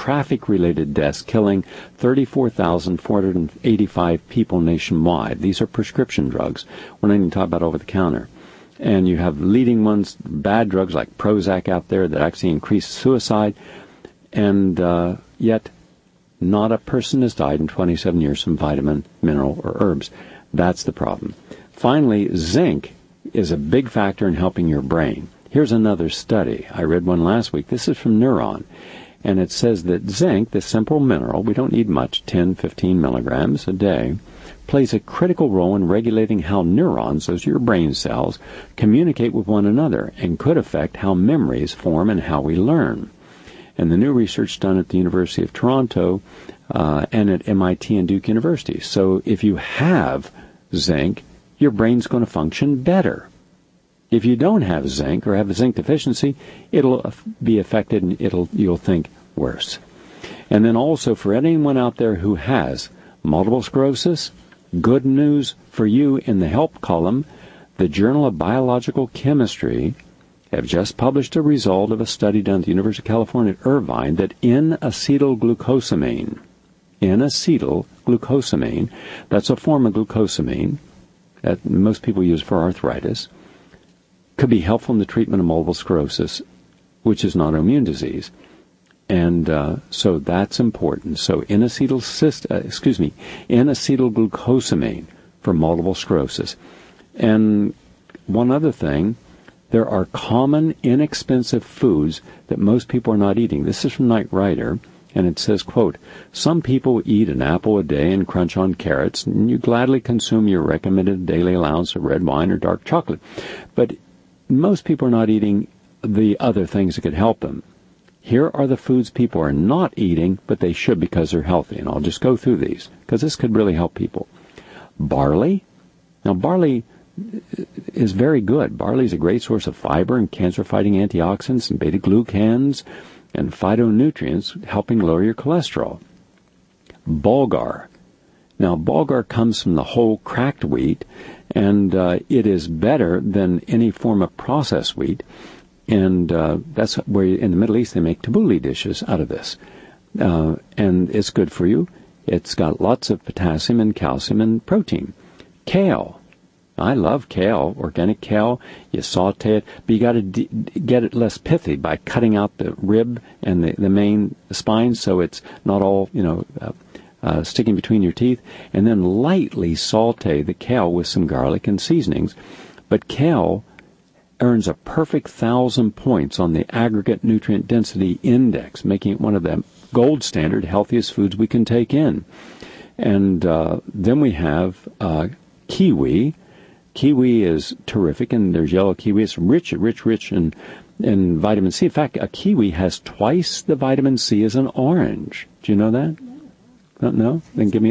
traffic-related deaths, killing 34,485 people nationwide. These are prescription drugs. We're not even talking about over-the-counter. And you have leading ones, bad drugs like Prozac out there that actually increase suicide. And yet, not a person has died in 27 years from vitamin, mineral, or herbs. That's the problem. Finally, zinc is a big factor in helping your brain. Here's another study. I read one last week. This is from Neuron. And it says that zinc, this simple mineral, we don't need much, 10, 15 milligrams a day, plays a critical role in regulating how neurons, those are your brain cells, communicate with one another and could affect how memories form and how we learn. And the new research done at the University of Toronto and at MIT and Duke University. So if you have zinc, your brain's going to function better. If you don't have zinc or have a zinc deficiency, it'll be affected and you'll think worse. And then also for anyone out there who has multiple sclerosis, good news for you in the help column, the Journal of Biological Chemistry have just published a result of a study done at the University of California at Irvine that N-acetylglucosamine, that's a form of glucosamine that most people use for arthritis, could be helpful in the treatment of multiple sclerosis, which is not an autoimmune disease. And so that's important. So N-acetylglucosamine for multiple sclerosis. And one other thing, there are common, inexpensive foods that most people are not eating. This is from Knight Ridder, and it says, quote, some people eat an apple a day and crunch on carrots, and you gladly consume your recommended daily allowance of red wine or dark chocolate. But most people are not eating the other things that could help them. Here are the foods people are not eating, but they should because they're healthy. And I'll just go through these, because this could really help people. Barley. Now, barley is very good. Barley is a great source of fiber and cancer-fighting antioxidants and beta-glucans and phytonutrients, helping lower your cholesterol. Bulgur. Now, bulgur comes from the whole cracked wheat, and it is better than any form of processed wheat. And that's where in the Middle East they make tabbouleh dishes out of this. And it's good for you. It's got lots of potassium and calcium and protein. Kale. I love kale, organic kale. You saute it, but you got to get it less pithy by cutting out the rib and the main spine so it's not all, sticking between your teeth. And then lightly saute the kale with some garlic and seasonings. But kale earns a perfect 1,000 points on the aggregate nutrient density index, making it one of the gold standard healthiest foods we can take in. And then we have kiwi. Kiwi is terrific, and there's yellow kiwi. It's rich in vitamin C. In fact, a kiwi has twice the vitamin C as an orange. Do you know that? No? Then give me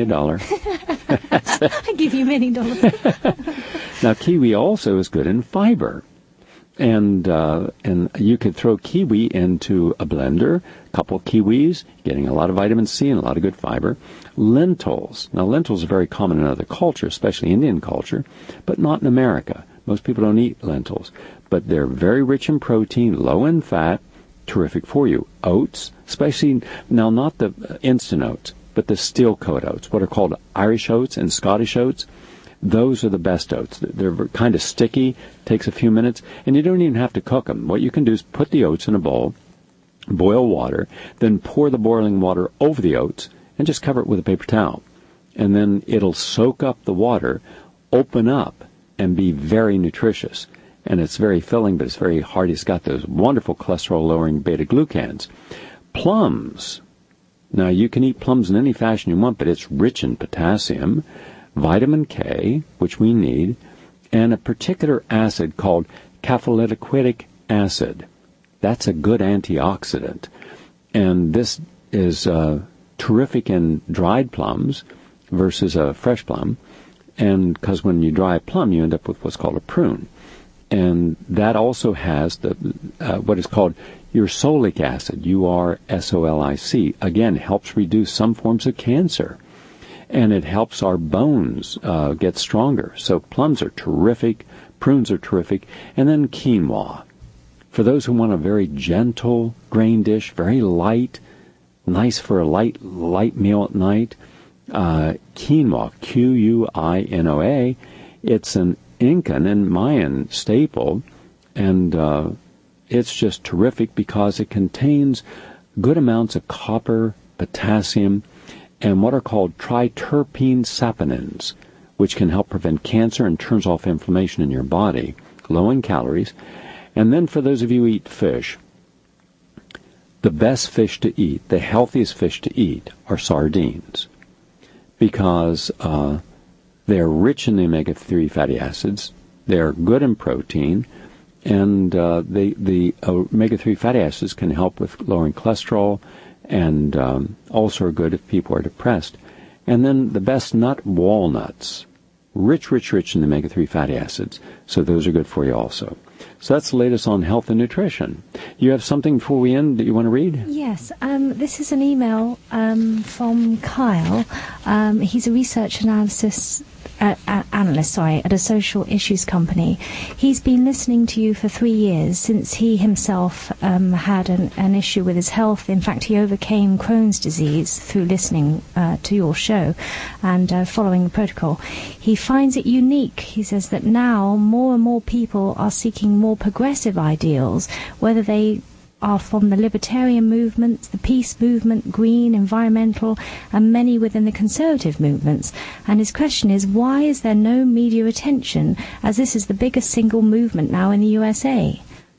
$1. I give you many dollars. Now, kiwi also is good in fiber. And you could throw kiwi into a blender, a couple of kiwis, getting a lot of vitamin C and a lot of good fiber. Lentils. Now, lentils are very common in other cultures, especially Indian culture, but not in America. Most people don't eat lentils. But they're very rich in protein, low in fat, terrific for you. Oats, especially, now not the instant oats, but the steel coat oats, what are called Irish oats and Scottish oats. Those are the best oats. They're kind of sticky, takes a few minutes, and you don't even have to cook them. What you can do is put the oats in a bowl, boil water, then pour the boiling water over the oats, and just cover it with a paper towel. And then it'll soak up the water, open up, and be very nutritious. And it's very filling, but it's very hearty. It's got those wonderful cholesterol-lowering beta-glucans. Plums. Now, you can eat plums in any fashion you want, but it's rich in potassium, vitamin K, which we need, and a particular acid called caffeoylalic acid. That's a good antioxidant. And this is terrific in dried plums versus a fresh plum. And because when you dry a plum, you end up with what's called a prune. And that also has the what is called ursolic acid, URSOLIC. Again, helps reduce some forms of cancer. And it helps our bones get stronger. So plums are terrific, prunes are terrific, and then quinoa. For those who want a very gentle grain dish, very light, nice for a light meal at night. Quinoa, Quinoa. It's an Incan and Mayan staple, and it's just terrific because it contains good amounts of copper, potassium, and what are called triterpene saponins, which can help prevent cancer and turns off inflammation in your body, low in calories. And then for those of you who eat fish, the best fish to eat, the healthiest fish to eat, are sardines, because they're rich in the omega-3 fatty acids, they're good in protein, and the omega-3 fatty acids can help with lowering cholesterol, and also are good if people are depressed. And then the best nut, walnuts, rich in the omega-3 fatty acids, so those are good for you also. So that's the latest on health and nutrition. You have something before we end that you want to read? Yes. This is an email from Kyle. He's a research analyst at a social issues company. He's been listening to you for 3 years since he himself had an issue with his health. In fact, he overcame Crohn's disease through listening to your show and following the protocol. He finds it unique. He says that now more and more people are seeking more progressive ideals, whether they are from the libertarian movements, the peace movement, green, environmental, and many within the conservative movements. And his question is, why is there no media attention, as this is the biggest single movement now in the USA?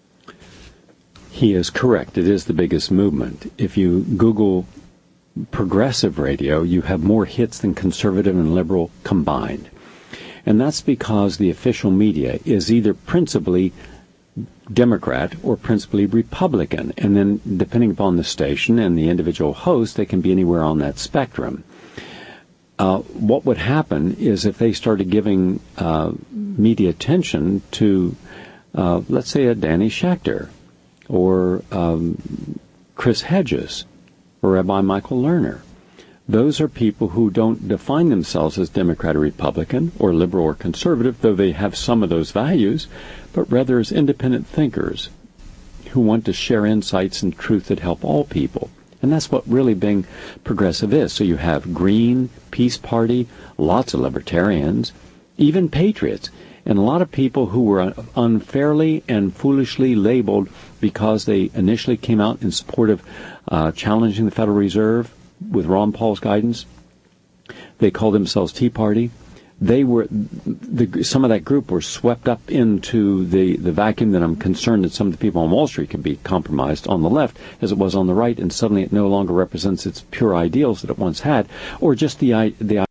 He is correct. It is the biggest movement. If you Google progressive radio, you have more hits than conservative and liberal combined. And that's because the official media is either principally Democrat or principally Republican, and then depending upon the station and the individual host, they can be anywhere on that spectrum. What would happen is if they started giving media attention to, let's say, a Danny Schechter or Chris Hedges or Rabbi Michael Lerner. Those are people who don't define themselves as Democrat or Republican or liberal or conservative, though they have some of those values, but rather as independent thinkers who want to share insights and truth that help all people. And that's what really being progressive is. So you have Green, Peace Party, lots of libertarians, even patriots, and a lot of people who were unfairly and foolishly labeled because they initially came out in support of challenging the Federal Reserve with Ron Paul's guidance. They called themselves Tea Party. They were some of that group were swept up into the vacuum that I'm concerned that some of the people on Wall Street could be compromised on the left as it was on the right, and suddenly it no longer represents its pure ideals that it once had, or just the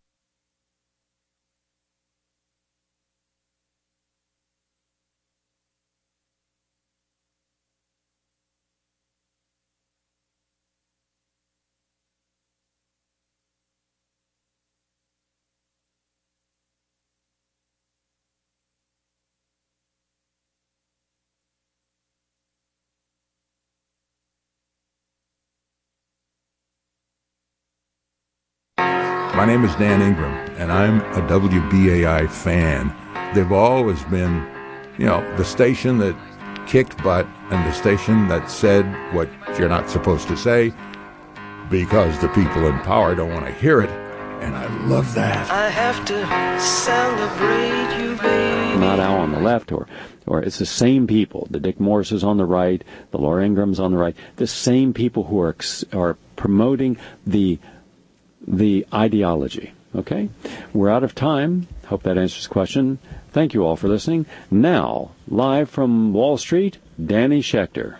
My name is Dan Ingram, and I'm a WBAI fan. They've always been, the station that kicked butt and the station that said what you're not supposed to say because the people in power don't want to hear it, and I love that. I have to celebrate you, baby. Not Al on the left, or it's the same people. The Dick Morrises on the right, the Laura Ingrams on the right, the same people who are promoting the ideology. Okay? We're out of time. Hope that answers the question. Thank you all for listening. Now, live from Wall Street, Danny Schechter.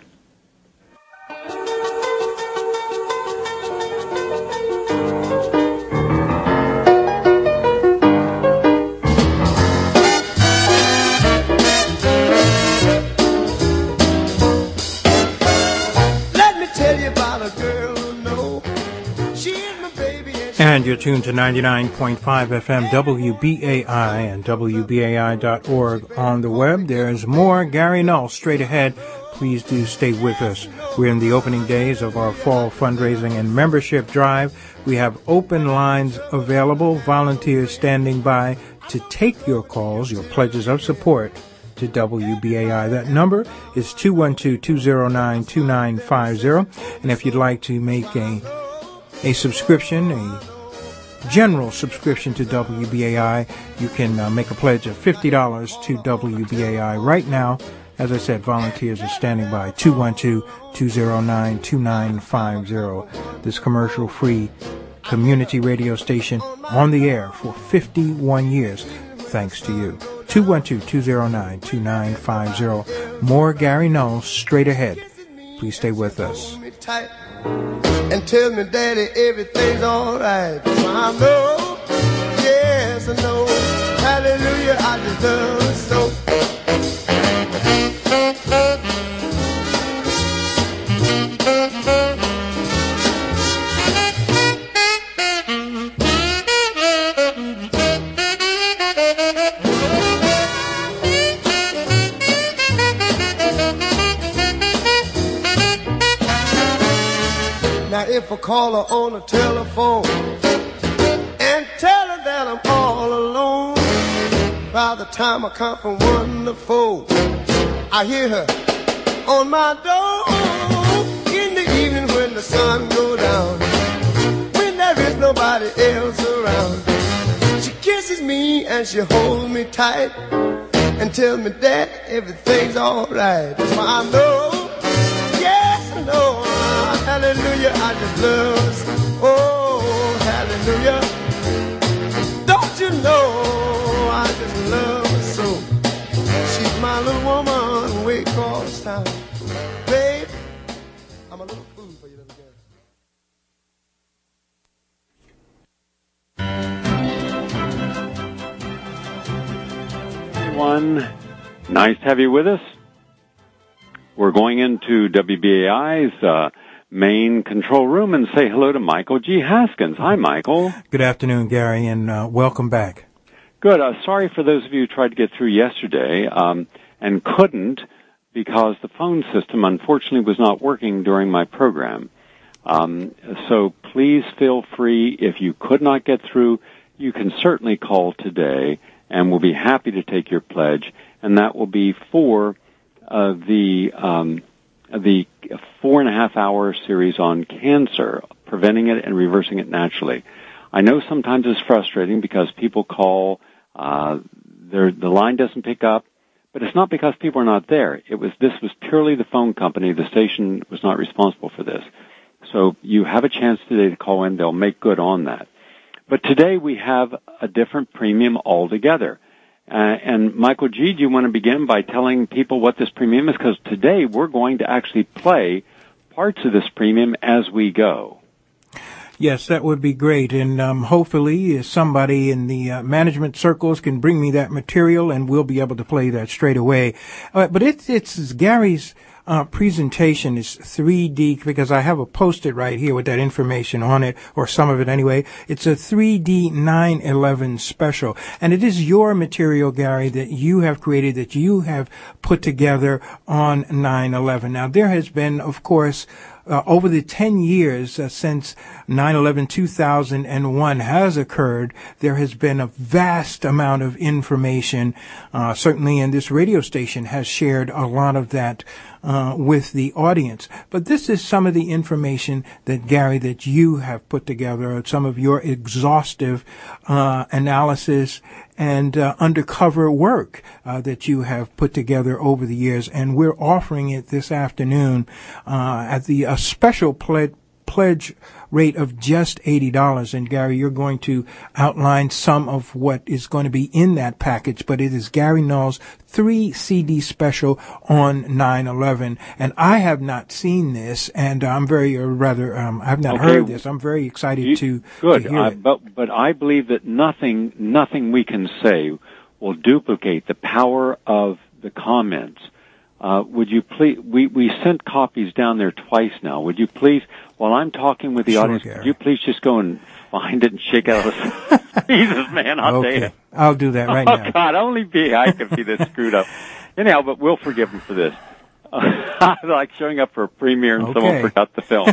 And you're tuned to 99.5 FM WBAI and WBAI.org on the web. There's more Gary Null straight ahead. Please do stay with us. We're in the opening days of our fall fundraising and membership drive. We have open lines available, volunteers standing by to take your calls, your pledges of support to WBAI. That number is 212-209-2950. And if you'd like to make a a subscription, a general subscription to WBAI, you can make a pledge of $50 to WBAI right now. As I said, volunteers are standing by. 212-209-2950. This commercial-free community radio station on the air for 51 years, thanks to you. 212-209-2950. More Gary Knowles straight ahead. Please stay with us. And tell me, Daddy, everything's all right. So I know, yes, I know. Hallelujah, I just love it so. If I call her on the telephone and tell her that I'm all alone, by the time I come from 1 to 4, I hear her on my door. In the evening when the sun goes down, when there is nobody else around, she kisses me and she holds me tight and tells me that everything's alright. That's why I know, yes I know. Hallelujah, I just love it. Oh, hallelujah. Don't you know I just love her so. She's my little woman way across town. Babe, I'm a little fool for you, little girl. Everyone, nice to have you with us. We're going into WBAI's main control room and say hello to Michael G. Haskins. Hi, Michael. Good afternoon, Gary, and welcome back. Good. Sorry for those of you who tried to get through yesterday and couldn't because the phone system, unfortunately, was not working during my program. So please feel free. If you could not get through, you can certainly call today, and we'll be happy to take your pledge, and that will be for the 4.5-hour series on cancer, preventing it and reversing it naturally. I know sometimes it's frustrating because people call, the line doesn't pick up, but it's not because people are not there. This was purely the phone company. The station was not responsible for this. So you have a chance today to call in. They'll make good on that. But today we have a different premium altogether. And Michael G., do you want to begin by telling people what this premium is? Because today we're going to actually play parts of this premium as we go. Yes, that would be great. And hopefully somebody in the management circles can bring me that material, and we'll be able to play that straight away. But it's Gary's presentation is 3D, because I have a post-it right here with that information on it, or some of it anyway. It's a 3D 9/11 special. And it is your material, Gary, that you have created, that you have put together on 9/11. Now, there has been, of course, over the 10 years since 9/11 2001 has occurred, there has been a vast amount of information, certainly, and this radio station has shared a lot of that with the audience. But this is some of the information that, Gary, that you have put together, some of your exhaustive analysis and undercover work that you have put together over the years. And we're offering it this afternoon at the special pledge rate of just $80. And Gary, you're going to outline some of what is going to be in that package, but it is Gary Knowles' 3 CD special on 9/11. And I have not seen this, and I'm very, I have not heard this. I'm very excited to hear it. But I believe that nothing we can say will duplicate the power of the comments. Would you please, we sent copies down there twice now. Would you please, while I'm talking with the audience, Gary, would you please just go and find it and shake it out of Jesus, man, I'll tell you. I'll do that right now. Oh, God, only I could be this screwed up. Anyhow, but we'll forgive him for this. Like showing up for a premiere and someone forgot the film.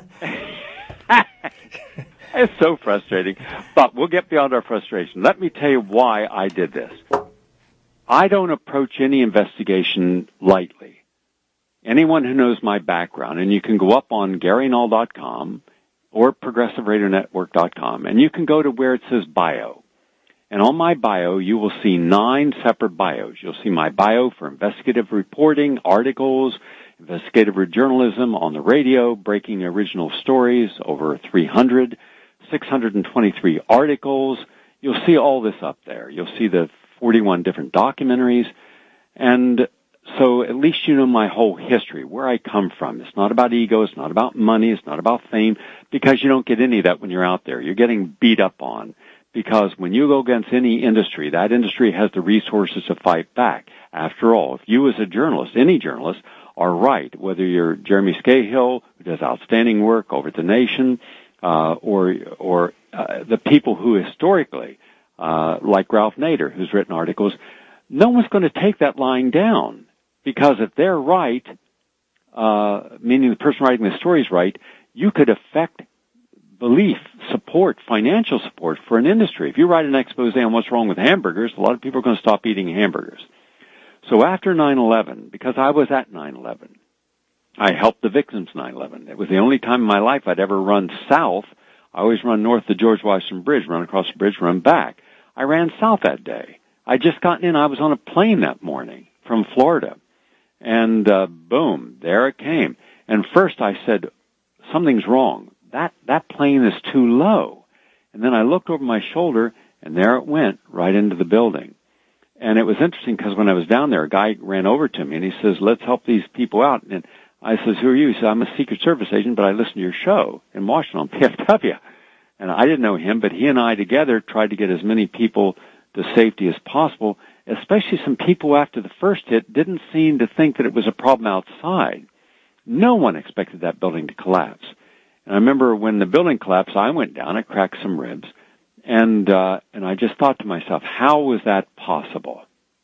It's so frustrating. But we'll get beyond our frustration. Let me tell you why I did this. I don't approach any investigation lightly. Anyone who knows my background, and you can go up on GaryKnowles.com or ProgressiveRadioNetwork.com, and you can go to where it says bio. And on my bio, you will see 9 separate bios. You'll see my bio for investigative reporting, articles, investigative journalism on the radio, breaking original stories, over 300, 623 articles. You'll see all this up there. You'll see the 41 different documentaries. And so at least you know my whole history, where I come from. It's not about ego. It's not about money. It's not about fame, because you don't get any of that when you're out there. You're getting beat up on. Because when you go against any industry, that industry has the resources to fight back. After all, if you as a journalist, any journalist, are right, whether you're Jeremy Scahill, who does outstanding work over at The Nation, or the people who historically, like Ralph Nader, who's written articles, no one's going to take that lying down. Because if they're right, meaning the person writing the story is right, you could affect belief, support, financial support for an industry. If you write an expose on what's wrong with hamburgers, a lot of people are going to stop eating hamburgers. So after 9/11, because I was at 9/11, I helped the victims of 9/11. It was the only time in my life I'd ever run south. I always run north of the George Washington Bridge, run across the bridge, run back. I ran south that day. I'd just gotten in. I was on a plane that morning from Florida. And boom, there it came. And first I said, something's wrong. That plane is too low. And then I looked over my shoulder, and there it went, right into the building. And it was interesting because when I was down there, a guy ran over to me, and he says, let's help these people out. And I says, who are you? He said, I'm a Secret Service agent, but I listen to your show in Washington on PFW. And I didn't know him, but he and I together tried to get as many people to safety as possible, especially some people after the first hit didn't seem to think that it was a problem outside. No one expected that building to collapse. And I remember when the building collapsed, I went down, I cracked some ribs, and I just thought to myself, how was that possible?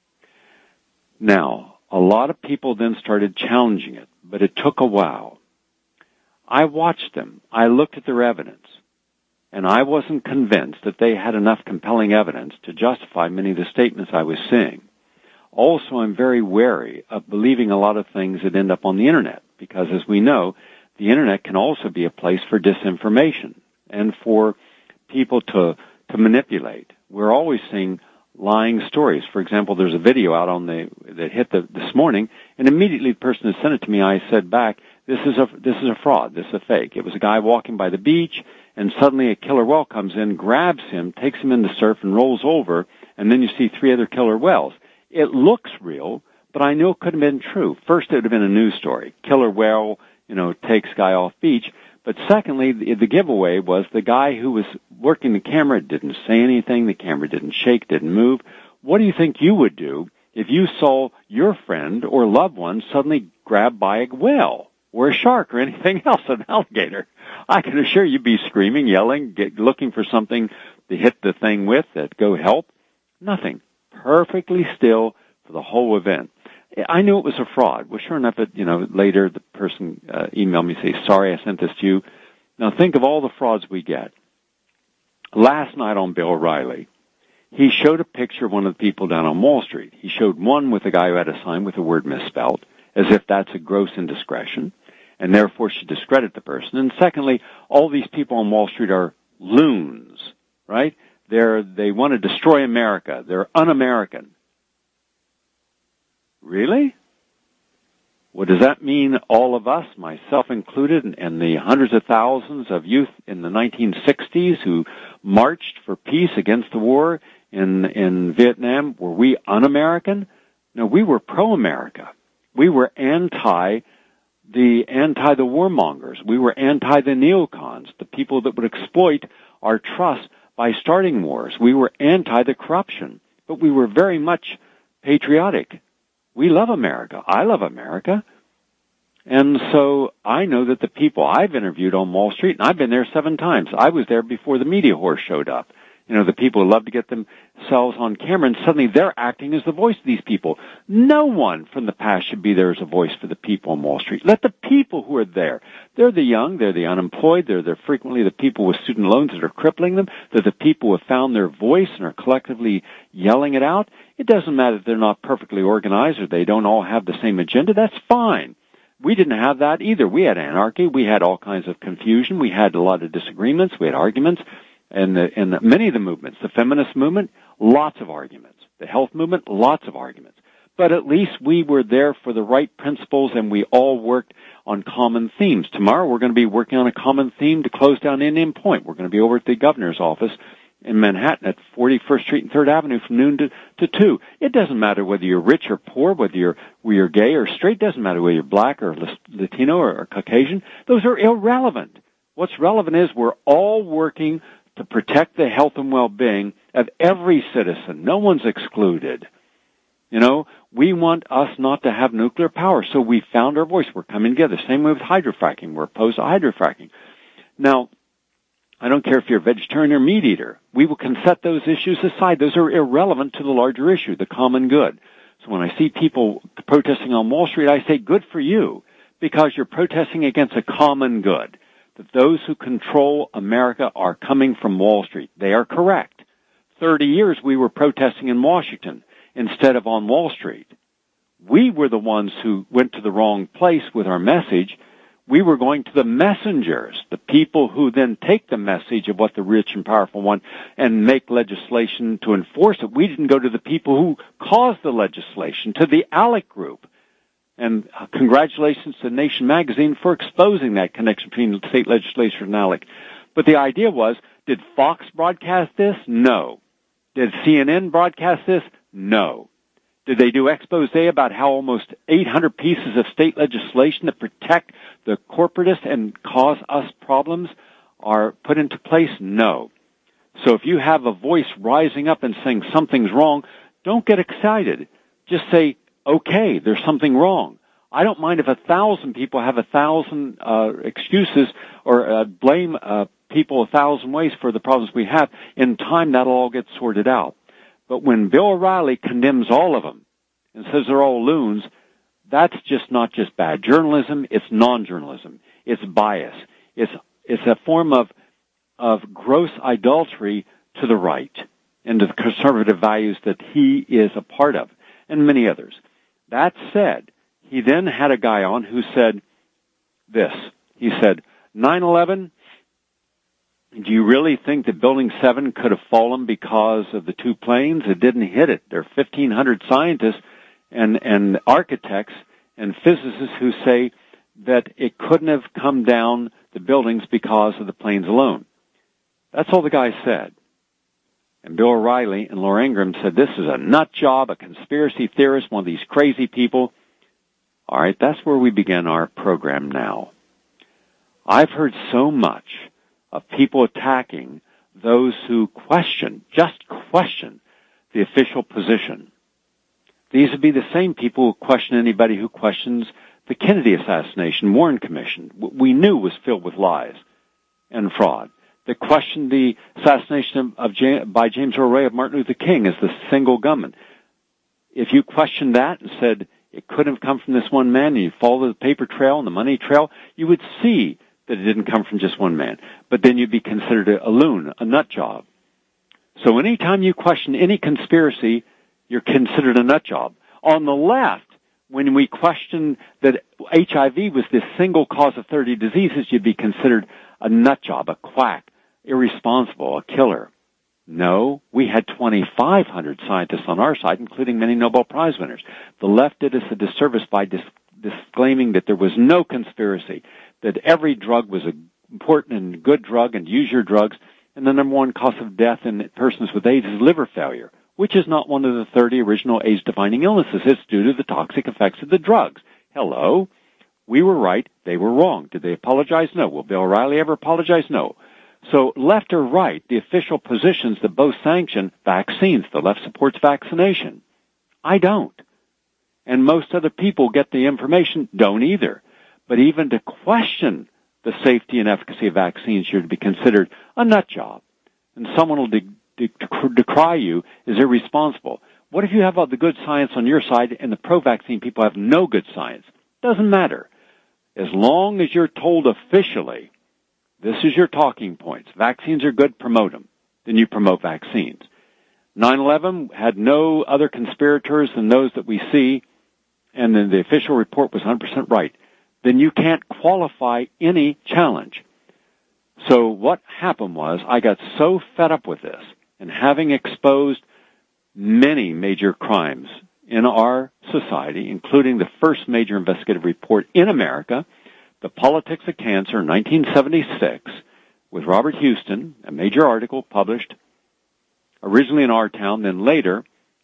Now, a lot of people then started challenging it, but it took a while. I watched them. I looked at their evidence, and I wasn't convinced that they had enough compelling evidence to justify many of the statements I was seeing. Also, I'm very wary of believing a lot of things that end up on the Internet, because as we know, the Internet can also be a place for disinformation and for people to manipulate. We're always seeing lying stories. For example, there's a video out on that hit this morning, and immediately the person who sent it to me, I said back, this is a fraud, this is a fake. It was a guy walking by the beach, and suddenly a killer whale comes in, grabs him, takes him in the surf, and rolls over, and then you see 3 other killer whales. It looks real, but I knew it couldn't have been true. First, it would have been a news story. Killer whale, takes guy off beach. But secondly, the giveaway was the guy who was working the camera didn't say anything, the camera didn't shake, didn't move. What do you think you would do if you saw your friend or loved one suddenly grabbed by a whale or a shark or anything else, an alligator? I can assure you'd be screaming, yelling, looking for something to hit the thing with that go help. Nothing. Perfectly still for the whole event. I knew it was a fraud. Well, sure enough, later the person emailed me, say, sorry, I sent this to you. Now think of all the frauds we get. Last night on Bill O'Reilly, he showed a picture of one of the people down on Wall Street. He showed one with a guy who had a sign with a word misspelled, as if that's a gross indiscretion, and therefore should discredit the person. And secondly, all these people on Wall Street are loons, right? They want to destroy America. They're un-American. Really? Well, does that mean all of us, myself included, and the hundreds of thousands of youth in the 1960s who marched for peace against the war in Vietnam, were we un-American? No, we were pro-America. We were anti the warmongers. We were anti the neocons, the people that would exploit our trust by starting wars. We were anti the corruption, but we were very much patriotic. We love America. I love America. And so I know that the people I've interviewed on Wall Street, and I've been there 7 times. I was there before the media horse showed up. The people who love to get themselves on camera, and suddenly they're acting as the voice of these people. No one from the past should be there as a voice for the people on Wall Street. Let the people who are there. They're the young, they're the unemployed, they're frequently the people with student loans that are crippling them. They're the people who have found their voice and are collectively yelling it out. It doesn't matter if they're not perfectly organized or they don't all have the same agenda. That's fine. We didn't have that either. We had anarchy. We had all kinds of confusion. We had a lot of disagreements. We had arguments. And many of the movements, the feminist movement, lots of arguments. The health movement, lots of arguments. But at least we were there for the right principles, and we all worked on common themes. Tomorrow we're going to be working on a common theme to close down Indian Point. We're going to be over at the governor's office in Manhattan at 41st Street and 3rd Avenue from noon to 2. It doesn't matter whether you're rich or poor, whether you're gay or straight, doesn't matter whether you're black or Latino or Caucasian. Those are irrelevant. What's relevant is we're all working to protect the health and well-being of every citizen. No one's excluded. You know, we want us not to have nuclear power, so we found our voice. We're coming together. Same way with hydrofracking. We're opposed to hydrofracking. Now, I don't care if you're a vegetarian or meat eater. We can set those issues aside. Those are irrelevant to the larger issue, the common good. So when I see people protesting on Wall Street, I say, good for you, because you're protesting against a common good. That those who control America are coming from Wall Street. They are correct. 30 years we were protesting in Washington instead of on Wall Street. We were the ones who went to the wrong place with our message. We were going to the messengers, the people who then take the message of what the rich and powerful want and make legislation to enforce it. We didn't go to the people who caused the legislation, to the ALEC group. And congratulations to Nation Magazine for exposing that connection between the state legislature and ALEC. But the idea was, did Fox broadcast this? No. Did CNN broadcast this? No. Did they do expose about how almost 800 pieces of state legislation that protect the corporatists and cause us problems are put into place? No. So if you have a voice rising up and saying something's wrong, don't get excited. Just say, okay, there's something wrong. I don't mind if 1,000 people have 1,000 excuses or blame people 1,000 ways for the problems we have. In time, that'll all get sorted out. But when Bill O'Reilly condemns all of them and says they're all loons, that's just not just bad journalism, it's non-journalism. It's bias. It's a form of gross idolatry to the right and to the conservative values that he is a part of, and many others. That said, he then had a guy on who said this. He said, 9/11, do you really think that Building 7 could have fallen because of the two planes? It didn't hit it. There are 1,500 scientists and architects and physicists who say that it couldn't have come down the buildings because of the planes alone. That's all the guy said. And Bill O'Reilly and Laura Ingraham said, this is a nut job, a conspiracy theorist, one of these crazy people. All right, that's where we begin our program now. I've heard so much of people attacking those who just question the official position. These would be the same people who question anybody who questions the Kennedy assassination Warren Commission, we knew was filled with lies and fraud. That questioned the assassination by James Earl Ray of Martin Luther King as the single gunman. If you questioned that and said it couldn't have come from this one man, and you follow the paper trail and the money trail, you would see that it didn't come from just one man. But then you'd be considered a loon, a nut job. So anytime you question any conspiracy, you're considered a nut job. On the left, when we question that HIV was the single cause of 30 diseases, you'd be considered a nut job, a quack, irresponsible, a killer. No, we had 2,500 scientists on our side, including many Nobel Prize winners. The left did us a disservice by disclaiming that there was no conspiracy, that every drug was an important and good drug and use your drugs, and the number one cause of death in persons with AIDS is liver failure, which is not one of the 30 original AIDS-defining illnesses. It's due to the toxic effects of the drugs. Hello. We were right. They were wrong. Did they apologize? No. Will Bill O'Reilly ever apologize? No. So left or right, the official positions that both sanction vaccines. The left supports vaccination. I don't. And most other people get the information, don't either. But even to question the safety and efficacy of vaccines, you're to be considered a nut job. And someone will decry you as irresponsible. What if you have all the good science on your side and the pro-vaccine people have no good science? Doesn't matter. As long as you're told officially, this is your talking points, vaccines are good, promote them, then you promote vaccines. 9/11 had no other conspirators than those that we see, and then the official report was 100% right. then you can't qualify any challenge. So what happened was I got so fed up with this, and having exposed many major crimes in our society, including the first major investigative report in America, The Politics of Cancer, 1976, with Robert Houston, a major article published originally in Our Town, then later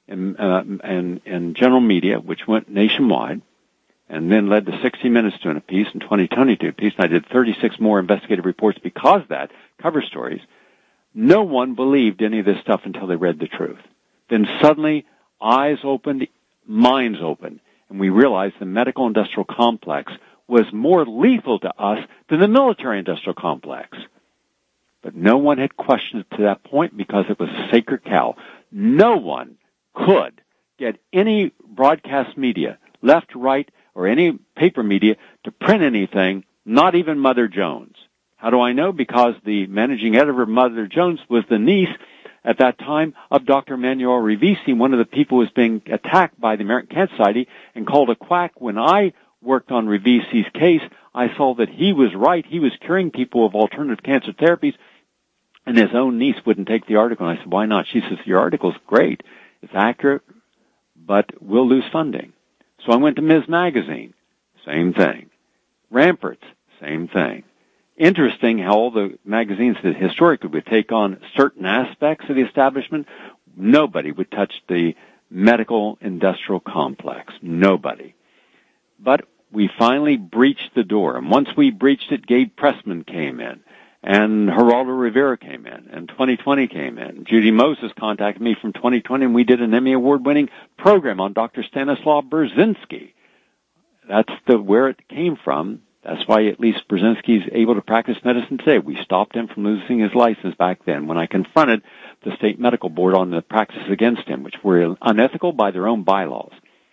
in General Media, which went nationwide, and then led to 60 Minutes doing a piece, and 2020 doing a piece, and I did 36 more investigative reports because of that, cover stories. No one believed any of this stuff until they read the truth. Then suddenly, eyes opened, minds opened, and we realized the medical-industrial complex was more lethal to us than the military-industrial complex. But no one had questioned it to that point because it was a sacred cow. No one could get any broadcast media, left, right, or any paper media to print anything, not even Mother Jones. How do I know? Because the managing editor of Mother Jones was the niece at that time of Dr. Emanuel Rivisi, one of the people who was being attacked by the American Cancer Society and called a quack. When I worked on Rivisi's case, I saw that he was right. He was curing people of alternative cancer therapies, and his own niece wouldn't take the article. And I said, why not? She says, your article's great. It's accurate, but we'll lose funding. So I went to Ms. Magazine. Same thing. Ramparts. Same thing. Interesting how all the magazines that historically would take on certain aspects of the establishment, nobody would touch the medical industrial complex. Nobody. But we finally breached the door. And once we breached it, Gabe Pressman came in, and Geraldo Rivera came in, and 2020 came in. Judy Moses contacted me from 2020, and we did an Emmy Award-winning program on Dr. Stanislaw Brzezinski. That's where it came from. That's why at least Brzezinski's able to practice medicine today. We stopped him from losing his license back then when I confronted the state medical board on the practices against him, which were unethical by their own bylaws.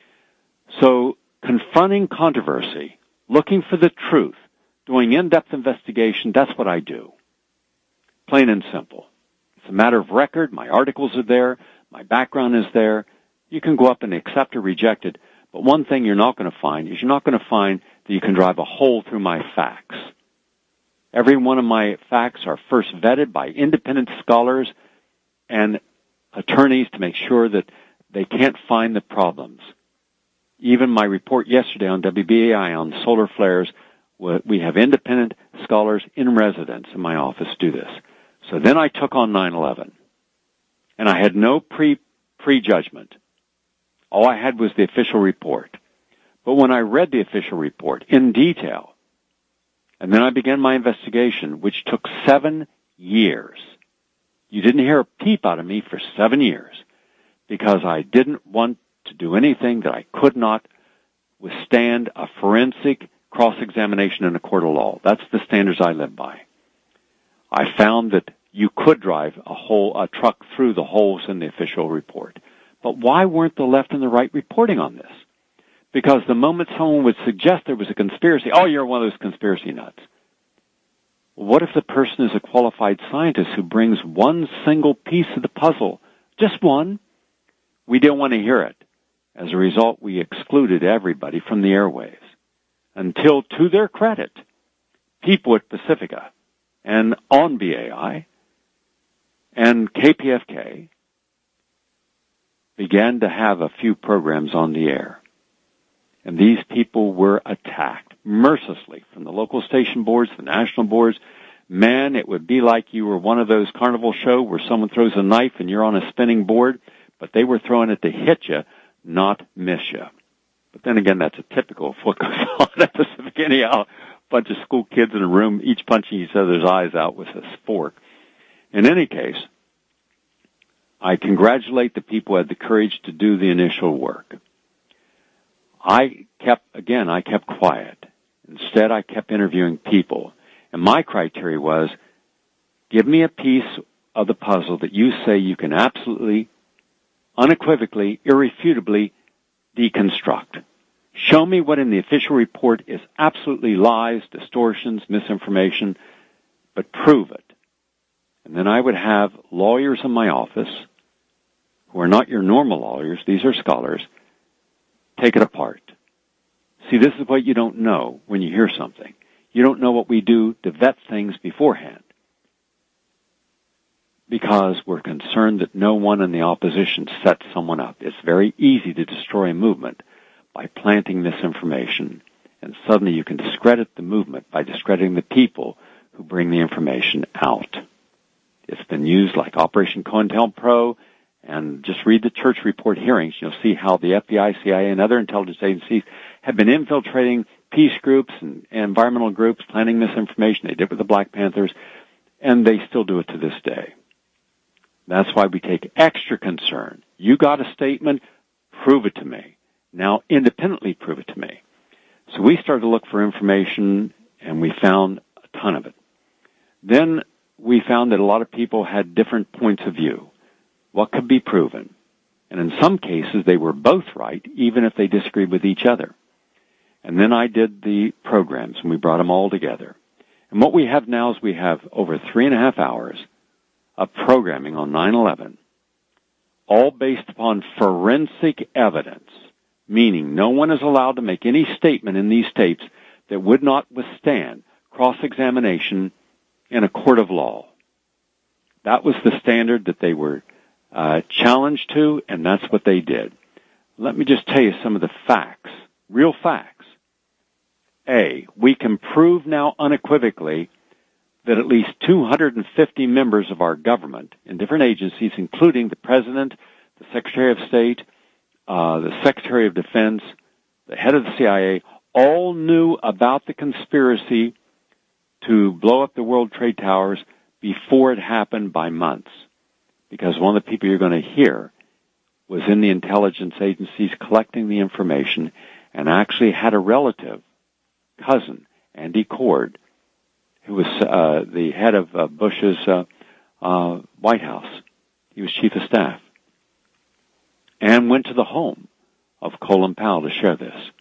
So confronting controversy, looking for the truth, doing in-depth investigation, that's what I do. Plain and simple. It's a matter of record. My articles are there. My background is there. You can go up and accept or reject it. But one thing you're not going to find is you're not going to find that you can drive a hole through my facts. Every one of my facts are first vetted by independent scholars and attorneys to make sure that they can't find the problems. Even my report yesterday on WBAI on solar flares, we have independent scholars in residence in my office do this. So then I took on 9/11, and I had no prejudgment. All I had was the official report. But when I read the official report in detail, and then I began my investigation, which took 7 years. You didn't hear a peep out of me for 7 years because I didn't want to do anything that I could not withstand a forensic cross-examination in a court of law. That's the standards I live by. I found that you could drive a truck through the holes in the official report. But why weren't the left and the right reporting on this? Because the moment someone would suggest there was a conspiracy, oh, you're one of those conspiracy nuts. What if the person is a qualified scientist who brings one single piece of the puzzle? Just one. We didn't want to hear it. As a result, we excluded everybody from the airwaves. Until, to their credit, people at Pacifica and on BAI and KPFK began to have a few programs on the air. And these people were attacked mercilessly from the local station boards, the national boards. Man, it would be like you were one of those carnival shows where someone throws a knife and you're on a spinning board, but they were throwing it to hit you, not miss you. But then again, that's a typical of what goes on at Pacific anyhow. A bunch of school kids in a room, each punching each other's eyes out with a fork. In any case, I congratulate the people who had the courage to do the initial work. I kept quiet. Instead, I kept interviewing people. And my criteria was, give me a piece of the puzzle that you say you can absolutely, unequivocally, irrefutably deconstruct. Show me what in the official report is absolutely lies, distortions, misinformation, but prove it. And then I would have lawyers in my office, who are not your normal lawyers, these are scholars, take it apart. See, this is what you don't know when you hear something. You don't know what we do to vet things beforehand, because we're concerned that no one in the opposition sets someone up. It's very easy to destroy a movement by planting misinformation, and suddenly you can discredit the movement by discrediting the people who bring the information out. It's been used like Operation COINTELPRO, and just read the Church Report hearings. You'll see how the FBI, CIA, and other intelligence agencies have been infiltrating peace groups and environmental groups, planting misinformation. They did with the Black Panthers, and they still do it to this day. That's why we take extra concern. You got a statement, prove it to me. Now independently prove it to me. So we started to look for information, and we found a ton of it. Then we found that a lot of people had different points of view. What could be proven? And in some cases, they were both right, even if they disagreed with each other. And then I did the programs, and we brought them all together. And what we have now is we have over 3.5 hours of programming on 9/11, all based upon forensic evidence, meaning no one is allowed to make any statement in these tapes that would not withstand cross-examination in a court of law. That was the standard that they were challenged to, and that's what they did. Let me just tell you some of the facts, real facts. A, we can prove now unequivocally that at least 250 members of our government in different agencies, including the President, the Secretary of State, the Secretary of Defense, the head of the CIA, all knew about the conspiracy to blow up the World Trade Towers before it happened by months. Because one of the people you're going to hear was in the intelligence agencies collecting the information and actually had a relative, cousin, Andy Cord, who was the head of Bush's White House. He was chief of staff. And went to the home of Colin Powell to share this.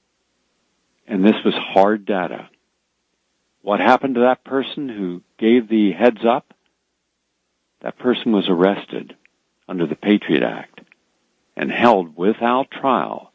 And this was hard data. What happened to that person who gave the heads up? That person was arrested under the Patriot Act and held without trial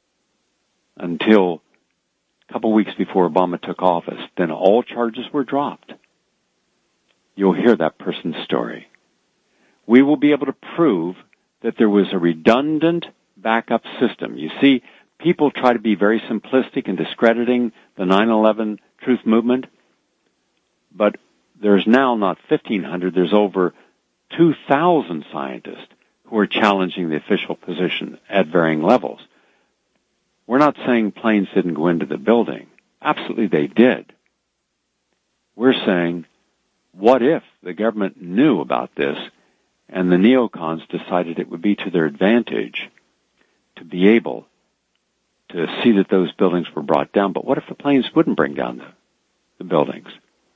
until a couple weeks before Obama took office. Then all charges were dropped. You'll hear that person's story. We will be able to prove that there was a redundant backup system. You see, people try to be very simplistic in discrediting the 9/11 truth movement, but there's now not 1,500, there's over 2,000 scientists who are challenging the official position at varying levels. We're not saying planes didn't go into the building. Absolutely they did. We're saying, what if the government knew about this and the neocons decided it would be to their advantage to be able to see that those buildings were brought down? But what if the planes wouldn't bring down the buildings?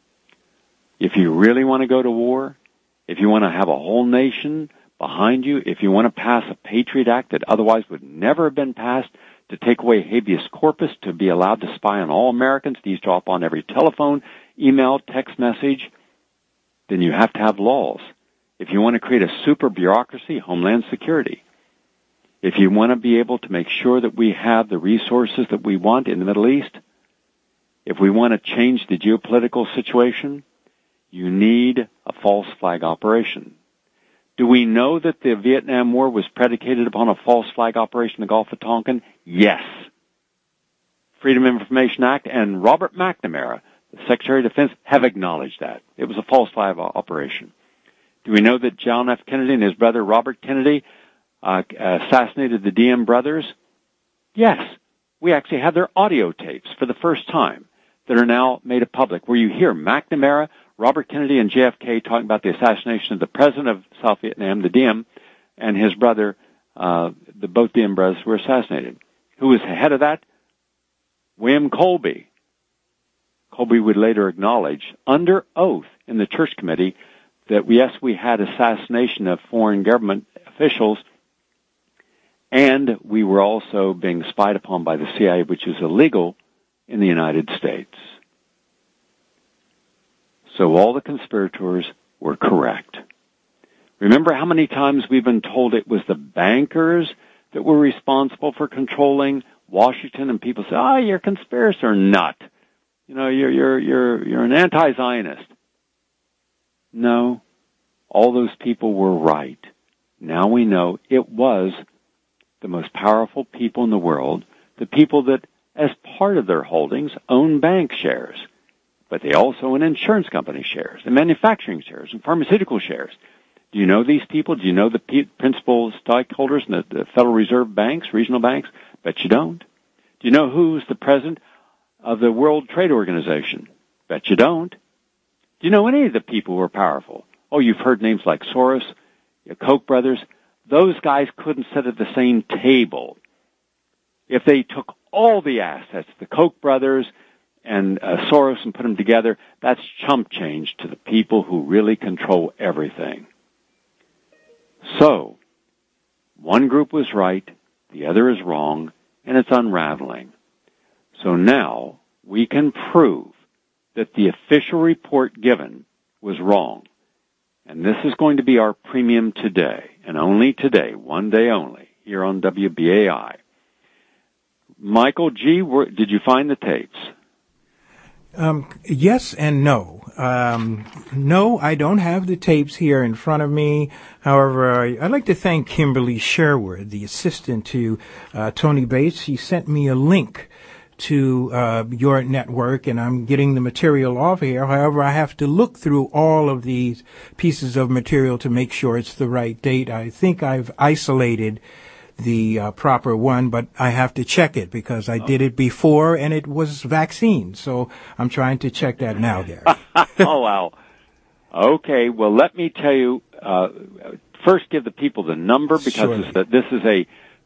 If you really want to go to war, if you want to have a whole nation behind you, if you want to pass a Patriot Act that otherwise would never have been passed, to take away habeas corpus, to be allowed to spy on all Americans, to eavesdrop on every telephone, email, text message, then you have to have laws. If you want to create a super bureaucracy, Homeland Security. If you want to be able to make sure that we have the resources that we want in the Middle East, if we want to change the geopolitical situation, you need a false flag operation. Do we know that the Vietnam War was predicated upon a false flag operation in the Gulf of Tonkin? Yes. Freedom of Information Act and Robert McNamara, the Secretary of Defense, have acknowledged that. It was a false flag operation. Do we know that John F. Kennedy and his brother Robert Kennedy assassinated the Diem brothers? Yes. We actually have their audio tapes for the first time that are now made public, where you hear McNamara, Robert Kennedy, and JFK talking about the assassination of the president of South Vietnam, the Diem, and his brother, both Diem brothers were assassinated. Who was ahead of that? William Colby. Colby would later acknowledge, under oath in the Church Committee, that yes, we had assassination of foreign government officials, and we were also being spied upon by the CIA, which is illegal in the United States. So all the conspirators were correct. Remember how many times we've been told it was the bankers that were responsible for controlling Washington, and people say, "Oh, you're a conspiracy or nut. You know, you're an anti-Zionist." No, all those people were right. Now we know it was the most powerful people in the world, the people that, as part of their holdings, own bank shares, but they also own insurance company shares, and manufacturing shares, and pharmaceutical shares. Do you know these people? Do you know the principal stockholders in the Federal Reserve banks, regional banks? Bet you don't. Do you know who's the president of the World Trade Organization? Bet you don't. Do you know any of the people who are powerful? Oh, you've heard names like Soros, Koch brothers. Those guys couldn't sit at the same table. If they took all the assets, the Koch brothers and Soros, and put them together, that's chump change to the people who really control everything. So, one group was right, the other is wrong, and it's unraveling. So now we can prove that the official report given was wrong. And this is going to be our premium today, and only today, one day only, here on WBAI. Michael G., did you find the tapes? Yes and no. No, I don't have the tapes here in front of me. However, I'd like to thank Kimberly Sherwood, the assistant to Tony Bates. She sent me a link to your network, and I'm getting the material off here. However, I have to look through all of these pieces of material to make sure it's the right date. I think I've isolated the proper one, but I have to check it because I did it before and it was vaccine. So I'm trying to check that now, Gary. Oh, wow. Okay, well, let me tell you, first give the people the number because this is a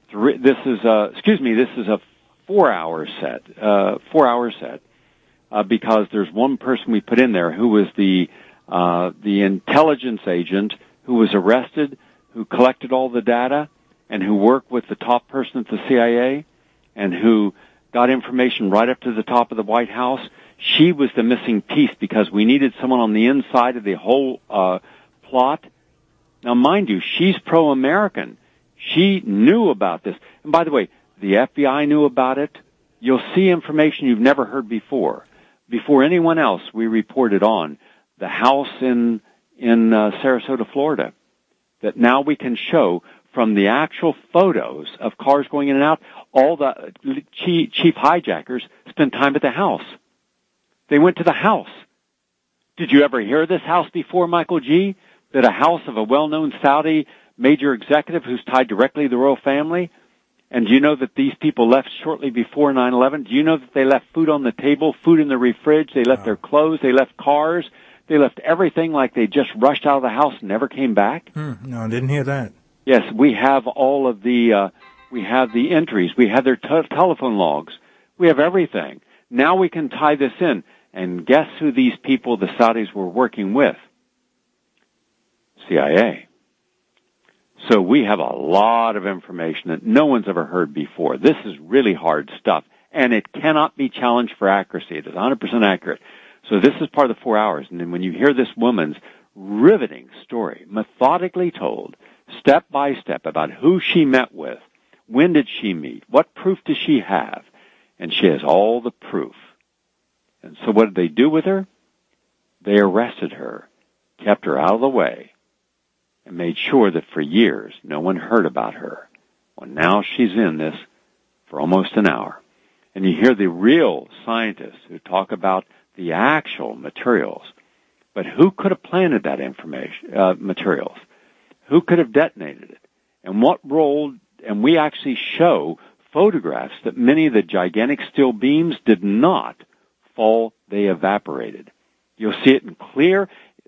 4-hour set, because there's one person we put in there who was the intelligence agent who was arrested, who collected all the data, and who worked with the top person at the CIA, and who got information right up to the top of the White House. She was the missing piece because we needed someone on the inside of the whole plot. Now, mind you, she's pro-American. She knew about this. And by the way, the FBI knew about it. You'll see information you've never heard before. Before anyone else, we reported on the house in Sarasota, Florida, that now we can show from the actual photos of cars going in and out. All the chief hijackers spent time at the house. They went to the house. Did you ever hear of this house before, Michael G.? That a house of a well-known Saudi major executive who's tied directly to the royal family? And do you know that these people left shortly before 9/11? Do you know that they left food on the table, food in the fridge? They left their clothes. They left cars. They left everything like they just rushed out of the house and never came back? No, I didn't hear that. Yes, we have all of the, we have the entries. We have their telephone logs. We have everything. Now we can tie this in. And guess who these people, the Saudis, were working with? CIA. So we have a lot of information that no one's ever heard before. This is really hard stuff, and it cannot be challenged for accuracy. It is 100% accurate. So this is part of the 4 hours. And then when you hear this woman's riveting story, methodically told, step by step, about who she met with, when did she meet, what proof does she have, and she has all the proof. And so what did they do with her? They arrested her, kept her out of the way, and made sure that for years no one heard about her. Well, now she's in this for almost an hour. And you hear the real scientists who talk about the actual materials. But who could have planted that materials? Who could have detonated it? And what role? And we actually show photographs that many of the gigantic steel beams did not fall, they evaporated. You'll see it in clear.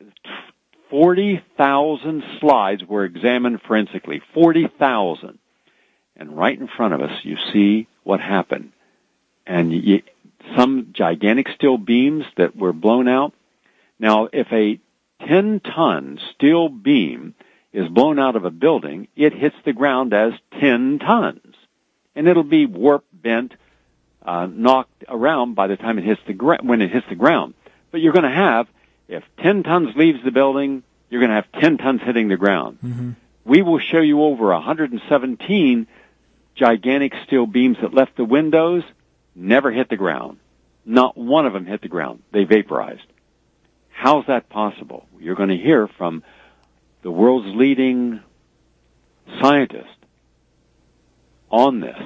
40,000 slides were examined forensically. 40,000. And right in front of us, you see what happened. And some gigantic steel beams that were blown out. Now, if a 10-ton steel beam is blown out of a building, it hits the ground as 10 tons. And it'll be warped, bent, knocked around by the time it hits when it hits the ground. But you're going to have, if 10 tons leaves the building, you're going to have 10 tons hitting the ground. Mm-hmm. We will show you over 117 gigantic steel beams that left the windows never hit the ground. Not one of them hit the ground. They vaporized. How's that possible? You're going to hear from the world's leading scientist on this,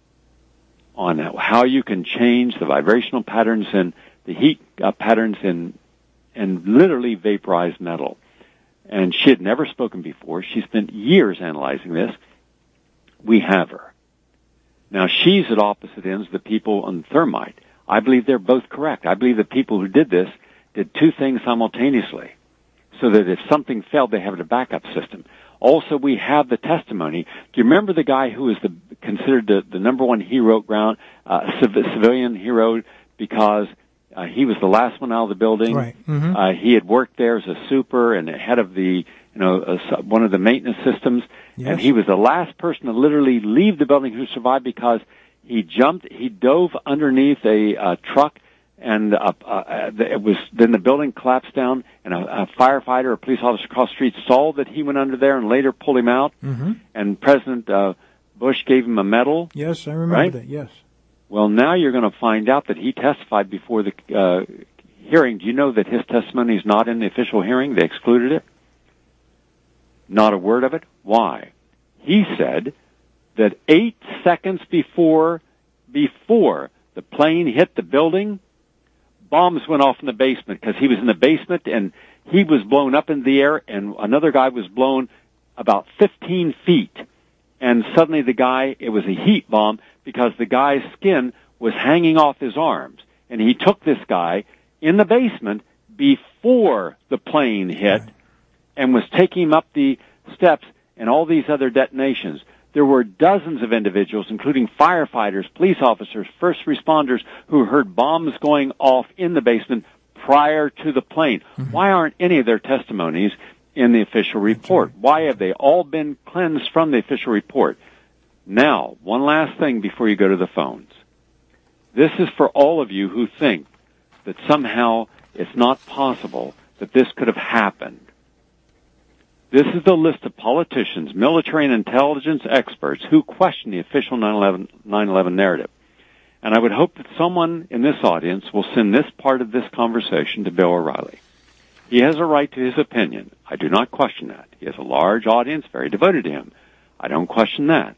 on how you can change the vibrational patterns and the heat patterns in and literally vaporized metal. And she had never spoken before. She spent years analyzing this. We have her. Now, she's at opposite ends of the people on thermite. I believe they're both correct. I believe the people who did this did two things simultaneously, so that if something failed, they have a backup system. Also, we have the testimony. Do you remember the guy who was considered the number one hero, civilian hero, because he was the last one out of the building? Right. Mm-hmm. He had worked there as a super and head of the, one of the maintenance systems. Yes. And he was the last person to literally leave the building who survived because he dove underneath a truck, and then the building collapsed down, and a firefighter, a police officer across the street saw that he went under there and later pulled him out. Mm-hmm. And President Bush gave him a medal. Yes, I remember right? that, yes. Well, now you're going to find out that he testified before the hearing. Do you know that his testimony is not in the official hearing? They excluded it. Not a word of it. Why? He said that 8 seconds before the plane hit the building, bombs went off in the basement, because he was in the basement and he was blown up in the air, and another guy was blown about 15 feet. And suddenly it was a heat bomb, because the guy's skin was hanging off his arms. And he took this guy in the basement before the plane hit and was taking him up the steps and all these other detonations. There were dozens of individuals, including firefighters, police officers, first responders, who heard bombs going off in the basement prior to the plane. Mm-hmm. Why aren't any of their testimonies in the official report? Right. Why have they all been cleansed from the official report? Now, one last thing before you go to the phones. This is for all of you who think that somehow it's not possible that this could have happened. This is the list of politicians, military and intelligence experts who question the official 9/11 narrative. And I would hope that someone in this audience will send this part of this conversation to Bill O'Reilly. He has a right to his opinion. I do not question that. He has a large audience, very devoted to him. I don't question that.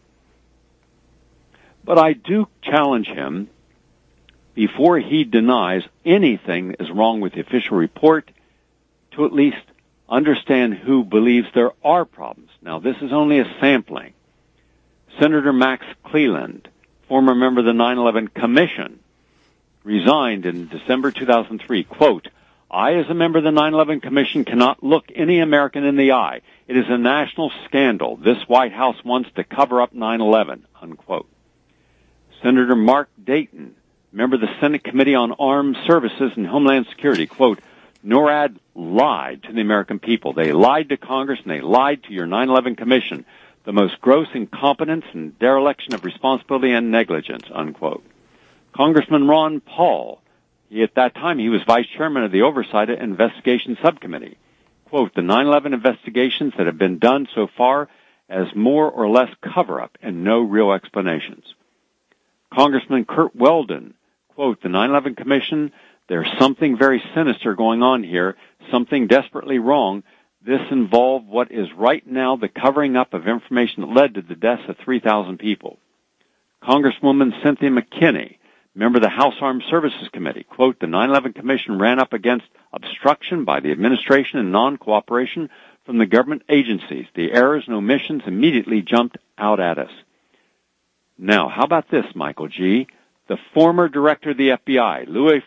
But I do challenge him, before he denies anything is wrong with the official report, to at least understand who believes there are problems. Now, this is only a sampling. Senator Max Cleland, former member of the 9/11 Commission, resigned in December 2003. Quote, "I, as a member of the 9/11 Commission, cannot look any American in the eye. It is a national scandal. This White House wants to cover up 9/11, unquote. Senator Mark Dayton, member of the Senate Committee on Armed Services and Homeland Security, quote, "NORAD lied to the American people. They lied to Congress, and they lied to your 9/11 Commission. The most gross incompetence and dereliction of responsibility and negligence," unquote. Congressman Ron Paul, at that time he was vice chairman of the Oversight and Investigation Subcommittee. Quote, "The 9/11 investigations that have been done so far as more or less cover-up and no real explanations." Congressman Kurt Weldon, quote, "The 9/11 Commission, there's something very sinister going on here, something desperately wrong. This involved what is right now the covering up of information that led to the deaths of 3,000 people." Congresswoman Cynthia McKinney, member of the House Armed Services Committee, quote, "The 9/11 Commission ran up against obstruction by the administration and non-cooperation from the government agencies. The errors and omissions immediately jumped out at us." Now, how about this, Michael G.? The former director of the FBI, Louis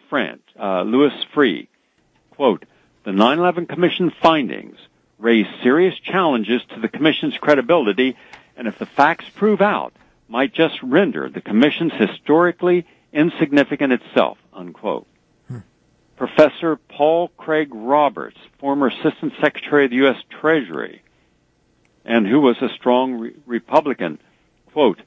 Freeh, quote, "The 9/11 Commission findings raise serious challenges to the Commission's credibility, and if the facts prove out, might just render the Commission's historically insignificant itself," unquote. Professor Paul Craig Roberts, former Assistant Secretary of the U.S. Treasury, and who was a strong Republican, quote,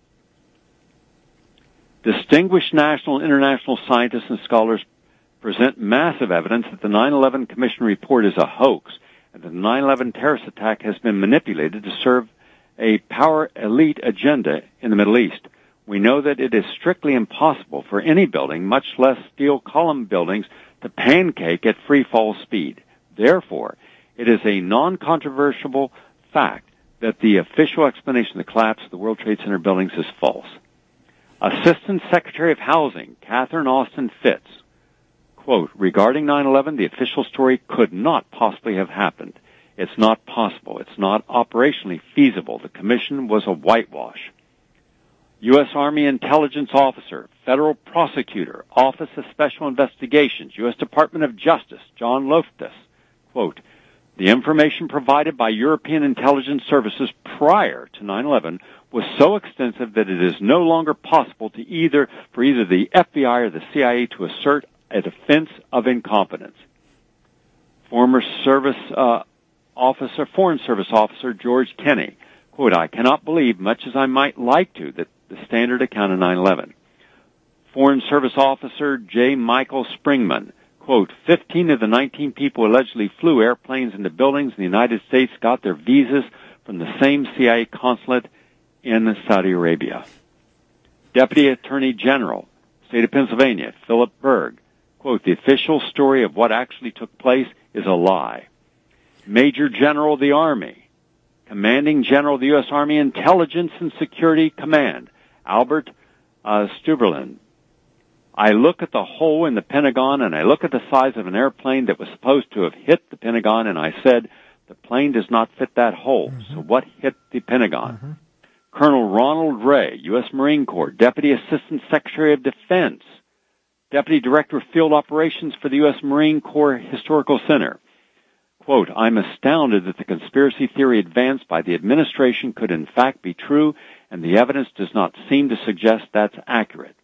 "Distinguished national and international scientists and scholars present massive evidence that the 9/11 Commission report is a hoax and that the 9/11 terrorist attack has been manipulated to serve a power elite agenda in the Middle East. We know that it is strictly impossible for any building, much less steel column buildings, to pancake at free fall speed. Therefore, it is a non-controversial fact that the official explanation of the collapse of the World Trade Center buildings is false. Assistant Secretary of Housing, Catherine Austin Fitts, quote, regarding 9/11, the official story could not possibly have happened. It's not possible. It's not operationally feasible. The commission was a whitewash. U.S. Army Intelligence Officer, Federal Prosecutor, Office of Special Investigations, U.S. Department of Justice, John Loftus, quote, the information provided by European intelligence services prior to 9/11 was so extensive that it is no longer possible to either the FBI or the CIA to assert a defense of incompetence. Former Foreign Service Officer George Kenney, quote, I cannot believe, much as I might like to, that the standard account of 9/11. Foreign Service Officer J. Michael Springman, quote, 15 of the 19 people allegedly flew airplanes into buildings in the United States got their visas from the same CIA consulate in Saudi Arabia. Deputy Attorney General, State of Pennsylvania, Philip Berg, quote, the official story of what actually took place is a lie. Major General of the Army, Commanding General of the U.S. Army Intelligence and Security Command, Albert Stuberlin. I look at the hole in the Pentagon and I look at the size of an airplane that was supposed to have hit the Pentagon, and I said, the plane does not fit that hole. So what hit the Pentagon? Colonel Ronald Ray, U.S. Marine Corps, Deputy Assistant Secretary of Defense, Deputy Director of Field Operations for the U.S. Marine Corps Historical Center. Quote, I'm astounded that the conspiracy theory advanced by the administration could in fact be true, and the evidence does not seem to suggest that's accurate.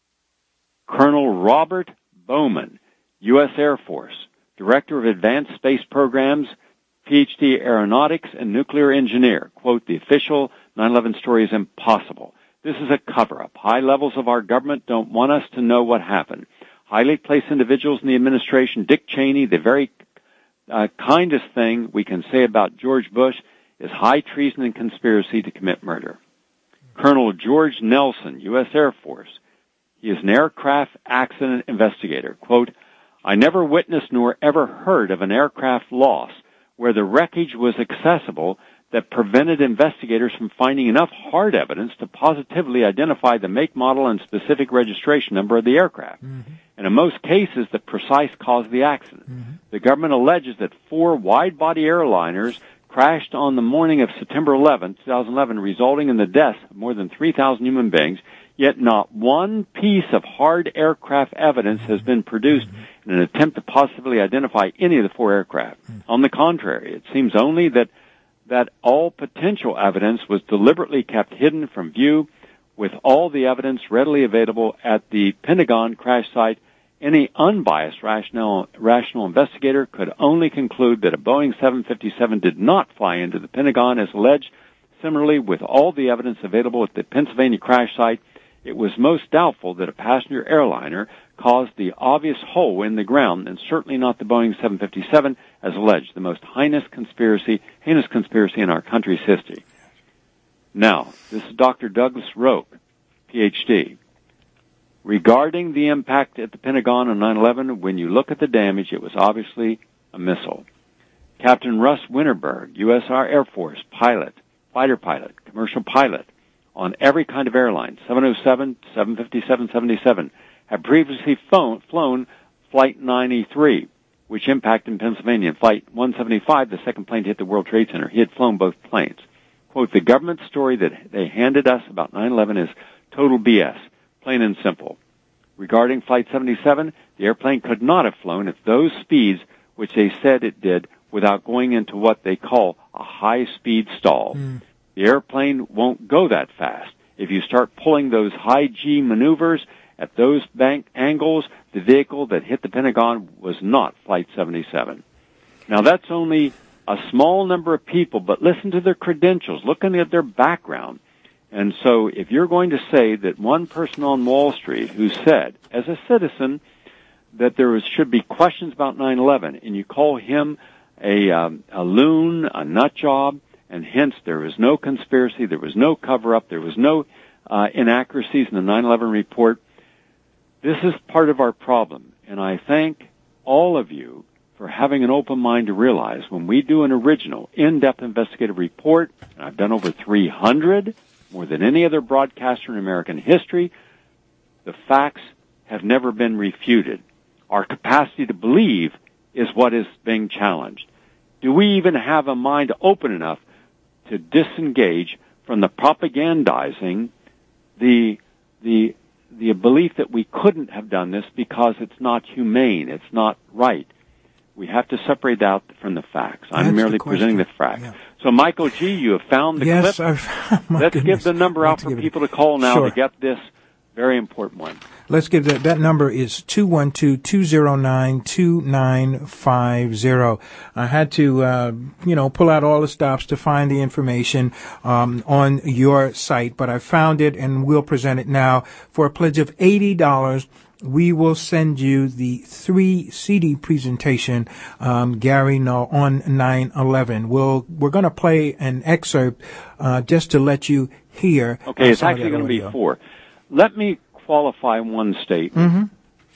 Colonel Robert Bowman, U.S. Air Force, Director of Advanced Space Programs, Ph.D. Aeronautics and Nuclear Engineer. Quote, the official 9/11 story is impossible. This is a cover-up. High levels of our government don't want us to know what happened. Highly placed individuals in the administration, Dick Cheney, the very kindest thing we can say about George Bush is high treason and conspiracy to commit murder. Colonel George Nelson, U.S. Air Force. He is an aircraft accident investigator. Quote, I never witnessed nor ever heard of an aircraft loss where the wreckage was accessible that prevented investigators from finding enough hard evidence to positively identify the make, model, and specific registration number of the aircraft. And in most cases, the precise cause of the accident. The government alleges that 4 wide-body airliners crashed on the morning of September 11, 2011, resulting in the deaths of more than 3,000 human beings, yet not one piece of hard aircraft evidence has been produced in an attempt to positively identify any of the 4 aircraft. On the contrary, it seems only that all potential evidence was deliberately kept hidden from view. With all the evidence readily available at the Pentagon crash site, any unbiased rational investigator could only conclude that a Boeing 757 did not fly into the Pentagon as alleged. Similarly, with all the evidence available at the Pennsylvania crash site, it was most doubtful that a passenger airliner caused the obvious hole in the ground, and certainly not the Boeing 757, as alleged, the most heinous conspiracy in our country's history. Now, this is Dr. Douglas Roque, Ph.D. Regarding the impact at the Pentagon on 9/11, when you look at the damage, it was obviously a missile. Captain Russ Winterberg, U.S. Air Force pilot, fighter pilot, commercial pilot, on every kind of airline, 707, 757, 77, had previously flown Flight 93, which impacted in Pennsylvania. Flight 175, the second plane to hit the World Trade Center, he had flown both planes. Quote, the government story that they handed us about 9/11 is total BS, plain and simple. Regarding Flight 77, the airplane could not have flown at those speeds which they said it did without going into what they call a high-speed stall. The airplane won't go that fast. If you start pulling those high G maneuvers at those bank angles, the vehicle that hit the Pentagon was not Flight 77. Now, that's only a small number of people, but listen to their credentials, looking at their background. And so if you're going to say that one person on Wall Street who said, as a citizen, that should be questions about 9/11, and you call him a loon, a nut job, and hence there was no conspiracy, there was no cover-up, there was no inaccuracies in the 9/11 report. This is part of our problem, and I thank all of you for having an open mind to realize when we do an original, in-depth investigative report, and I've done over 300, more than any other broadcaster in American history, the facts have never been refuted. Our capacity to believe is what is being challenged. Do we even have a mind open enough to disengage from the propagandizing, the belief that we couldn't have done this because it's not humane, it's not right? We have to separate that from the facts. I'm merely presenting the facts. Yeah. So, Michael G., you have found the clip. Let's give the number out for people to call now to get this very important one. Let's give that number is 212-209-2950. I had to, pull out all the stops to find the information on your site, but I found it and we'll present it now. For a pledge of $80, we will send you the 3 CD presentation, Gary Null, on 9/11. We're going to play an excerpt just to let you hear. Okay, it's actually going to be 4. Let me qualify one statement. Mm-hmm.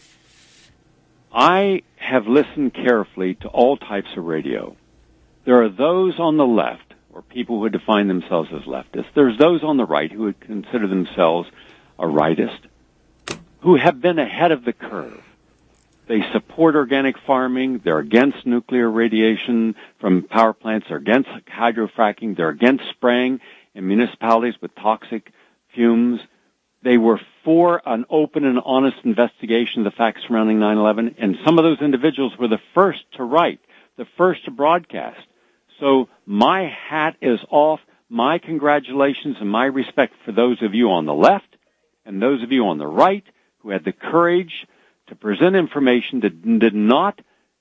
I have listened carefully to all types of radio. There are those on the left, or people who would define themselves as leftists. There's those on the right who would consider themselves a rightist, who have been ahead of the curve. They support organic farming. They're against nuclear radiation from power plants. They're against hydrofracking. They're against spraying in municipalities with toxic fumes. They were for an open and honest investigation of the facts surrounding 9/11, and some of those individuals were the first to write, the first to broadcast. So my hat is off. My congratulations and my respect for those of you on the left and those of you on the right who had the courage to present information that did not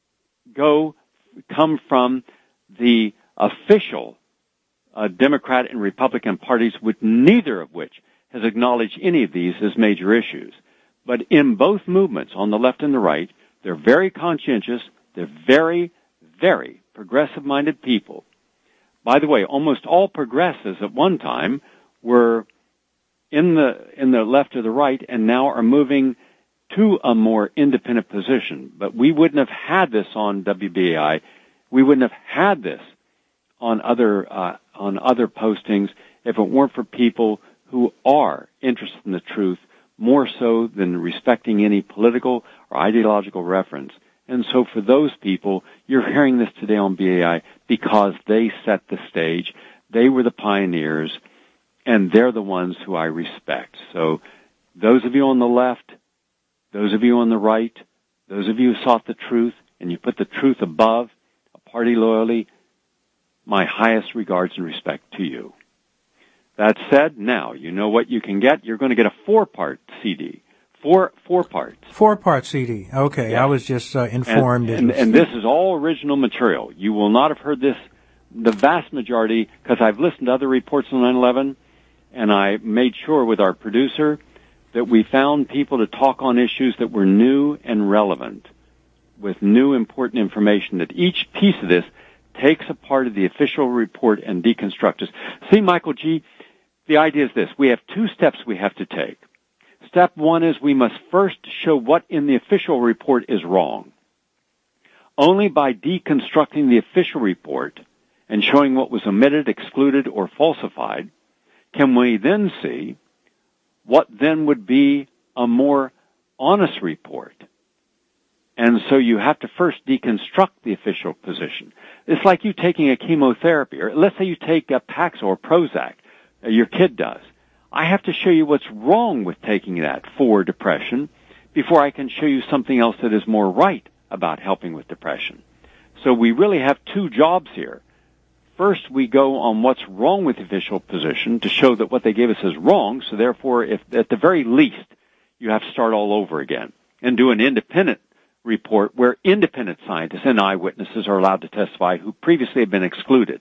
come from the official Democrat and Republican parties, with neither of which has acknowledged any of these as major issues. But in both movements, on the left and the right, they're very conscientious, they're very, very progressive-minded people. By the way, almost all progressives at one time were in the left or the right and now are moving to a more independent position. But we wouldn't have had this on WBAI. We wouldn't have had this on other postings if it weren't for people who are interested in the truth more so than respecting any political or ideological reference. And so for those people, you're hearing this today on BAI because they set the stage. They were the pioneers, and they're the ones who I respect. So those of you on the left, those of you on the right, those of you who sought the truth, and you put the truth above a party loyalty, my highest regards and respect to you. That said, now you know what you can get. You're going to get a 4-part CD. Four parts. 4-part CD. Okay, yeah. I was just informed. And this is all original material. You will not have heard this, the vast majority, because I've listened to other reports on 9/11, and I made sure with our producer that we found people to talk on issues that were new and relevant, with new important information, that each piece of this takes a part of the official report and deconstructs it. See, Michael G., the idea is this. We have 2 steps we have to take. Step 1 is we must first show what in the official report is wrong. Only by deconstructing the official report and showing what was omitted, excluded, or falsified can we then see what then would be a more honest report. And so you have to first deconstruct the official position. It's like you taking a chemotherapy, or let's say you take a Paxil or Prozac, your kid does. I have to show you what's wrong with taking that for depression before I can show you something else that is more right about helping with depression. So we really have 2 jobs here. First, we go on what's wrong with the official position to show that what they gave us is wrong, so therefore, if at the very least, you have to start all over again and do an independent report where independent scientists and eyewitnesses are allowed to testify who previously had been excluded.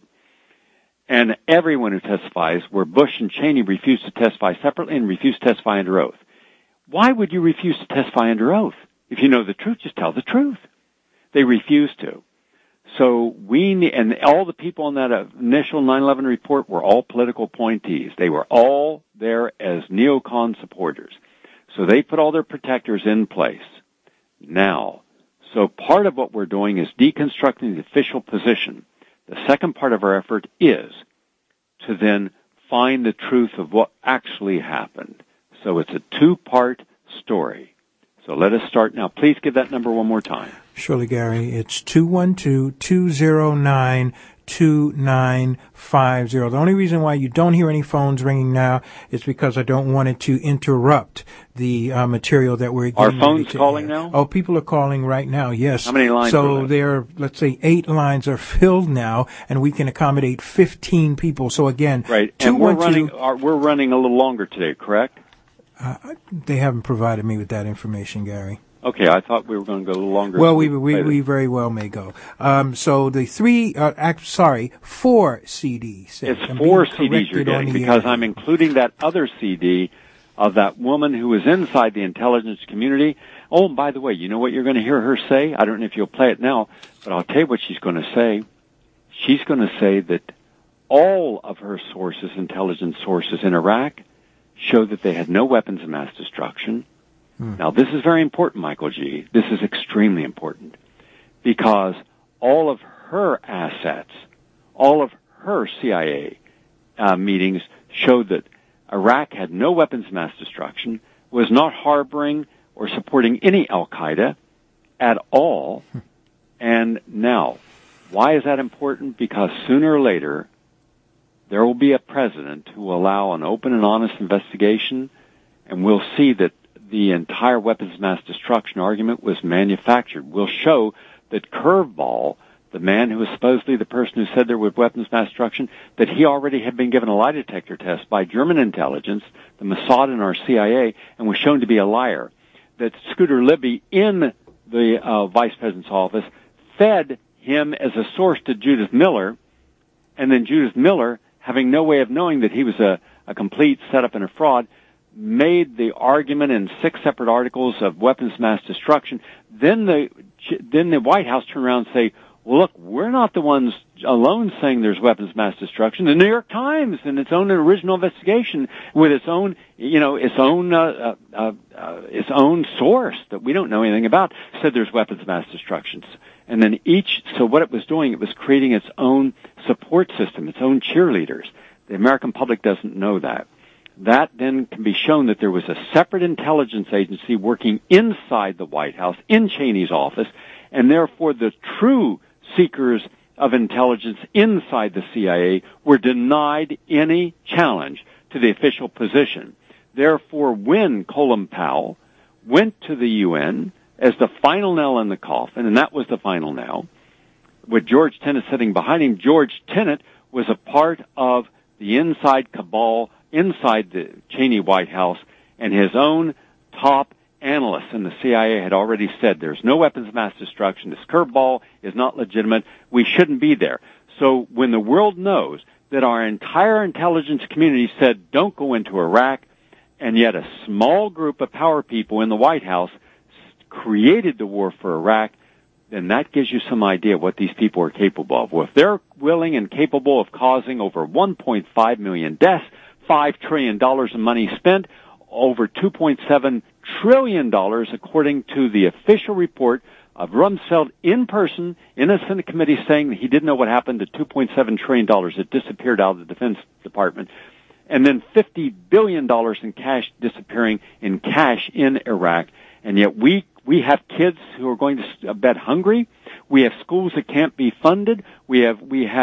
And everyone who testifies, where Bush and Cheney refused to testify separately and refused to testify under oath. Why would you refuse to testify under oath? If you know the truth, just tell the truth. They refused to. So and all the people in that initial 9/11 report were all political appointees. They were all there as neocon supporters. So they put all their protectors in place. Now, so part of what we're doing is deconstructing the official position. The second part of our effort is to then find the truth of what actually happened. So it's a two-part story. So let us start now. Please give that number one more time. Surely, Gary. It's 212-209-2950. The only reason why you don't hear any phones ringing now is because I don't want it to interrupt the material that we're getting. Are phones calling now? Oh, people are calling right now, yes. How many lines So there, let's say 8 lines are filled now, and we can accommodate 15 people. So again, right. And we're running a little longer today, correct? They haven't provided me with that information, Gary. Okay, I thought we were going to go a little longer. Well, we very well may go. So the 4 CDs. It's 4 CDs you're getting because I'm including that other CD of that woman who was inside the intelligence community. Oh, and by the way, you know what you're going to hear her say? I don't know if you'll play it now, but I'll tell you what she's going to say. She's going to say that all of her sources, intelligence sources in Iraq, show that they had no weapons of mass destruction. Now, this is very important, Michael G. This is extremely important because all of her assets, all of her CIA meetings showed that Iraq had no weapons of mass destruction, was not harboring or supporting any al-Qaeda at all. And now, why is that important? Because sooner or later, there will be a president who will allow an open and honest investigation, and we'll see that the entire weapons of mass destruction argument was manufactured. We'll show that Curveball, the man who was supposedly the person who said there were weapons of mass destruction, that he already had been given a lie detector test by German intelligence, the Mossad and our CIA, and was shown to be a liar. That Scooter Libby in the vice president's office fed him as a source to Judith Miller, and then Judith Miller, having no way of knowing that he was a complete setup and a fraud, made the argument in 6 separate articles of weapons of mass destruction. Then the White House turned around and say, well, look, we're not the ones alone saying there's weapons of mass destruction. The New York Times, in its own original investigation, with its own source that we don't know anything about, said there's weapons of mass destruction. And then so what it was doing, it was creating its own support system, its own cheerleaders. The American public doesn't know that. That then can be shown that there was a separate intelligence agency working inside the White House, in Cheney's office, and therefore the true seekers of intelligence inside the CIA were denied any challenge to the official position. Therefore, when Colin Powell went to the UN as the final nail in the coffin, and that was the final nail, with George Tenet sitting behind him, George Tenet was a part of the inside cabal inside the Cheney White House, and his own top analysts in the CIA had already said there's no weapons of mass destruction, this curveball is not legitimate, we shouldn't be there. So when the world knows that our entire intelligence community said don't go into Iraq, and yet a small group of power people in the White House created the war for Iraq, then that gives you some idea what these people are capable of. Well, if they're willing and capable of causing over 1.5 million deaths, $5 trillion in money spent, over $2.7 trillion, according to the official report of Rumsfeld in person in a Senate committee saying that he didn't know what happened to $2.7 trillion that disappeared out of the Defense Department. And then $50 billion in cash disappearing in cash in Iraq. And yet we have kids who are going to bed hungry. We have schools that can't be funded. We have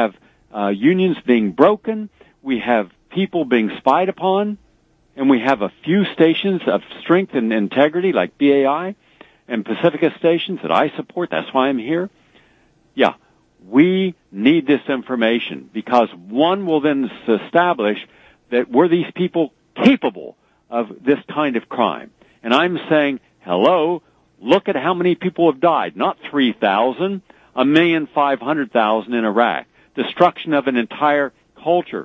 unions being broken. We have people being spied upon, and we have a few stations of strength and integrity like BAI and Pacifica stations that I support. That's why I'm here. Yeah, we need this information because one will then establish that were these people capable of this kind of crime. And I'm saying, hello, look at how many people have died. Not 3,000, 1,500,000 in Iraq. Destruction of an entire culture.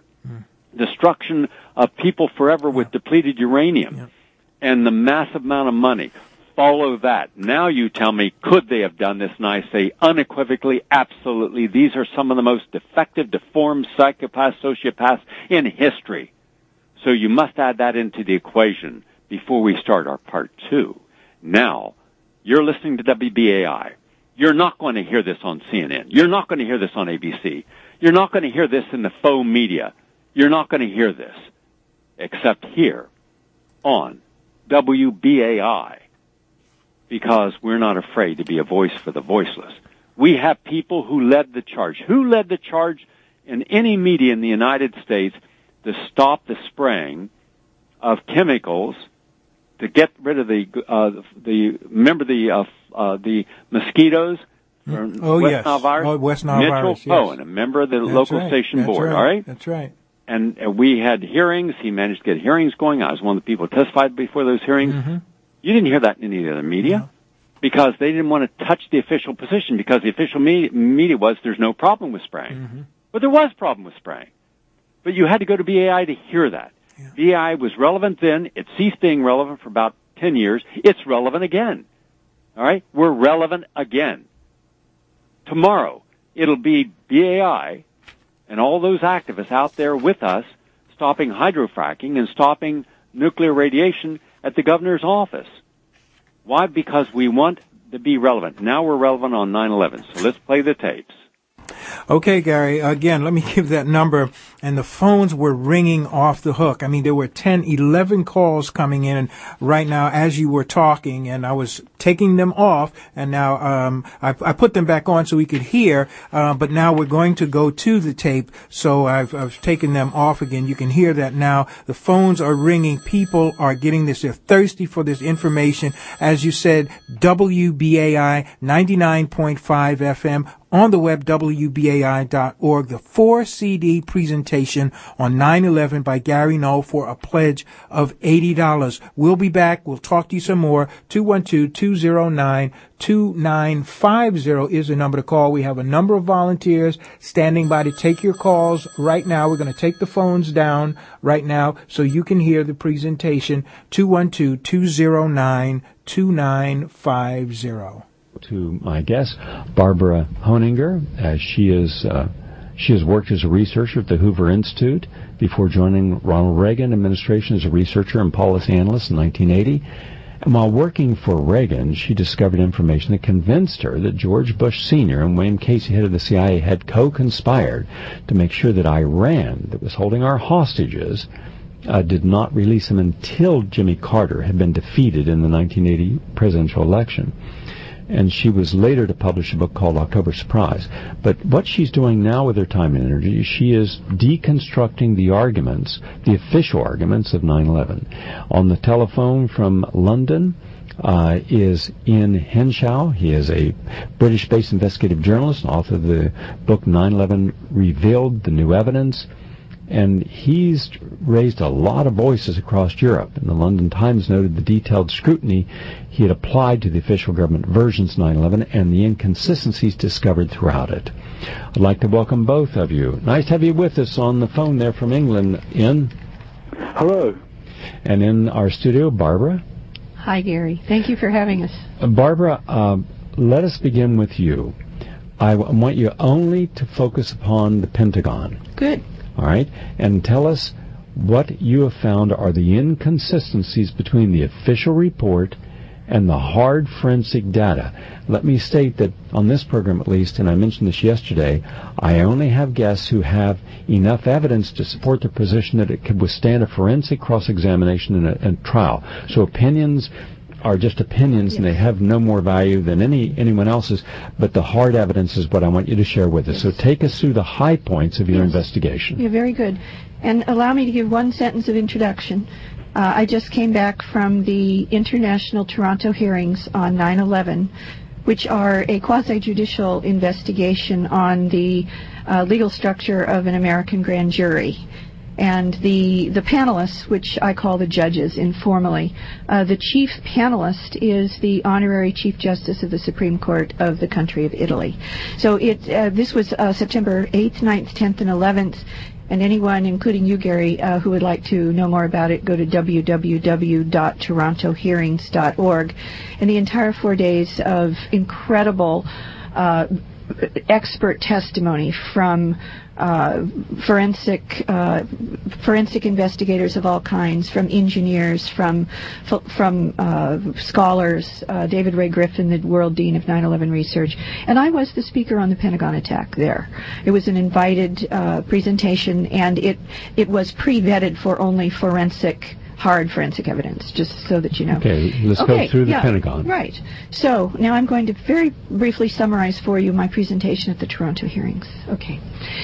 Destruction of people forever with depleted uranium, and the massive amount of money. follow that. Now you tell me, could they have done this? And I say unequivocally, absolutely. These are some of the most defective, deformed psychopaths, sociopaths in history. So you must add that into the equation before we start our part two. Now, you're listening to WBAI. You're not going to hear this on CNN. You're not going to hear this on ABC. You're not going to hear this in the faux media. You're not going to hear this except here on WBAI, because we're not afraid to be a voice for the voiceless. We have people who led the charge. Who led the charge in any media in the United States to stop the spraying of chemicals to get rid of the mosquitoes? West Nile virus. West Nile virus, Mitchell Cohen, a member of the local station board, all right? That's right. And we had hearings. He managed to get hearings going. I was one of the people who testified before those hearings. Mm-hmm. You didn't hear that in any other media because they didn't want to touch the official position, because the official media was there's no problem with spraying. Mm-hmm. But there was a problem with spraying. But you had to go to BAI to hear that. Yeah. BAI was relevant then. It ceased being relevant for about 10 years. It's relevant again. All right? We're relevant again. Tomorrow, it'll be BAI and all those activists out there with us stopping hydrofracking and stopping nuclear radiation at the governor's office. Why? Because we want to be relevant. Now we're relevant on 9/11. So let's play the tapes. Okay, Gary, again, let me give that number. And the phones were ringing off the hook. I mean, there were 10, 11 calls coming in right now as you were talking, and I was taking them off, and now I put them back on so we could hear, but now we're going to go to the tape, so I've taken them off again. You can hear that now. The phones are ringing. People are getting this. They're thirsty for this information. As you said, WBAI 99.5 FM. On the web, WBAI.org, the 4-CD presentation on 9/11 by Gary Null for a pledge of $80. We'll be back. We'll talk to you some more. 212-209-2950 is the number to call. We have a number of volunteers standing by to take your calls right now. We're going to take the phones down right now so you can hear the presentation. 212-209-2950. To my guest, Barbara Honinger, as she has worked as a researcher at the Hoover Institute before joining Ronald Reagan administration as a researcher and policy analyst in 1980. And while working for Reagan, she discovered information that convinced her that George Bush Sr. and William Casey, head of the CIA, had co-conspired to make sure that Iran, that was holding our hostages, did not release them until Jimmy Carter had been defeated in the 1980 presidential election. And she was later to publish a book called October Surprise. But what she's doing now with her time and energy, she is deconstructing the arguments, the official arguments of 9/11. On the telephone from London is Ian Henshaw. He is a British-based investigative journalist and author of the book 9/11 Revealed, The New Evidence. And he's raised a lot of voices across Europe. And the London Times noted the detailed scrutiny he had applied to the official government versions of 9/11 and the inconsistencies discovered throughout it. I'd like to welcome both of you. Nice to have you with us on the phone there from England, Ian. Hello. And in our studio, Barbara. Hi, Gary. Thank you for having us. Barbara, let us begin with you. I want you only to focus upon the Pentagon. Good. All right, and tell us what you have found are the inconsistencies between the official report and the hard forensic data. Let me state that on this program at least, and I mentioned this yesterday, I only have guests who have enough evidence to support their position that it could withstand a forensic cross-examination in a trial. So opinions are just opinions, yes, and they have no more value than anyone else's, but the hard evidence is what I want you to share with us. Yes. So take us through the high points of your investigation. Yeah, very good. And allow me to give one sentence of introduction. I just came back from the International Toronto hearings on 9/11, which are a quasi-judicial investigation on the legal structure of an American grand jury. And the panelists, which I call the judges informally, the chief panelist is the honorary Chief Justice of the Supreme Court of the country of Italy. So this was September 8th, 9th, 10th, and 11th. And anyone, including you, Gary, who would like to know more about it, go to www.torontohearings.org. And the entire 4 days of incredible expert testimony from forensic investigators of all kinds, from engineers, from scholars, David Ray Griffin, the World Dean of 9/11 Research, and I was the speaker on the Pentagon attack there. It was an invited presentation, and it was pre-vetted for only hard forensic evidence, just so that you know. Okay, let's go through the Pentagon. Right. So now I'm going to very briefly summarize for you my presentation at the Toronto hearings. Okay.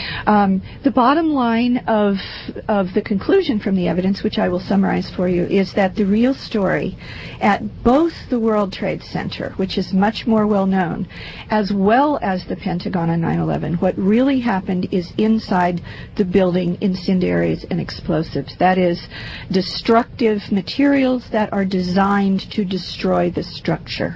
The bottom line of the conclusion from the evidence, which I will summarize for you, is that the real story at both the World Trade Center, which is much more well known, as well as the Pentagon on 9/11, what really happened is inside the building, incendiaries and explosives. That is, destructive materials that are designed to destroy the structure.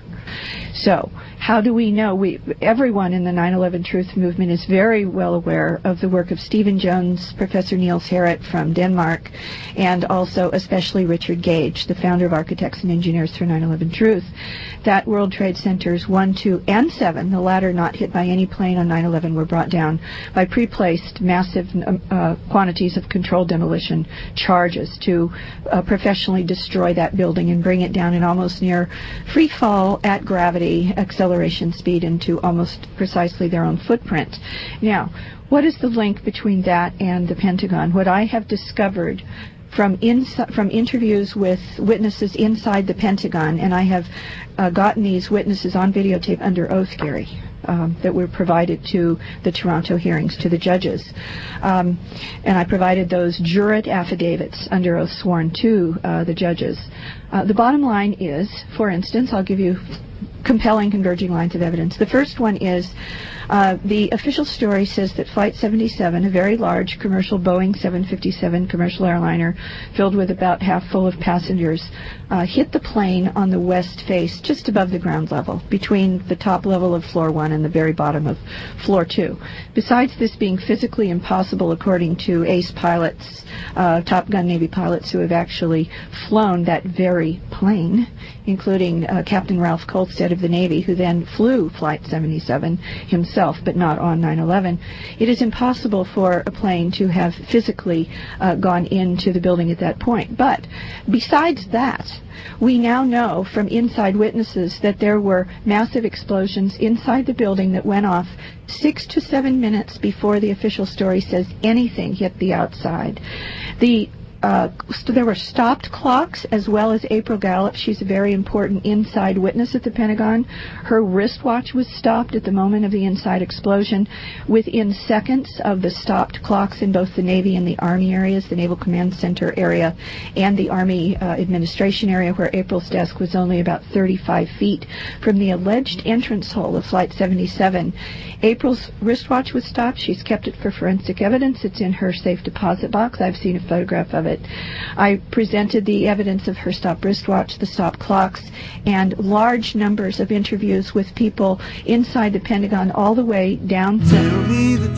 So, how do we know? Everyone in the 9/11 Truth Movement is very well aware of the work of Stephen Jones, Professor Niels Harrit from Denmark, and also especially Richard Gage, the founder of Architects and Engineers for 9/11 Truth, that World Trade Centers 1, 2, and 7, the latter not hit by any plane on 9/11, were brought down by pre-placed massive quantities of controlled demolition charges to professionally destroy that building and bring it down in almost near free fall at gravity acceleration speed into almost precisely their own footprint. Now, what is the link between that and the Pentagon? What I have discovered from interviews with witnesses inside the Pentagon, and I have gotten these witnesses on videotape under oath, Gary, that were provided to the Toronto hearings, to the judges. And I provided those jurat affidavits under oath sworn to the judges. The bottom line is, for instance, I'll give you compelling converging lines of evidence. The first one is the official story says that Flight 77, a very large commercial Boeing 757 commercial airliner filled with about half full of passengers, hit the plane on the west face just above the ground level, between the top level of floor 1 and the very bottom of floor 2. Besides this being physically impossible, according to ace pilots, Top Gun Navy pilots who have actually flown that very plane, including Captain Ralph Kolstad of the Navy, who then flew Flight 77 himself, but not on 9/11. It is impossible for a plane to have physically gone into the building at that point. But besides that, we now know from inside witnesses that there were massive explosions inside the building that went off 6 to 7 minutes before the official story says anything hit the outside. There were stopped clocks, as well as April Gallup. She's a very important inside witness at the Pentagon. Her wristwatch was stopped at the moment of the inside explosion. Within seconds of the stopped clocks in both the Navy and the Army areas, the Naval Command Center area and the Army Administration area, where April's desk was only about 35 feet from the alleged entrance hole of Flight 77. April's wristwatch was stopped. She's kept it for forensic evidence. It's in her safe deposit box. I've seen a photograph of it. I presented the evidence of her stopped wristwatch, the stopped clocks, and large numbers of interviews with people inside the Pentagon all the way down. Tell me the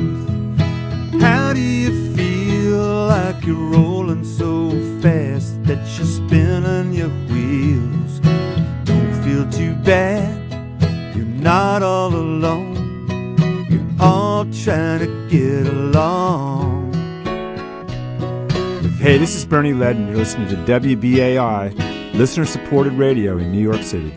truth. How do you feel? Like you're rolling so fast that you're spinning your wheels. Don't feel too bad. You're not all alone. You're all trying to get along. Hey, this is Bernie Led, and you're listening to WBAI, listener-supported radio in New York City.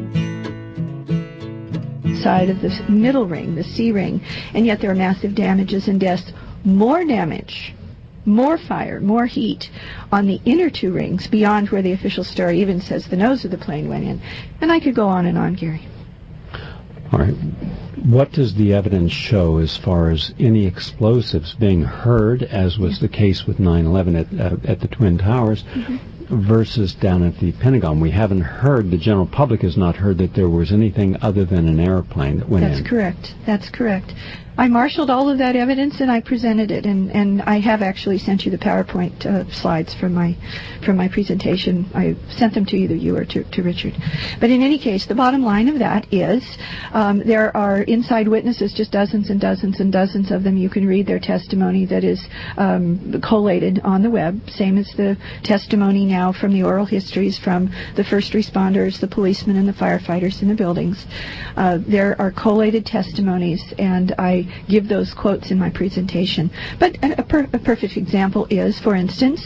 Side of the middle ring, the C ring, and yet there are massive damages and deaths. More damage, more fire, more heat on the inner two rings beyond where the official story even says the nose of the plane went in. And I could go on and on, Gary. All right. What does the evidence show as far as any explosives being heard, as was the case with 9/11 at the Twin Towers, versus down at the Pentagon? We haven't heard, the general public has not heard that there was anything other than an airplane that went in. That's correct. That's correct. I marshaled all of that evidence and I presented it, and I have actually sent you the PowerPoint slides from my presentation. I sent them to either you or to Richard. But in any case, the bottom line of that is there are inside witnesses, just dozens and dozens and dozens of them. You can read their testimony that is collated on the web, same as the testimony now from the oral histories from the first responders, the policemen, and the firefighters in the buildings. There are collated testimonies, and I give those quotes in my presentation. But a perfect example is, for instance,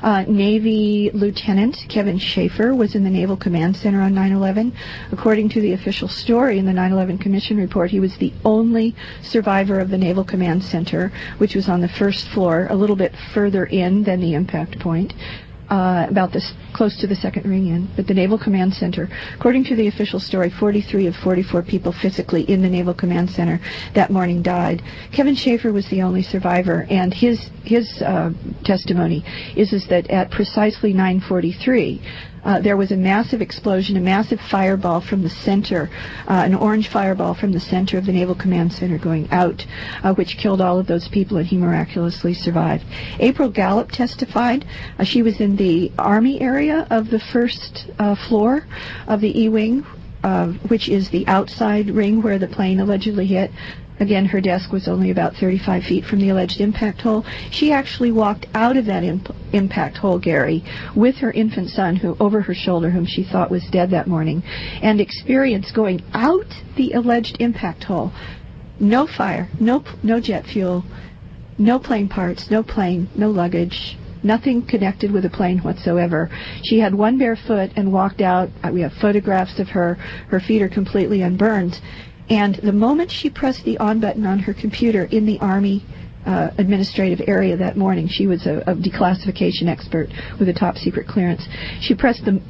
Navy Lieutenant Kevin Schaefer was in the Naval Command Center on 9/11. According to the official story in the 9/11 Commission report, he was the only survivor of the Naval Command Center, which was on the first floor, a little bit further in than the impact point. About this close to the second ring in, but the Naval Command Center. According to the official story, 43 of 44 people physically in the Naval Command Center that morning died. Kevin Schaefer was the only survivor, and his testimony is that at precisely 9:43, there was a massive explosion, a massive fireball from the center, an orange fireball from the center of the Naval Command Center going out, which killed all of those people, and he miraculously survived. April Gallup testified. She was in the Army area of the first floor of the E-Wing, which is the outside ring where the plane allegedly hit. Again, her desk was only about 35 feet from the alleged impact hole. She actually walked out of that impact hole, Gary, with her infant son who over her shoulder, whom she thought was dead that morning, and experienced going out the alleged impact hole. No fire, no jet fuel, no plane parts, no plane, no luggage, nothing connected with the plane whatsoever. She had one bare foot and walked out. We have photographs of her. Her feet are completely unburned. And the moment she pressed the on button on her computer in the Army administrative area that morning, she was a declassification expert with a top secret clearance. She pressed the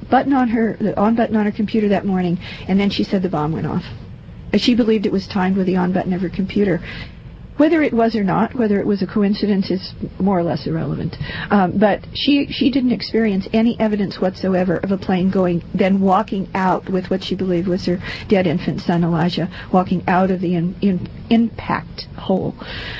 on button on her computer that morning, and then she said the bomb went off. She believed it was timed with the on button of her computer. Whether it was or not, whether it was a coincidence, is more or less irrelevant. But she didn't experience any evidence whatsoever of a plane then walking out with what she believed was her dead infant son, Elijah, walking out of the impact hole.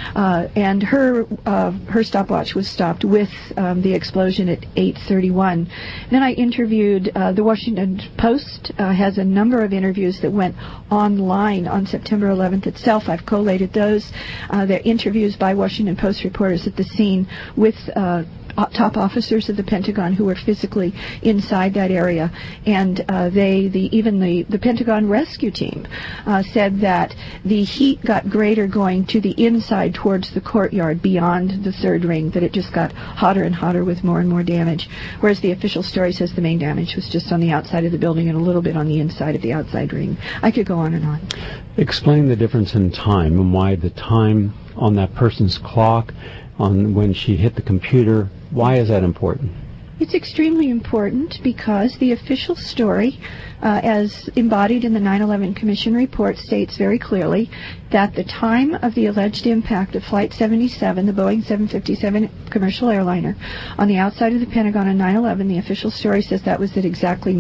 And her stopwatch was stopped with the explosion at 8:31. Then I interviewed, the Washington Post has a number of interviews that went online on September 11th itself. I've collated those. They're interviews by Washington Post reporters at the scene with top officers of the Pentagon who were physically inside that area, and even the Pentagon rescue team said that the heat got greater going to the inside towards the courtyard beyond the third ring, that it just got hotter and hotter with more and more damage, whereas the official story says the main damage was just on the outside of the building and a little bit on the inside of the outside ring. I could go on and on. Explain the difference in time and why the time on that person's clock on when she hit the computer, why is that important? It's extremely important because the official story, as embodied in the 9/11 Commission report, states very clearly that the time of the alleged impact of Flight 77, the Boeing 757 commercial airliner, on the outside of the Pentagon on 9/11, the official story says that was at exactly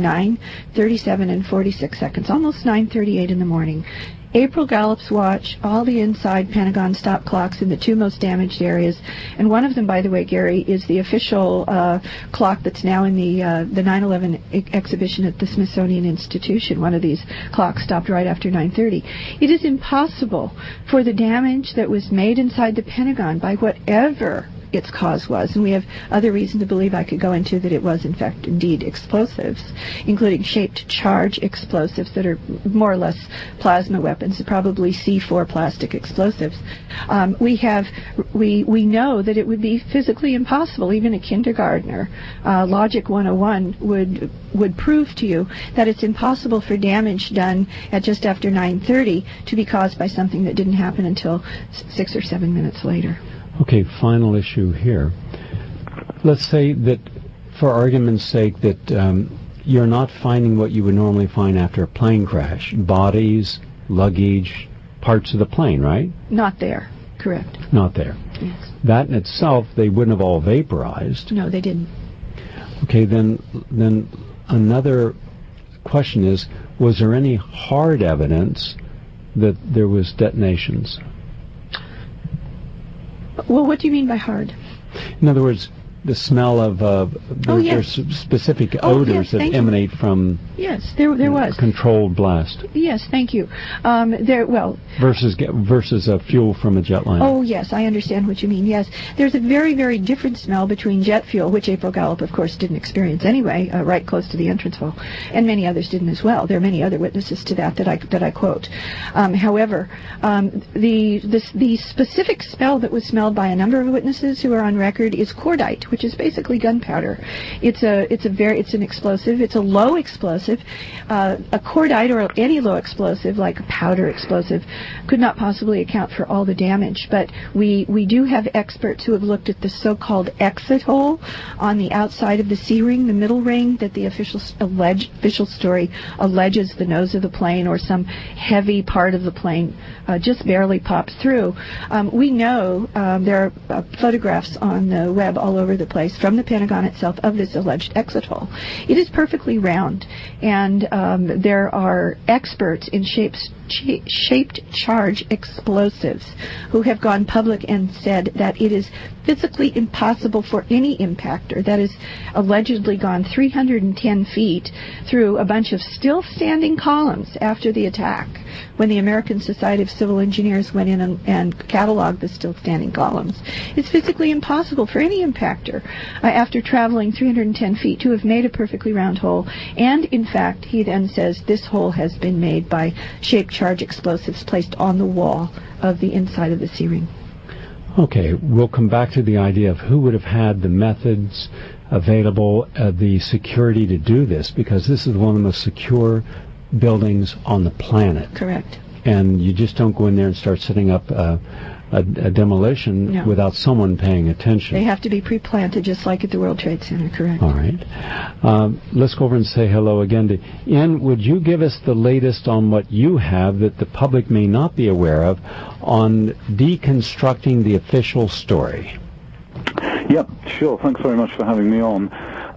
9:37 and 46 seconds, almost 9:38 in the morning. April Gallup's watch, all the inside Pentagon stop clocks in the two most damaged areas, and one of them, by the way, Gary, is the official clock that's now in the 9/11 exhibition at the Smithsonian Institution. One of these clocks stopped right after 9:30. It is impossible for the damage that was made inside the Pentagon by whatever its cause was, and we have other reason to believe I could go into that it was in fact indeed explosives, including shaped charge explosives that are more or less plasma weapons, probably C4 plastic explosives. We know that it would be physically impossible. Even a kindergartner, Logic 101 would prove to you that it's impossible for damage done at just after 9:30 to be caused by something that didn't happen until 6 or 7 minutes later. Okay, final issue here. Let's say that, for argument's sake, that you're not finding what you would normally find after a plane crash. Bodies, luggage, parts of the plane, right? Not there, correct. Not there. Yes. That in itself, they wouldn't have all vaporized. No, they didn't. Okay, then another question is, was there any hard evidence that there was detonations? Well, what do you mean by hard? In other words, the smell of yes. there's specific odors that emanate from yes, there was controlled blast. Yes, thank you. Versus a fuel from a jetliner. Oh yes, I understand what you mean. Yes, there's a very, very different smell between jet fuel, which April Gallup, of course, didn't experience anyway, right close to the entrance hall, and many others didn't as well. There are many other witnesses to that I quote. However, the specific smell that was smelled by a number of witnesses who are on record is cordite, which is basically gunpowder. It's an explosive. It's a low explosive. A cordite or any low explosive, like a powder explosive, could not possibly account for all the damage. But we do have experts who have looked at the so-called exit hole on the outside of the C-ring, the middle ring that the official story alleges the nose of the plane or some heavy part of the plane just barely pops through. We know there are photographs on the web all over the place from the Pentagon itself of this alleged exit hole. It is perfectly round, and there are experts in shaped charge explosives who have gone public and said that it is physically impossible for any impactor that has allegedly gone 310 feet through a bunch of still standing columns after the attack, when the American Society of Civil Engineers went in and cataloged the still standing columns. It's physically impossible for any impactor after traveling 310 feet to have made a perfectly round hole. And in fact, he then says this hole has been made by shaped charge explosives placed on the wall of the inside of the C-ring. Okay, we'll come back to the idea of who would have had the methods available, the security to do this, because this is one of the most secure buildings on the planet. Correct. And you just don't go in there and start setting up a demolition without someone paying attention. They have to be pre-planted, just like at the World Trade Center, correct. All right. Let's go over and say hello again to Ian. Would you give us the latest on what you have that the public may not be aware of on deconstructing the official story? Yep, sure. Thanks very much for having me on.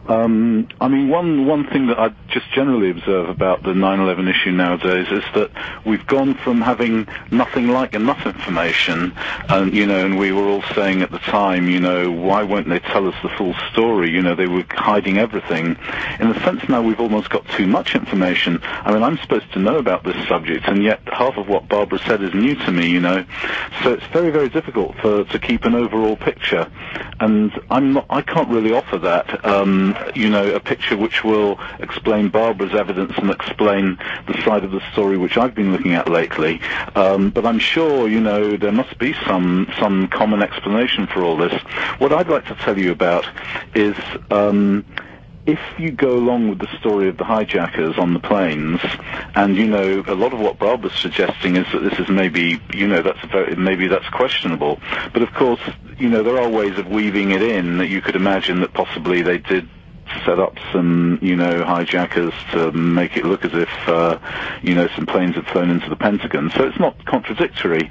I mean, one thing that I just generally observe about the 9/11 issue nowadays is that we've gone from having nothing like enough information, and we were all saying at the time, why won't they tell us the full story? They were hiding everything. In a sense, now we've almost got too much information. I mean, I'm supposed to know about this subject, and yet half of what Barbara said is new to me. So it's very, very difficult to keep an overall picture, and I can't really offer that. A picture which will explain Barbara's evidence and explain the side of the story which I've been looking at lately. But I'm sure, there must be some common explanation for all this. What I'd like to tell you about is, if you go along with the story of the hijackers on the planes, and a lot of what Barbara's suggesting is that this is maybe that's questionable. But of course, there are ways of weaving it in that you could imagine that possibly they did set up some, hijackers to make it look as if, some planes had flown into the Pentagon. So it's not contradictory.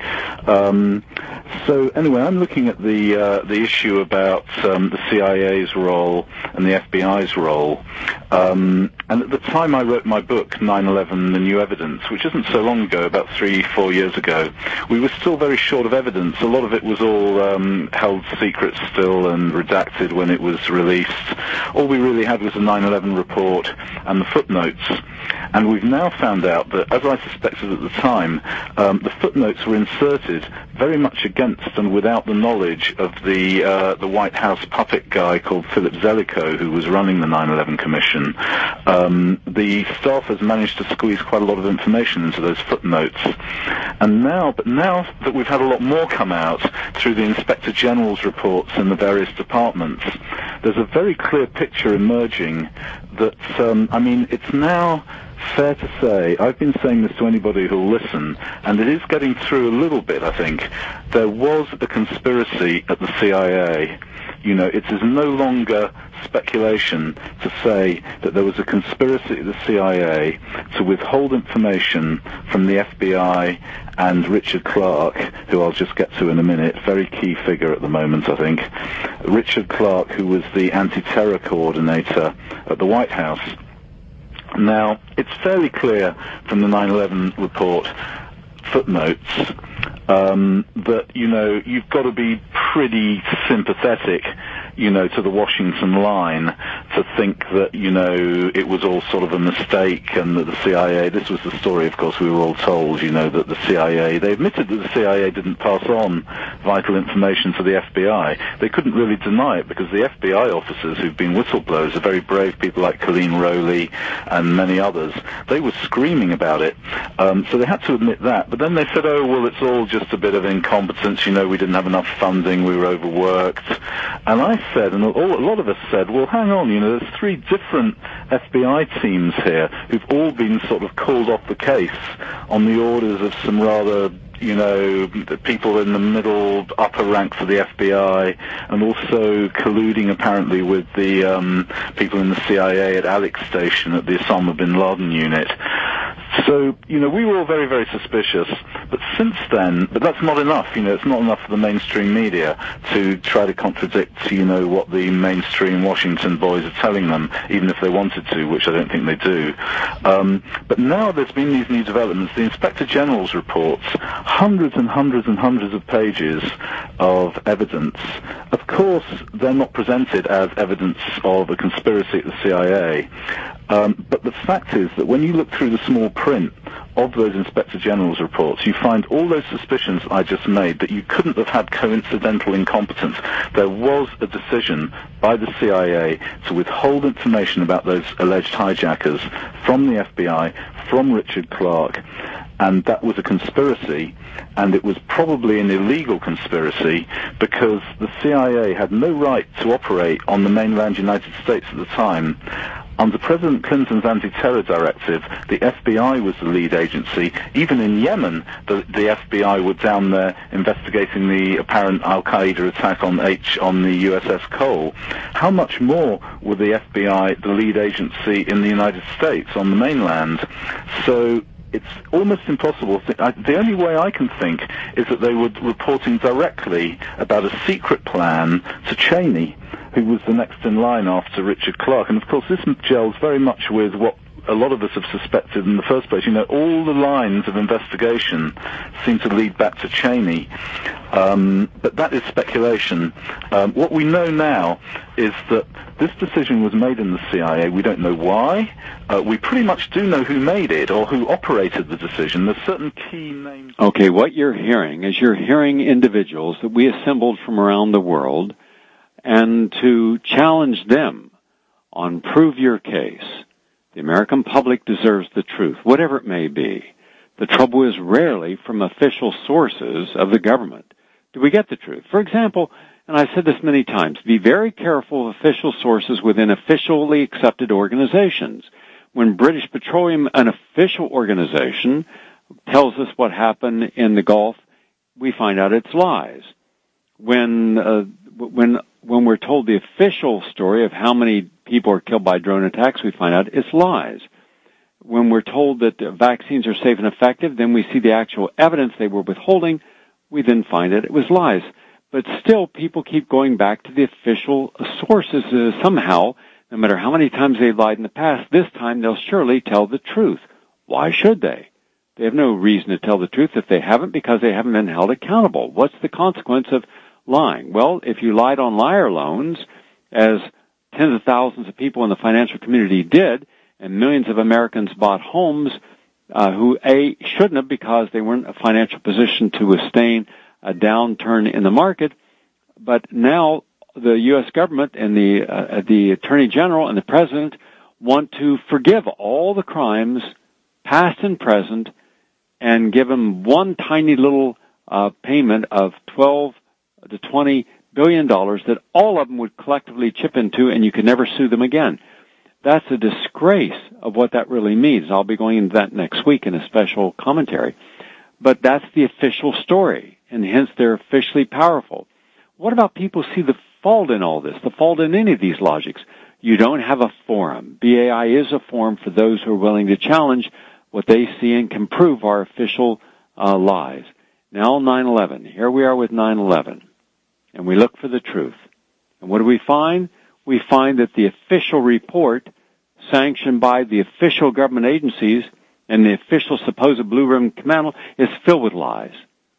So anyway, I'm looking at the issue about the CIA's role and the FBI's role. And at the time I wrote my book, 9/11, The New Evidence, which isn't so long ago, about 3-4 years ago, we were still very short of evidence. A lot of it was all held secret still and redacted when it was released. All we really had was a 9/11 report and the footnotes. And we've now found out that, as I suspected at the time, the footnotes were inserted very much against and without the knowledge of the White House puppet guy called Philip Zelikow, who was running the 9/11 Commission. The staff has managed to squeeze quite a lot of information into those footnotes. And now that we've had a lot more come out through the Inspector General's reports in the various departments, there's a very clear picture emerging that, it's now fair to say, I've been saying this to anybody who'll listen, and it is getting through a little bit, I think. There was a conspiracy at the CIA. It is no longer speculation to say that there was a conspiracy at the CIA to withhold information from the FBI and Richard Clarke, who I'll just get to in a minute, very key figure at the moment, I think. Richard Clarke, who was the anti-terror coordinator at the White House. Now, it's fairly clear from the 9/11 report footnotes that, you've got to be pretty sympathetic, to the Washington line to think that, it was all sort of a mistake and that the CIA, this was the story, of course, we were all told, that the CIA, they admitted that the CIA didn't pass on vital information to the FBI. They couldn't really deny it because the FBI officers who've been whistleblowers are very brave people like Colleen Rowley and many others. They were screaming about it. So they had to admit that. But then they said, oh, well, it's all just a bit of incompetence. We didn't have enough funding. We were overworked. And I said, and a lot of us said, well, hang on, there's 3 different FBI teams here who've all been sort of called off the case on the orders of some rather, the people in the middle, upper ranks of the FBI, and also colluding apparently with the people in the CIA at Alex Station at the Osama bin Laden unit. So, we were all very, very suspicious. But since then, but that's not enough, it's not enough for the mainstream media to try to contradict, what the mainstream Washington boys are telling them, even if they wanted to, which I don't think they do. But now there's been these new developments. The Inspector General's reports, hundreds and hundreds and hundreds of pages of evidence. Of course, they're not presented as evidence of a conspiracy at the CIA. But the fact is that when you look through the small print of those Inspector General's reports, you find all those suspicions I just made that you couldn't have had coincidental incompetence. There was a decision by the CIA to withhold information about those alleged hijackers from the FBI, from Richard Clarke, and that was a conspiracy, and it was probably an illegal conspiracy because the CIA had no right to operate on the mainland United States at the time. Under President Clinton's anti-terror directive, the FBI was the lead agency. Even in Yemen, the FBI were down there investigating the apparent al-Qaeda attack on the USS Cole. How much more were the FBI the lead agency in the United States on the mainland? So it's almost impossible. The only way I can think is that they were reporting directly about a secret plan to Cheney, who was the next in line after Richard Clarke. And of course this gels very much with what a lot of us have suspected in the first place. All the lines of investigation seem to lead back to Cheney. But that is speculation. What we know now is that this decision was made in the CIA. We don't know why. We pretty much do know who made it or who operated the decision. There's certain key names. Okay, what you're hearing is individuals that we assembled from around the world and to challenge them on prove your case. The American public deserves the truth, whatever it may be. The trouble is rarely from official sources of the government do we get the truth. For example, and I've said this many times, be very careful of official sources within officially accepted organizations. When British Petroleum, an official organization, tells us what happened in the Gulf, we find out it's lies. When we're told the official story of how many people are killed by drone attacks, we find out it's lies. When we're told that vaccines are safe and effective, then we see the actual evidence they were withholding. We then find that it was lies. But still, people keep going back to the official sources somehow. No matter how many times they've lied in the past, this time they'll surely tell the truth. Why should they? They have no reason to tell the truth if they haven't, because they haven't been held accountable. What's the consequence of lying? Well, if you lied on liar loans, as tens of thousands of people in the financial community did, and millions of Americans bought homes who, A, shouldn't have because they weren't in a financial position to withstand a downturn in the market, but now the U.S. government and the Attorney General and the President want to forgive all the crimes, past and present, and give them one tiny little payment of $12 to $20 billion that all of them would collectively chip into, and you could never sue them again. That's a disgrace of what that really means. I'll be going into that next week in a special commentary. But that's the official story, and hence they're officially powerful. What about people who see the fault in all this, the fault in any of these logics? You don't have a forum. BAI is a forum for those who are willing to challenge what they see and can prove are official lies. Now 9/11. Here we are with 9/11. And we look for the truth. And what do we find? We find that the official report, sanctioned by the official government agencies and the official supposed Blue Ribbon Commando, is filled with lies.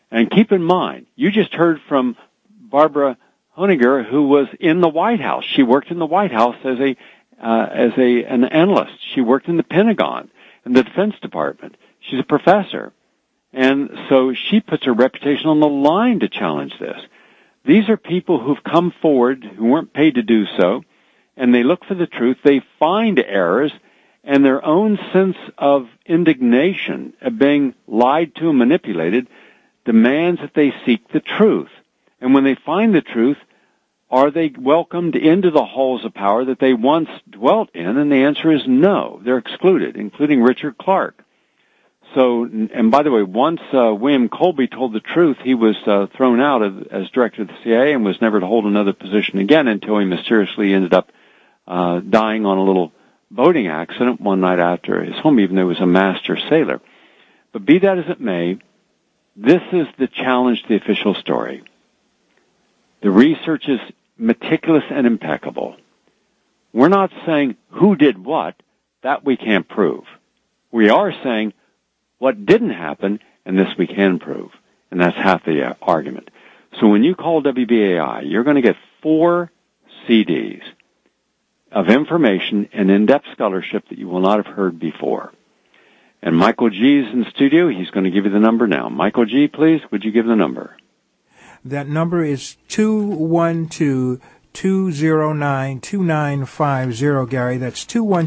And keep in mind, you just heard from Barbara Honegger, who was in the White House. She worked in the White House as an analyst. She worked in the Pentagon and the Defense Department. She's a professor. And so she puts her reputation on the line to challenge this. These are people who've come forward, who weren't paid to do so, and they look for the truth. They find errors, and their own sense of indignation at being lied to and manipulated demands that they seek the truth. And when they find the truth, are they welcomed into the halls of power that they once dwelt in? And the answer is no. They're excluded, including Richard Clarke. So, and by the way, once William Colby told the truth, he was thrown out as director of the CIA and was never to hold another position again until he mysteriously ended up dying on a little boating accident one night after his home, even though he was a master sailor. But be that as it may, this is the challenge to the official story. The research is meticulous and impeccable. We're not saying who did what. That we can't prove. We are saying what didn't happen, and this we can prove. And that's half the argument. So when you call WBAI, you're going to get 4 CDs of information and in-depth scholarship that you will not have heard before. And Michael G. is in the studio. He's going to give you the number now. Michael G., please, would you give the number? That number is 212-209-2950, Gary. That's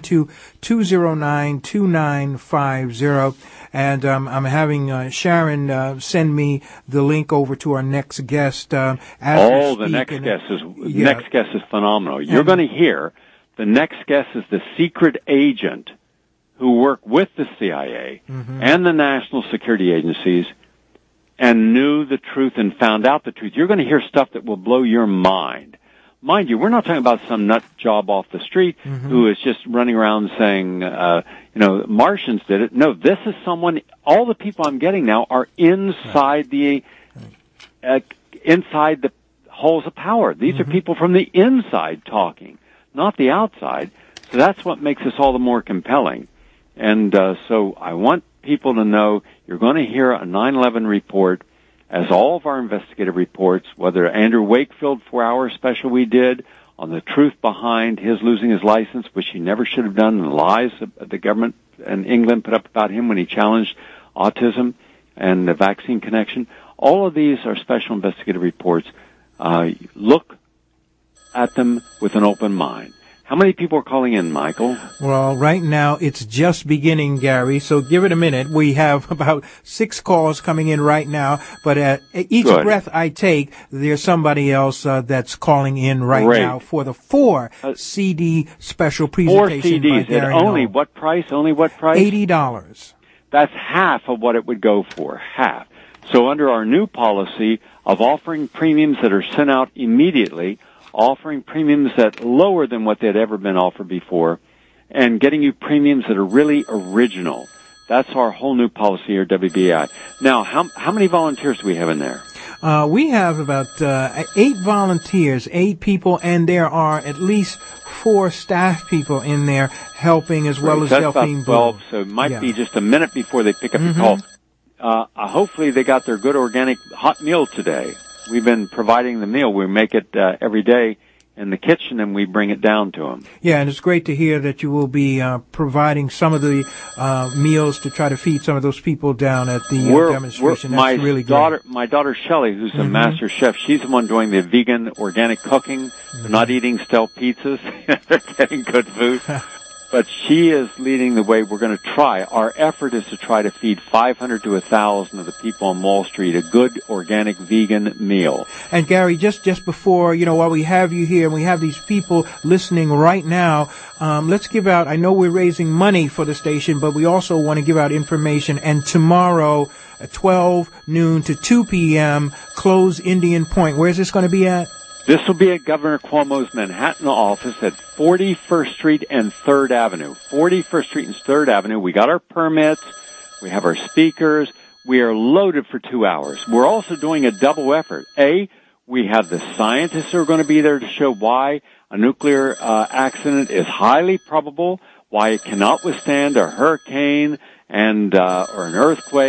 212-209-2950. And I'm having Sharon send me the link over to our next guest. The next guest is phenomenal. You're going to hear the next guest is the secret agent who worked with the CIA and the national security agencies and knew the truth and found out the truth. You're going to hear stuff that will blow your mind. Mind you, we're not talking about some nut job off the street who is just running around saying, Martians did it. No, this is someone, all the people I'm getting now are inside the halls of power. These are people from the inside talking, not the outside. So that's what makes this all the more compelling. And so I want people to know you're going to hear a 9/11 report, as all of our investigative reports, whether Andrew Wakefield 4-hour special we did on the truth behind his losing his license, which he never should have done, and the lies that the government in England put up about him when he challenged autism and the vaccine connection. All of these are special investigative reports. Look at them with an open mind. How many people are calling in, Michael? Well, right now it's just beginning, Gary, so give it a minute. We have about 6 calls coming in right now, but at each breath I take, there's somebody else that's calling in right now for the 4 CD special presentation. 4 CDs at only what price? $80. That's half of what it would go for, half. So under our new policy of offering premiums that are sent out immediately, offering premiums that lower than what they'd ever been offered before, and getting you premiums that are really original. That's our whole new policy here at WBAI. Now, how many volunteers do we have in there? We have about 8 volunteers, 8 people, and there are at least 4 staff people in there helping as well as Delphine Blue. So it might be just a minute before they pick up your call. Hopefully they got their good organic hot meal today. We've been providing the meal. We make it every day in the kitchen, and we bring it down to them. Yeah, and it's great to hear that you will be providing some of the meals to try to feed some of those people down at the demonstration. That's really great. My daughter Shelley, who's a master chef, she's the one doing the vegan organic cooking. They're not eating stale pizzas. They're getting good food. But she is leading the way. We're going to try. Our effort is to try to feed 500 to 1,000 of the people on Wall Street a good organic vegan meal. And Gary, just before, while we have you here and we have these people listening right now, let's give out, I know we're raising money for the station, but we also want to give out information. And tomorrow at 12 noon to 2 p.m., close Indian Point. Where is this going to be at? This will be at Governor Cuomo's Manhattan office at 41st Street and 3rd Avenue. 41st Street and 3rd Avenue. We got our permits. We have our speakers. We are loaded for 2 hours. We're also doing a double effort. We have the scientists who are going to be there to show why a nuclear accident is highly probable, why it cannot withstand a hurricane and or an earthquake,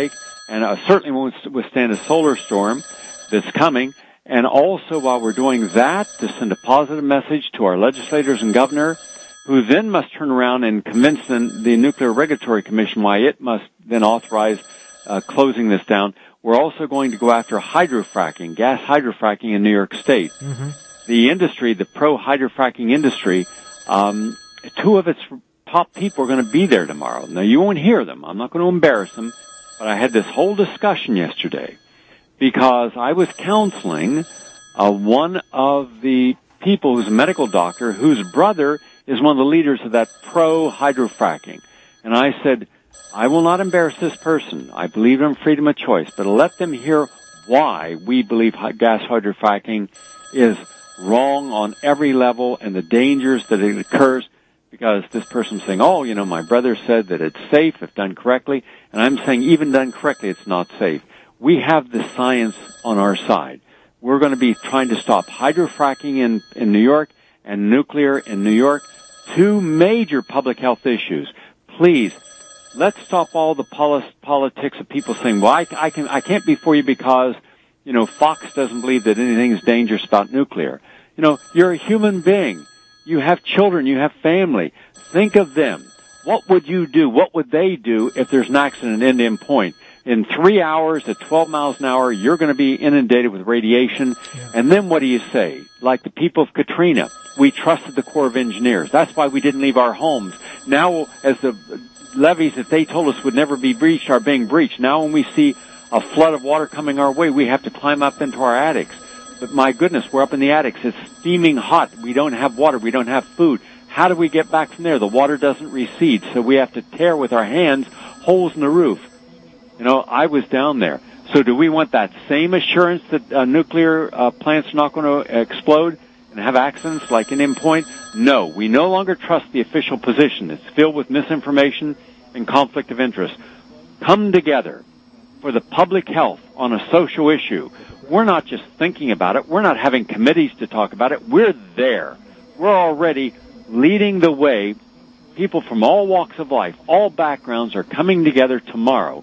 and certainly won't withstand a solar storm that's coming. And also, while we're doing that, to send a positive message to our legislators and governor, who then must turn around and convince the Nuclear Regulatory Commission why it must then authorize closing this down. We're also going to go after hydrofracking, gas hydrofracking in New York State. Mm-hmm. The industry, the pro-hydrofracking industry, two of its top people are going to be there tomorrow. Now, you won't hear them. I'm not going to embarrass them, but I had this whole discussion yesterday because I was counseling one of the people who's a medical doctor whose brother is one of the leaders of that pro-hydrofracking. And I said, I will not embarrass this person. I believe in freedom of choice, but let them hear why we believe gas hydrofracking is wrong on every level and the dangers that it occurs, because this person's saying, oh, you know, my brother said that it's safe if done correctly, and I'm saying even done correctly it's not safe. We have the science on our side. We're going to be trying to stop hydrofracking in New York and nuclear in New York, two major public health issues. Please, let's stop all the politics of people saying, well, I can't be for you because, you know, Fox doesn't believe that anything is dangerous about nuclear. You know, you're a human being. You have children. You have family. Think of them. What would you do? What would they do if there's an accident at Indian Point? In 3 hours at 12 miles an hour, you're going to be inundated with radiation. Yeah. And then what do you say? Like the people of Katrina, we trusted the Corps of Engineers. That's why we didn't leave our homes. Now, as the levees that they told us would never be breached are being breached. Now when we see a flood of water coming our way, we have to climb up into our attics. But my goodness, we're up in the attics. It's steaming hot. We don't have water. We don't have food. How do we get back from there? The water doesn't recede, so we have to tear with our hands holes in the roof. You know, I was down there. So do we want that same assurance that nuclear plants are not going to explode and have accidents like Indian Point? No, we no longer trust the official position. It's filled with misinformation and conflict of interest. Come together for the public health on a social issue. We're not just thinking about it. We're not having committees to talk about it. We're there. We're already leading the way. People from all walks of life, all backgrounds are coming together tomorrow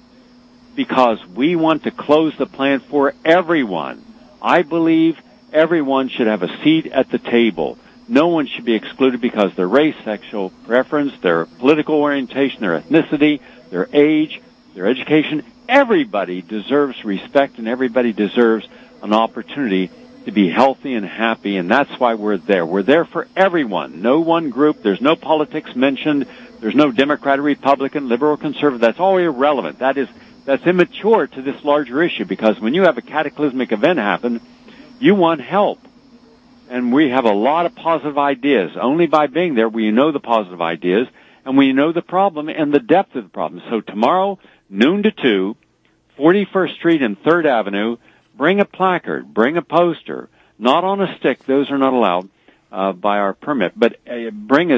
because we want to close the plant for everyone. I believe everyone should have a seat at the table. No one should be excluded because of their race, sexual preference, their political orientation, their ethnicity, their age, their education. Everybody deserves respect and everybody deserves an opportunity to be healthy and happy, and that's why we're there. We're there for everyone. No one group. There's no politics mentioned. There's no Democrat or Republican, liberal or conservative. That's all irrelevant. That's immature to this larger issue, because when you have a cataclysmic event happen, you want help. And we have a lot of positive ideas. Only by being there will you know the positive ideas, and we know the problem and the depth of the problem. So tomorrow, noon to 2, 41st Street and 3rd Avenue, bring a placard, bring a poster, not on a stick. Those are not allowed by our permit. But bring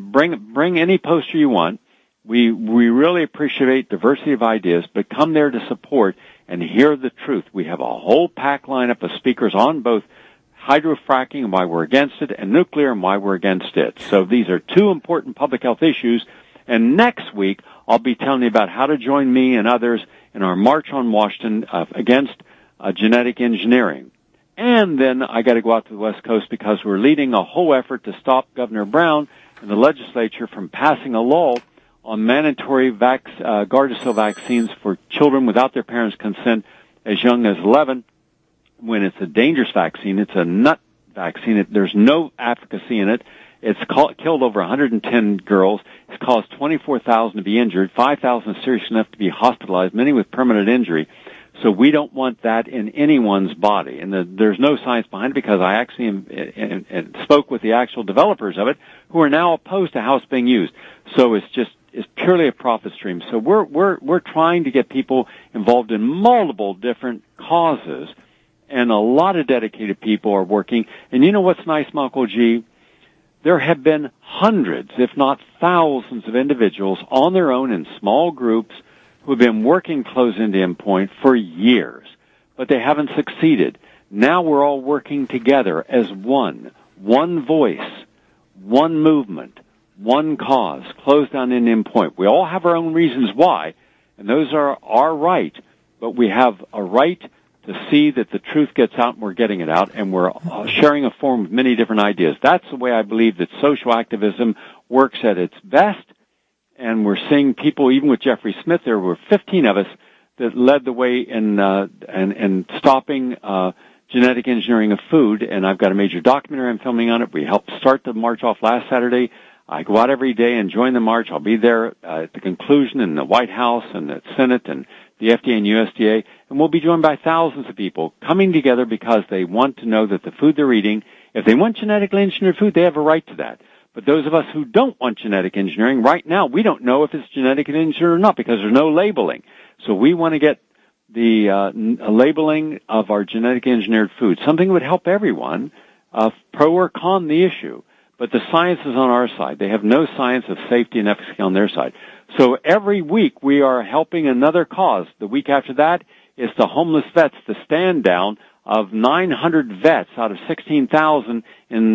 any poster you want. We really appreciate diversity of ideas, but come there to support and hear the truth. We have a whole pack lineup of speakers on both hydrofracking and why we're against it, and nuclear and why we're against it. So these are two important public health issues. And next week, I'll be telling you about how to join me and others in our March on Washington against genetic engineering. And then I got to go out to the West Coast because we're leading a whole effort to stop Governor Brown and the legislature from passing a law on mandatory Gardasil vaccines for children without their parents' consent as young as 11. When it's a dangerous vaccine, it's a nut vaccine. There's no efficacy in it. It's killed over 110 girls. It's caused 24,000 to be injured, 5,000 serious enough to be hospitalized, many with permanent injury. So we don't want that in anyone's body. And there's no science behind it, because I actually spoke with the actual developers of it, who are now opposed to how it's being used. So it's purely a profit stream. So we're trying to get people involved in multiple different causes, and a lot of dedicated people are working. And you know what's nice, Michael G? There have been hundreds, if not thousands, of individuals on their own in small groups who have been working Close Indian Point for years, but they haven't succeeded. Now we're all working together as one voice, one movement, one cause, close down Indian Point. We all have our own reasons why, and those are our right, but we have a right to see that the truth gets out and we're getting it out, and we're sharing a forum with many different ideas. That's the way I believe that social activism works at its best, and we're seeing people, even with Jeffrey Smith, there were 15 of us that led the way in stopping genetic engineering of food, and I've got a major documentary I'm filming on it. We helped start the march off last Saturday. I go out every day and join the march. I'll be there at the conclusion in the White House and the Senate and the FDA and USDA, and we'll be joined by thousands of people coming together because they want to know that the food they're eating, if they want genetically engineered food, they have a right to that. But those of us who don't want genetic engineering, right now, we don't know if it's genetically engineered or not because there's no labeling. So we want to get the labeling of our genetically engineered food, something that would help everyone, pro or con the issue. But the science is on our side. They have no science of safety and efficacy on their side. So every week we are helping another cause. The week after that is the homeless vets, the stand down of 900 vets out of 16,000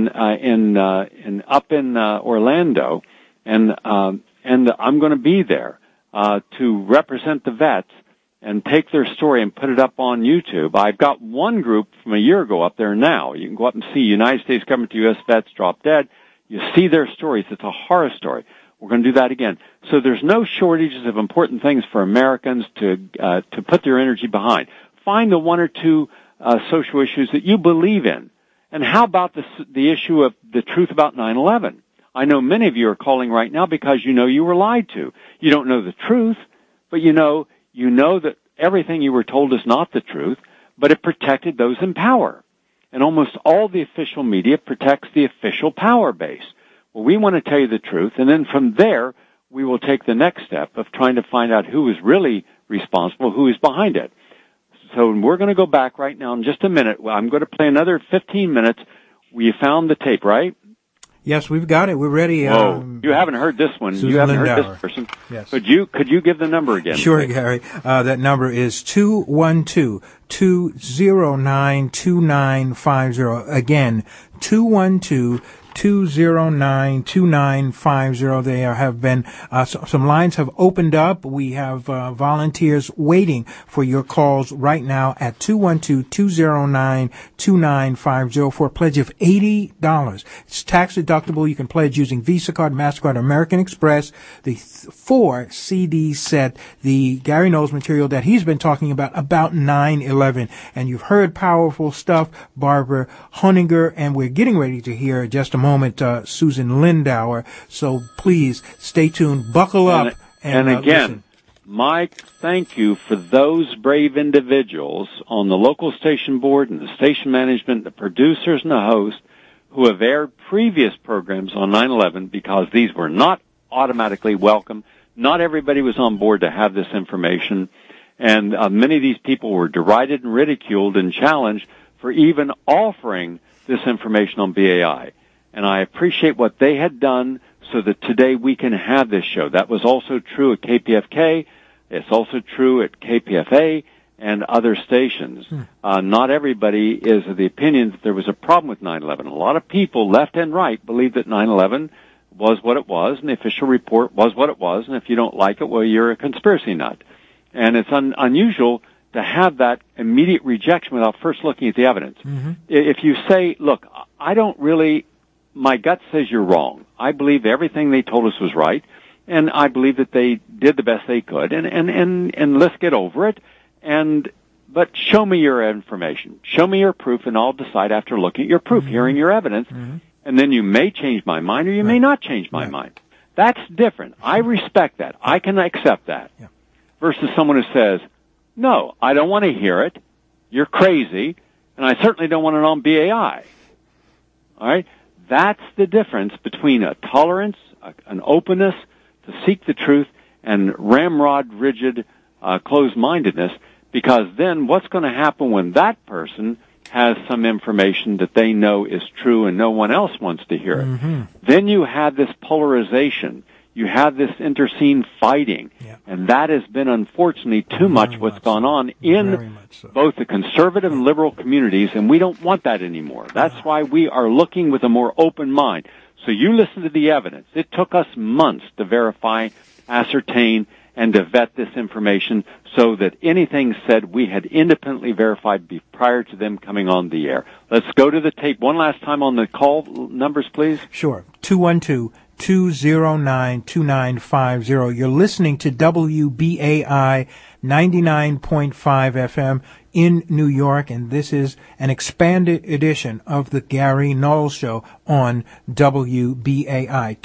up in Orlando, and I'm going to be there to represent the vets and take their story and put it up on YouTube. I've got one group from a year ago up there now. You can go up and see United States Government to U.S. Vets Drop Dead. You see their stories. It's a horror story. We're going to do that again. So there's no shortages of important things for Americans to put their energy behind. Find the one or two social issues that you believe in. And how about the issue of the truth about 9/11? I know many of you are calling right now because you know you were lied to. You don't know the truth, but you know that everything you were told is not the truth, but it protected those in power. And almost all the official media protects the official power base. Well, we want to tell you the truth, and then from there, we will take the next step of trying to find out who is really responsible, who is behind it. So we're going to go back right now in just a minute. I'm going to play another 15 minutes. You found the tape, right? Yes, we've got it. We're ready. You haven't heard this one. Susan you haven't Lindauer. Heard this person. Yes. Could you give the number again? Sure, please? Gary. That number is 212-209-2950. Again, 212-209-2950. There have been some lines have opened up. We have volunteers waiting for your calls right now at 212-209-2950 for a pledge of $80. It's tax deductible. You can pledge using Visa card, MasterCard, or American Express. The 4 CD set, the Gary Knowles material that he's been talking about 9/11. And you've heard powerful stuff, Barbara Honinger, and we're getting ready to hear in just a moment Susan Lindauer. So please stay tuned, buckle up, and again, listen. Mike, thank you for those brave individuals on the local station board and the station management, the producers and the host who have aired previous programs on 9/11 because these were not automatically welcome. Not everybody was on board to have this information, and many of these people were derided and ridiculed and challenged for even offering this information on BAI. And I appreciate what they had done so that today we can have this show. That was also true at KPFK. It's also true at KPFA and other stations. Not everybody is of the opinion that there was a problem with 9/11. A lot of people, left and right, believe that 9/11 was what it was, and the official report was what it was, and if you don't like it, well, you're a conspiracy nut. And it's unusual to have that immediate rejection without first looking at the evidence. Mm-hmm. If you say, look, I don't really, my gut says you're wrong. I believe everything they told us was right, and I believe that they did the best they could, and let's get over it. But show me your information. Show me your proof, and I'll decide after looking at your proof, hearing your evidence, and then you may change my mind or you may not change my mind. That's different. I respect that. I can accept that. Yeah. Versus someone who says, no, I don't want to hear it. You're crazy, and I certainly don't want it on BAI. All right? That's the difference between a tolerance, an openness to seek the truth, and ramrod, rigid, closed-mindedness, because then what's going to happen when that person has some information that they know is true and no one else wants to hear it? Then you have this polarization. You have this interscene fighting, and that has been, unfortunately, too much what's gone on in both the conservative and liberal communities, and we don't want that anymore. That's why we are looking with a more open mind. So you listen to the evidence. It took us months to verify, ascertain, and to vet this information so that anything said we had independently verified prior to them coming on the air. Let's go to the tape one last time on the call numbers, please. Sure. 212-209-2950. You're listening to WBAI 99.5 FM in New York, and this is an expanded edition of the Gary Null Show on WBAI.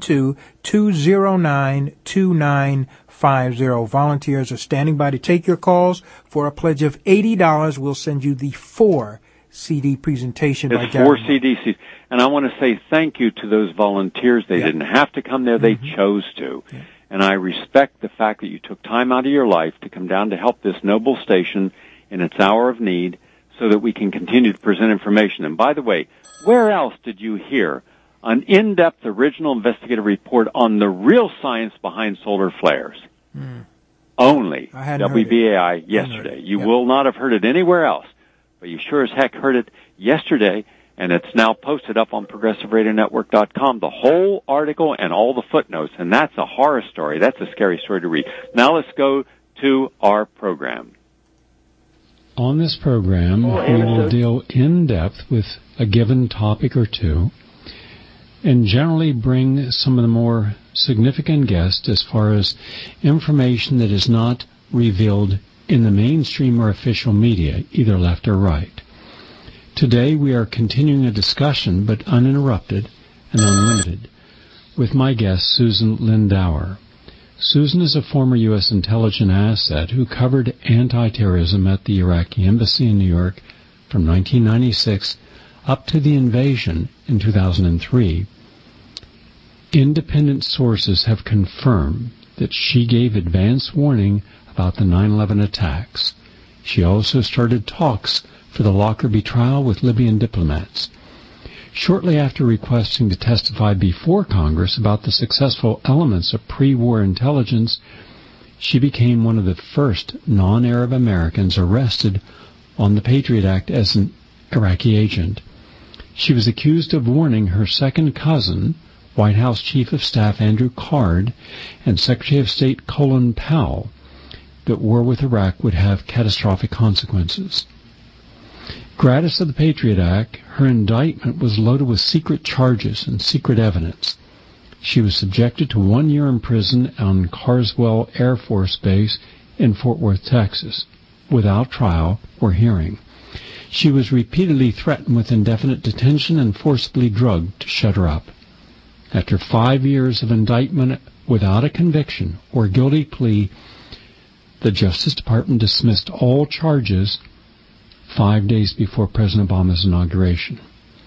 212-209-2950. Volunteers are standing by to take your calls. For a pledge of $80, we'll send you the 4 CD presentation by Gary. 4 CDs. And I want to say thank you to those volunteers. They didn't have to come there. They chose to. Yeah. And I respect the fact that you took time out of your life to come down to help this noble station in its hour of need so that we can continue to present information. And by the way, where else did you hear an in-depth original investigative report on the real science behind solar flares? Only WBAI yesterday. You will not have heard it anywhere else, but you sure as heck heard it yesterday, and it's now posted up on ProgressiveRadioNetwork.com, the whole article and all the footnotes, and that's a horror story. That's a scary story to read. Now let's go to our program. On this program, we will deal in depth with a given topic or two, and generally bring some of the more significant guests as far as information that is not revealed in the mainstream or official media, either left or right. Today we are continuing a discussion, but uninterrupted and unlimited, with my guest, Susan Lindauer. Susan is a former U.S. intelligence asset who covered anti-terrorism at the Iraqi Embassy in New York from 1996 up to the invasion in 2003. Independent sources have confirmed that she gave advance warning about the 9/11 attacks. She also started talks for the Lockerbie trial with Libyan diplomats. Shortly after requesting to testify before Congress about the successful elements of pre-war intelligence, she became one of the first non-Arab Americans arrested on the Patriot Act as an Iraqi agent. She was accused of warning her second cousin, White House Chief of Staff Andrew Card, and Secretary of State Colin Powell, that war with Iraq would have catastrophic consequences. Gratis of the Patriot Act, her indictment was loaded with secret charges and secret evidence. She was subjected to 1 year in prison on Carswell Air Force Base in Fort Worth, Texas, without trial or hearing. She was repeatedly threatened with indefinite detention and forcibly drugged to shut her up. After 5 years of indictment without a conviction or guilty plea, the Justice Department dismissed all charges 5 days before President Obama's inauguration.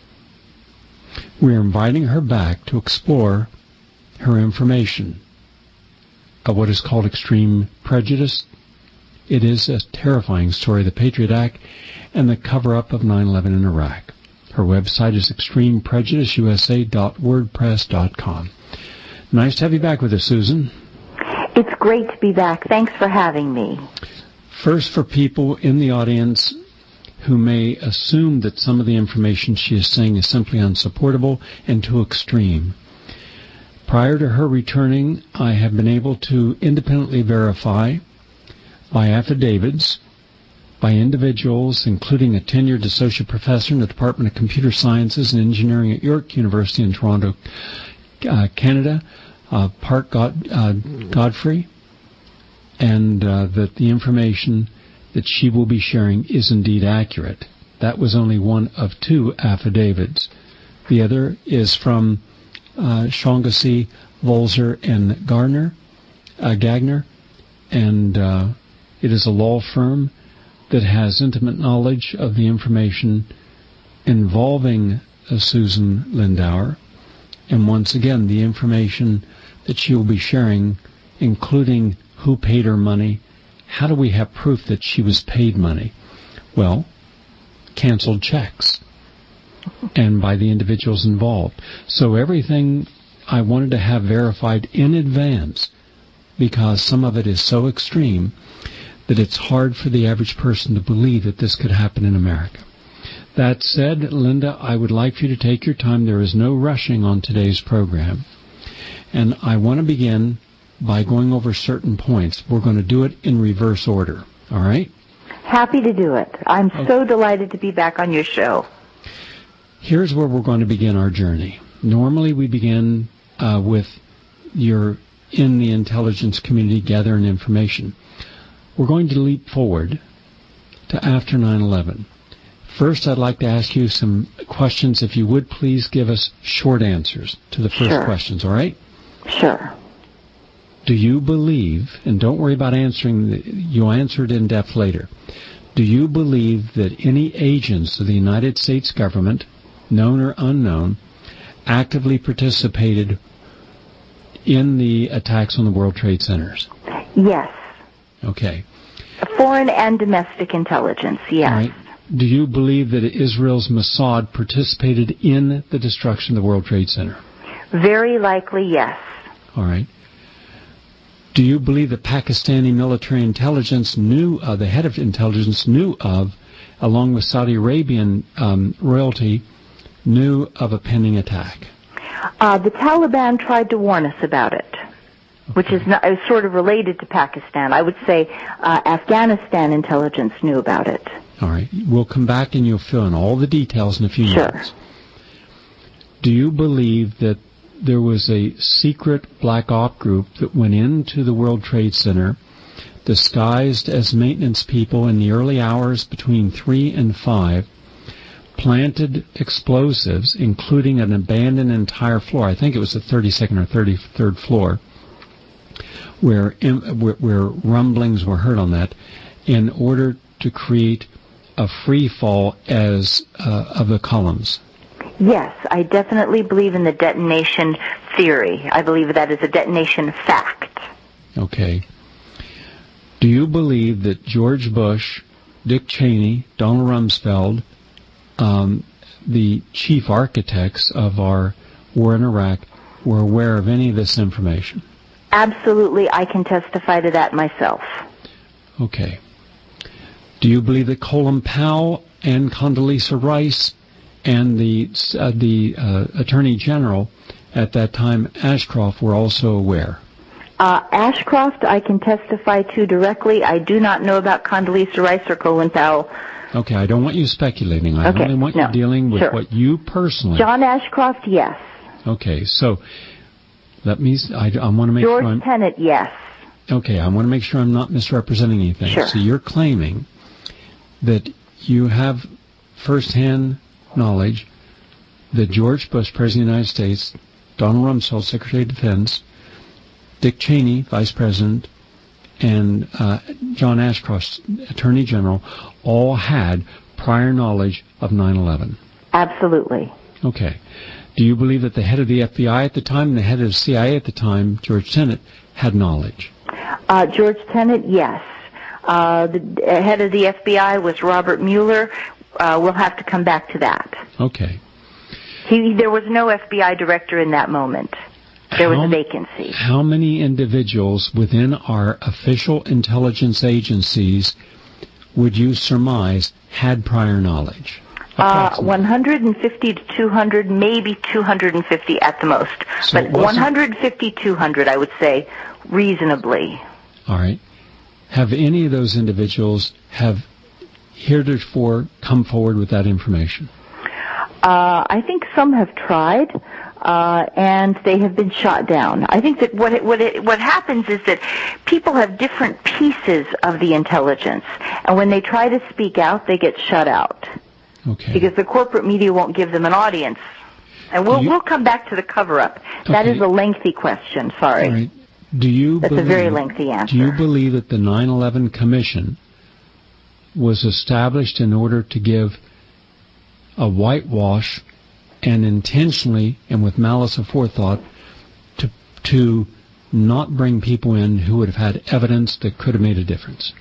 We are inviting her back to explore her information of what is called extreme prejudice. It is a terrifying story, the Patriot Act and the cover-up of 9/11 in Iraq. Her website is extremeprejudiceusa.wordpress.com. Nice to have you back with us, Susan. It's great to be back. Thanks for having me. First, for people in the audience who may assume that some of the information she is saying is simply unsupportable and too extreme. Prior to her returning, I have been able to independently verify by affidavits, by individuals, including a tenured associate professor in the Department of Computer Sciences and Engineering at York University in Toronto, Canada, Park Godfrey, and that the information that she will be sharing is indeed accurate. That was only one of 2 affidavits. The other is from Shaughnessy, Volzer, and Gagner, and it is a law firm that has intimate knowledge of the information involving Susan Lindauer. And once again, the information that she will be sharing, including who paid her money. How do we have proof that she was paid money? Well, canceled checks, and by the individuals involved. So everything I wanted to have verified in advance, because some of it is so extreme that it's hard for the average person to believe that this could happen in America. That said, Linda, I would like for you to take your time. There is no rushing on today's program. And I want to begin by going over certain points. We're going to do it in reverse order. All right? Happy to do it. I'm so delighted to be back on your show. Here's where we're going to begin our journey. Normally we begin with your in the intelligence community gathering information. We're going to leap forward to after 9/11. First, I'd like to ask you some questions. If you would, please give us short answers to the first questions, all right? Sure. Do you believe, and don't worry about answering, you'll answer it in depth later, do you believe that any agents of the United States government, known or unknown, actively participated in the attacks on the World Trade Centers? Yes. Okay. Foreign and domestic intelligence, yes. All right. Do you believe that Israel's Mossad participated in the destruction of the World Trade Center? Very likely, yes. All right. Do you believe that Pakistani military intelligence knew, the head of intelligence knew of, along with Saudi Arabian royalty, knew of a pending attack? The Taliban tried to warn us about it, which is sort of related to Pakistan. I would say Afghanistan intelligence knew about it. All right. We'll come back and you'll fill in all the details in a few minutes. Do you believe that there was a secret black op group that went into the World Trade Center disguised as maintenance people in the early hours between 3 and 5, planted explosives, including an abandoned entire floor, I think it was the 32nd or 33rd floor, where rumblings were heard on that, in order to create a free fall of the columns? Yes, I definitely believe in the detonation theory. I believe that is a detonation fact. Okay. Do you believe that George Bush, Dick Cheney, Donald Rumsfeld, the chief architects of our war in Iraq, were aware of any of this information? Absolutely, I can testify to that myself. Okay. Do you believe that Colin Powell and Condoleezza Rice and the Attorney General at that time, Ashcroft, were also aware? Ashcroft, I can testify to directly. I do not know about Condoleezza Rice or Colin Powell. Okay, I don't want you speculating. I only want you dealing with what you personally... John Ashcroft, yes. Okay, so let me... I want to make sure George Tenet, yes. Okay, I want to make sure I'm not misrepresenting anything. Sure. So you're claiming that you have first-hand knowledge that George Bush, President of the United States, Donald Rumsfeld, Secretary of Defense, Dick Cheney, Vice President, and John Ashcroft, Attorney General, all had prior knowledge of 9/11. Absolutely. Okay. Do you believe that the head of the FBI at the time and the head of the CIA at the time, George Tenet, had knowledge? George Tenet, yes. The head of the FBI was Robert Mueller. We'll have to come back to that. Okay. There was no FBI director in that moment. There was a vacancy. How many individuals within our official intelligence agencies would you surmise had prior knowledge? 150 to 200, maybe 250 at the most. So but 150, 200, I would say, reasonably. All right. Have any of those individuals have heretofore come forward with that information? I think some have tried, and they have been shot down. I think that what happens is that people have different pieces of the intelligence, and when they try to speak out, they get shut out. Okay. Because the corporate media won't give them an audience. And we'll come back to the cover-up. Okay. That is a lengthy question, sorry. All right. That's a very lengthy answer. Do you believe that the 9/11 Commission was established in order to give a whitewash and intentionally and with malice aforethought to not bring people in who would have had evidence that could have made a difference?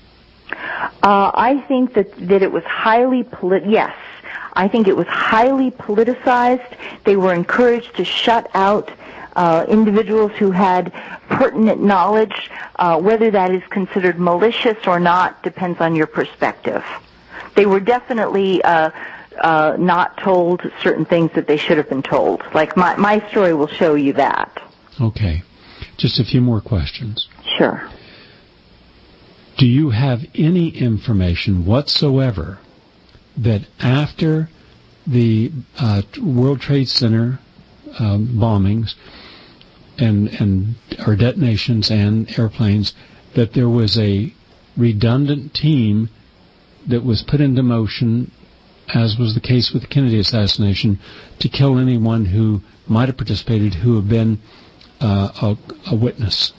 I think that it was highly yes. I think it was highly politicized. They were encouraged to shut out individuals who had pertinent knowledge. Whether that is considered malicious or not depends on your perspective. They were definitely not told certain things that they should have been told. Like my story will show you that. Okay. just a few more questions. Sure. Do you have any information whatsoever that after the World Trade Center bombings and or detonations and airplanes, that there was a redundant team that was put into motion, as was the case with the Kennedy assassination, to kill anyone who might have participated, who have been a witness?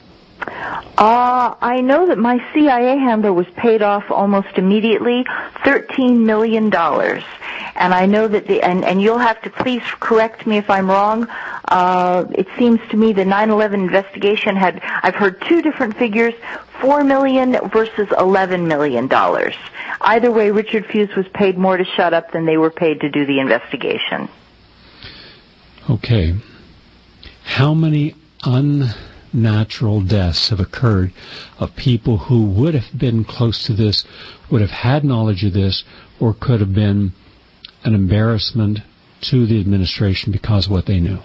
I know that my CIA handler was paid off almost immediately, $13 million. And I know that and you'll have to please correct me if I'm wrong. It seems to me the 9/11 investigation I've heard two different figures, $4 million versus $11 million. Either way, Richard Fuze was paid more to shut up than they were paid to do the investigation. Okay. How many unnatural deaths have occurred of people who would have been close to this, would have had knowledge of this, or could have been an embarrassment to the administration because of what they knew?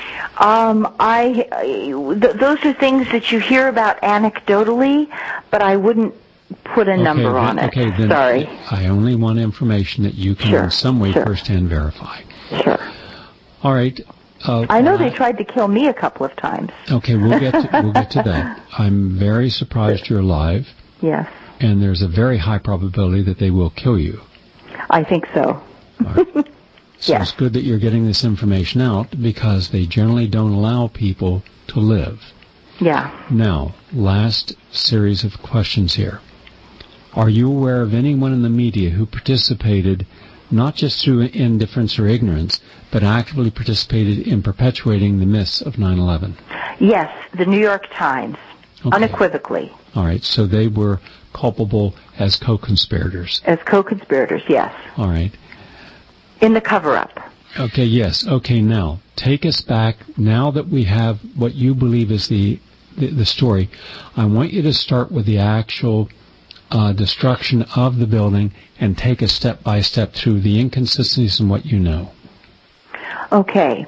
Those are things that you hear about anecdotally, but I wouldn't put a number on it. Okay, then sorry. I only want information that you can in some way firsthand verify. Sure. All right. I know they tried to kill me a couple of times. Okay, we'll get to that. I'm very surprised you're alive. Yes. And there's a very high probability that they will kill you. I think so. All right. So It's good that you're getting this information out, because they generally don't allow people to live. Yeah. Now, last series of questions here. Are you aware of anyone in the media who participated, not just through indifference or ignorance, but actively participated in perpetuating the myths of 9/11? Yes, the New York Times, unequivocally. All right, so they were culpable as co-conspirators. As co-conspirators, yes. All right. In the cover-up. Okay, yes. Okay, now, take us back. Now that we have what you believe is the story, I want you to start with the actual destruction of the building and take us step by step through the inconsistencies in what you know. Okay.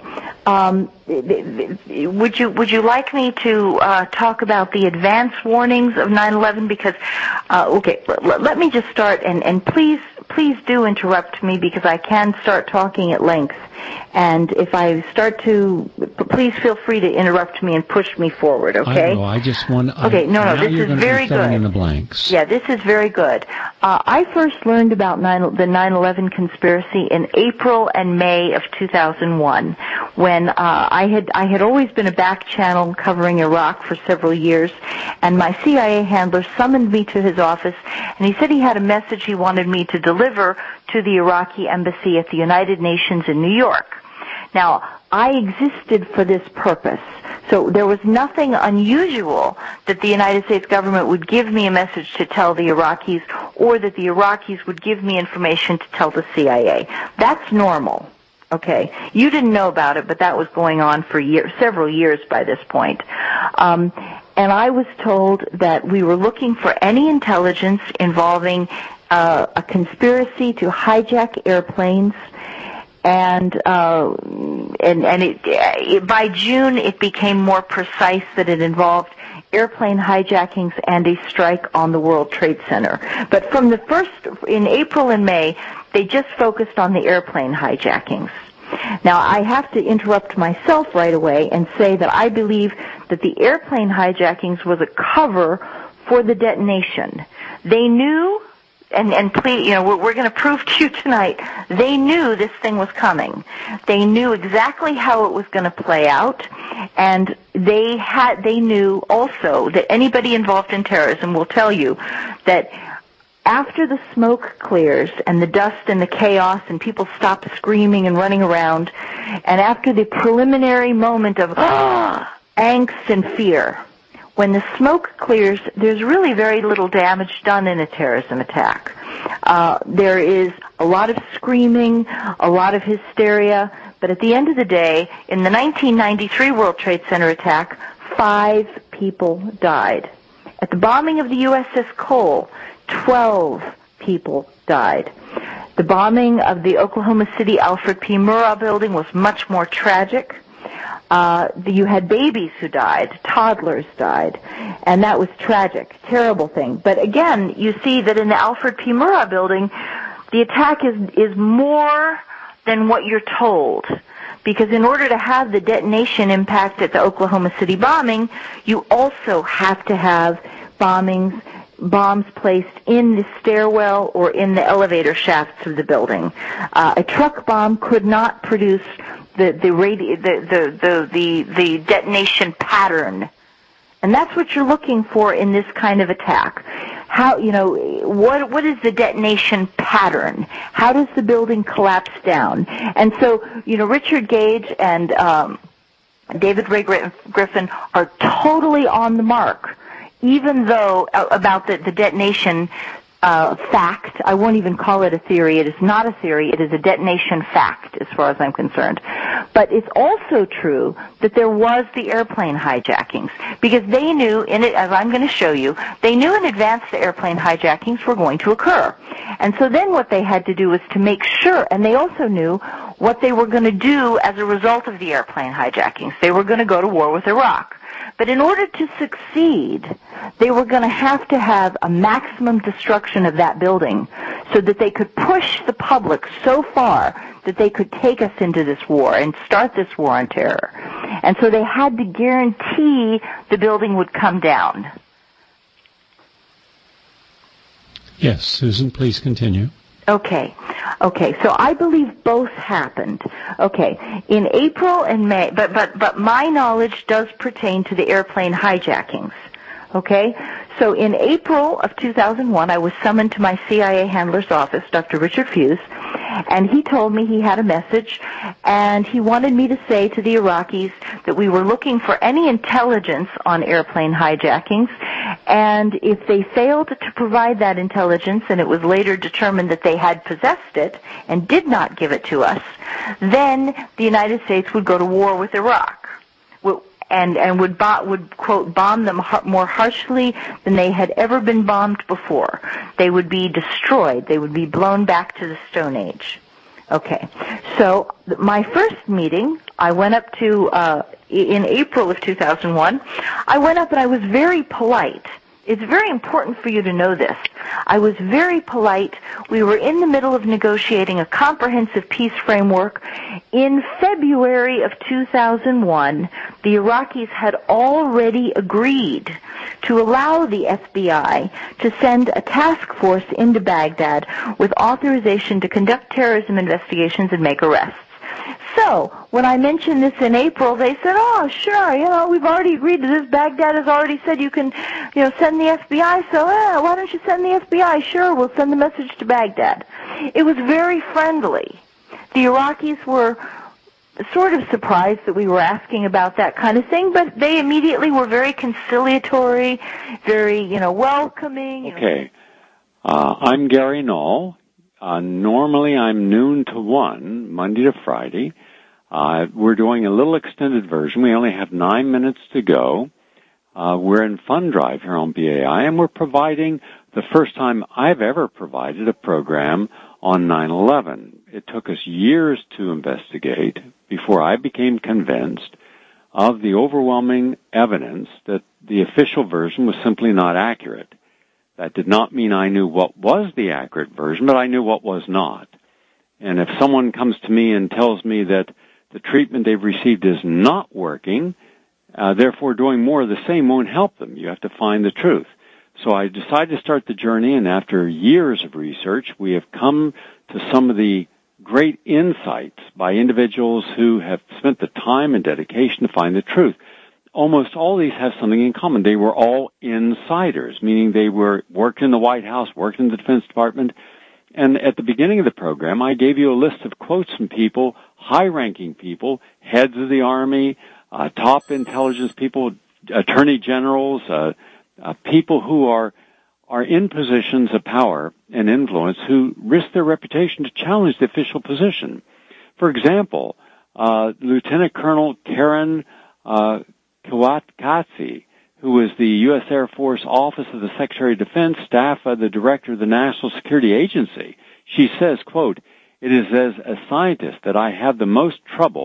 Would you like me to talk about the advance warnings of 9/11? Because let me just start, and please do interrupt me, because I can start talking at length. And if I start to, please feel free to interrupt me and push me forward, okay? I know, I just want... Okay, no, this is very good. In the blanks. Yeah, this is very good. I first learned about the 9/11 conspiracy in April and May of 2001, when I had always been a back channel covering Iraq for several years, and my CIA handler summoned me to his office, and he said he had a message he wanted me to deliver to the Iraqi embassy at the United Nations in New York. Now, I existed for this purpose, so there was nothing unusual that the United States government would give me a message to tell the Iraqis, or that the Iraqis would give me information to tell the CIA. That's normal. Okay, you didn't know about it, but that was going on for several years by this point. And I was told that we were looking for any intelligence involving a conspiracy to hijack airplanes, and by June it became more precise that it involved airplane hijackings and a strike on the World Trade Center. But from in April and May, they just focused on the airplane hijackings. Now, I have to interrupt myself right away and say that I believe that the airplane hijackings was a cover for the detonation. They knew, and please, we're going to prove to you tonight, they knew this thing was coming. They knew exactly how it was going to play out, and they knew also that anybody involved in terrorism will tell you that after the smoke clears and the dust and the chaos and people stop screaming and running around, and after the preliminary moment of angst and fear, when the smoke clears, there's really very little damage done in a terrorism attack. There is a lot of screaming, a lot of hysteria, but at the end of the day, in the 1993 World Trade Center attack, 5 people died. At the bombing of the USS Cole, 12 people died. The bombing of the Oklahoma City Alfred P. Murrah building was much more tragic. You had babies who died, toddlers died, and that was tragic, terrible thing. But again, you see that in the Alfred P. Murrah building, the attack is more than what you're told. Because in order to have the detonation impact at the Oklahoma City bombing, you also have to have bombs placed in the stairwell or in the elevator shafts of the building. A truck bomb could not produce the detonation pattern, and that's what you're looking for in this kind of attack. How, what is the detonation pattern? How does the building collapse down? And so, Richard Gage and David Ray Griffin are totally on the mark, even though about the detonation fact. I won't even call it a theory. It is not a theory. It is a detonation fact, as far as I'm concerned. But it's also true that there was the airplane hijackings, because they knew, as I'm going to show you, they knew in advance the airplane hijackings were going to occur. And so then what they had to do was to make sure, and they also knew what they were going to do as a result of the airplane hijackings. They were going to go to war with Iraq. But in order to succeed, they were going to have a maximum destruction of that building so that they could push the public so far that they could take us into this war and start this war on terror. And so they had to guarantee the building would come down. Yes, Susan, please continue. Okay, so I believe both happened. Okay, in April and May, but my knowledge does pertain to the airplane hijackings. Okay, so in April of 2001, I was summoned to my CIA handler's office, Dr. Richard Fuse, and he told me he had a message, and he wanted me to say to the Iraqis that we were looking for any intelligence on airplane hijackings, and if they failed to provide that intelligence, and it was later determined that they had possessed it and did not give it to us, then the United States would go to war with Iraq. And would quote, bomb them more harshly than they had ever been bombed before. They would be destroyed. They would be blown back to the Stone Age. Okay. So my first meeting, I went up to, in April of 2001, I went up and I was very polite. It's very important for you to know this. I was very polite. We were in the middle of negotiating a comprehensive peace framework. In February of 2001, the Iraqis had already agreed to allow the FBI to send a task force into Baghdad with authorization to conduct terrorism investigations and make arrests. So, when I mentioned this in April, they said, oh, sure, we've already agreed to this. Baghdad has already said you can, send the FBI, so why don't you send the FBI? Sure, we'll send the message to Baghdad. It was very friendly. The Iraqis were sort of surprised that we were asking about that kind of thing, but they immediately were very conciliatory, very, welcoming. Okay. I'm Gary Null. Normally I'm noon to 1, Monday to Friday. We're doing a little extended version. We only have 9 minutes to go. We're in Fund Drive here on BAI, and we're providing the first time I've ever provided a program on 9/11. It took us years to investigate before I became convinced of the overwhelming evidence that the official version was simply not accurate. That did not mean I knew what was the accurate version, but I knew what was not. And if someone comes to me and tells me that the treatment they've received is not working, therefore doing more of the same won't help them. You have to find the truth. So I decided to start the journey, and after years of research, we have come to some of the great insights by individuals who have spent the time and dedication to find the truth. Almost all these have something in common. They were all insiders, meaning they worked in the White House, worked in the Defense Department. And at the beginning of the program, I gave you a list of quotes from people, high-ranking people, heads of the Army, top intelligence people, attorney generals, people who are in positions of power and influence who risk their reputation to challenge the official position. For example, Lieutenant Colonel Karen Kiwatkatsi, who was the U.S. Air Force Office of the Secretary of Defense, staff of the Director of the National Security Agency. She says, quote, "It is as a scientist that I have the most trouble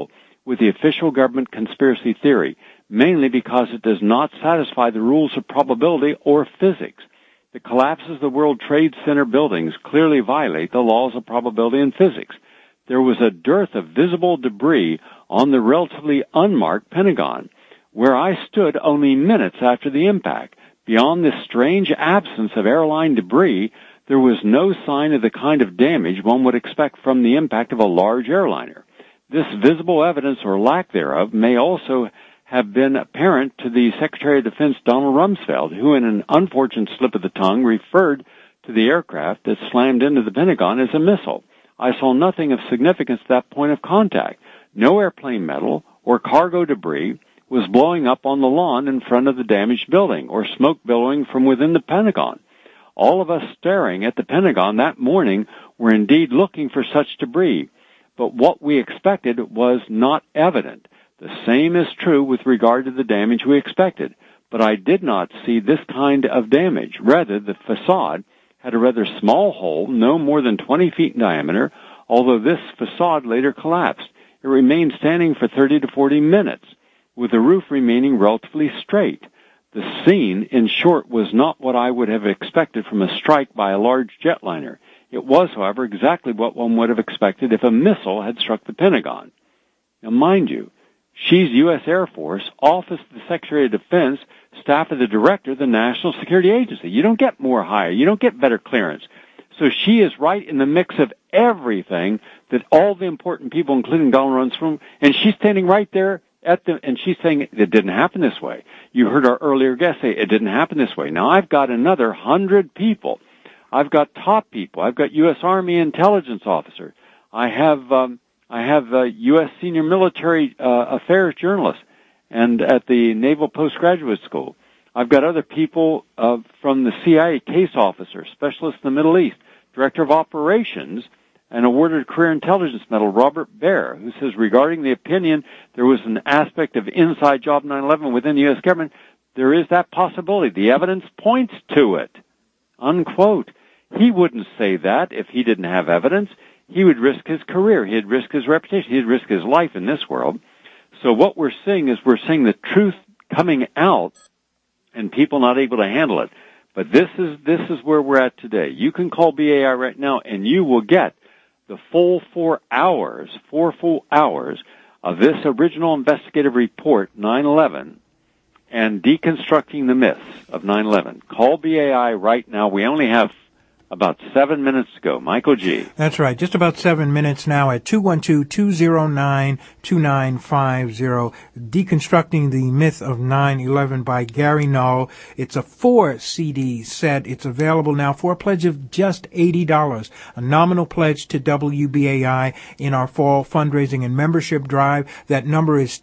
with the official government conspiracy theory, mainly because it does not satisfy the rules of probability or physics. The collapses of the World Trade Center buildings clearly violate the laws of probability and physics. There was a dearth of visible debris on the relatively unmarked Pentagon, where I stood only minutes after the impact. Beyond this strange absence of airline debris, there was no sign of the kind of damage one would expect from the impact of a large airliner. This visible evidence or lack thereof may also have been apparent to the Secretary of Defense Donald Rumsfeld, who in an unfortunate slip of the tongue referred to the aircraft that slammed into the Pentagon as a missile. I saw nothing of significance at that point of contact. No airplane metal or cargo debris was blowing up on the lawn in front of the damaged building or smoke billowing from within the Pentagon. All of us staring at the Pentagon that morning were indeed looking for such debris, but what we expected was not evident. The same is true with regard to the damage we expected, but I did not see this kind of damage. Rather, the facade had a rather small hole, no more than 20 feet in diameter, although this facade later collapsed. It remained standing for 30 to 40 minutes, with the roof remaining relatively straight. The scene, in short, was not what I would have expected from a strike by a large jetliner. It was, however, exactly what one would have expected if a missile had struck the Pentagon. Now, mind you, she's U.S. Air Force, Office of the Secretary of Defense, staff of the Director of the National Security Agency. You don't get more higher. You don't get better clearance. So she is right in the mix of everything that all the important people, including Donald Rumsfeld, and she's standing right there and she's saying it didn't happen this way. You heard our earlier guest say it didn't happen this way. Now I've got another 100 people. I've got top people. I've got U.S. Army intelligence officers. I have U.S. senior military affairs journalists, and at the Naval Postgraduate School, I've got other people from the CIA, case officer, specialist in the Middle East, director of operations, and awarded Career Intelligence Medal, Robert Baer, who says regarding the opinion there was an aspect of inside job 9/11 within the U.S. government, there is that possibility. The evidence points to it. Unquote. He wouldn't say that if he didn't have evidence. He would risk his career. He'd risk his reputation. He'd risk his life in this world. So what we're seeing is we're seeing the truth coming out and people not able to handle it. But this is where we're at today. You can call BAI right now and you will get the full 4 full hours of this original investigative report, 9/11, and deconstructing the myths of 9/11. Call BAI right now. We only have about 7 minutes to go. Michael G. That's right. Just about 7 minutes now at 212-209-2950. Deconstructing the Myth of 9/11 by Gary Null. It's a 4-CD set. It's available now for a pledge of just $80. A nominal pledge to WBAI in our fall fundraising and membership drive. That number is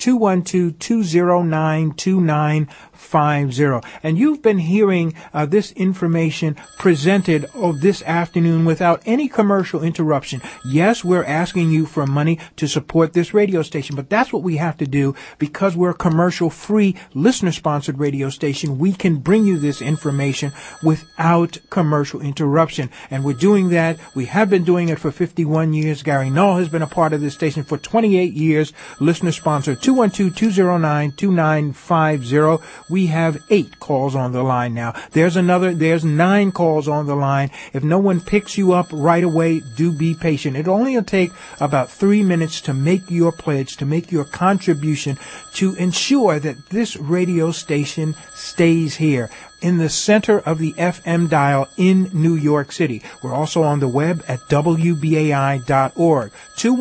212-209-2950. And you've been hearing this information presented this afternoon without any commercial interruption. Yes, we're asking you for money to support this radio station, but that's what we have to do because we're a commercial-free, listener-sponsored radio station. We can bring you this information without commercial interruption, and we're doing that. We have been doing it for 51 years. Gary Null has been a part of this station for 28 years, listener-sponsored. 212-209-2950. We have 8 calls on the line now. There's 9 calls on the line. If no one picks you up right away, do be patient. It'll only take about 3 minutes to make your pledge, to make your contribution, to ensure that this radio station stays here in the center of the FM dial in New York City. We're also on the web at WBAI.org.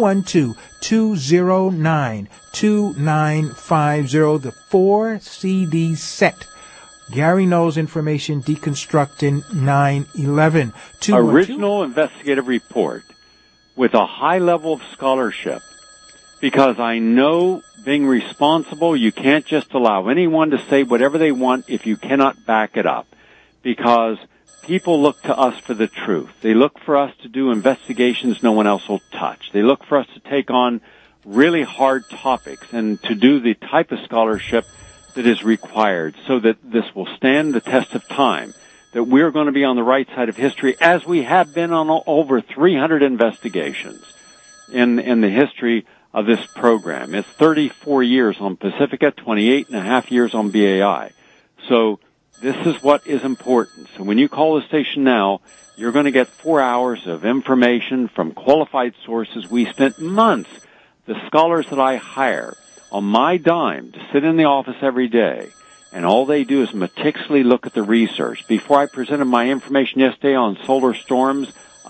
212-209-2950, the 4-CD set. Gary Null's information deconstructing 9/11. Original investigative report with a high level of scholarship, because I know being responsible, you can't just allow anyone to say whatever they want if you cannot back it up, because people look to us for the truth. They look for us to do investigations no one else will touch. They look for us to take on really hard topics and to do the type of scholarship that is required so that this will stand the test of time, that we're going to be on the right side of history as we have been on over 300 investigations in the history of this program. It's 34 years on Pacifica, 28 and a half years on BAI. So this is what is important. So when you call the station now, you're going to get 4 hours of information from qualified sources. We spent months, the scholars that I hire, on my dime to sit in the office every day, and all they do is meticulously look at the research. Before I presented my information yesterday on solar storms,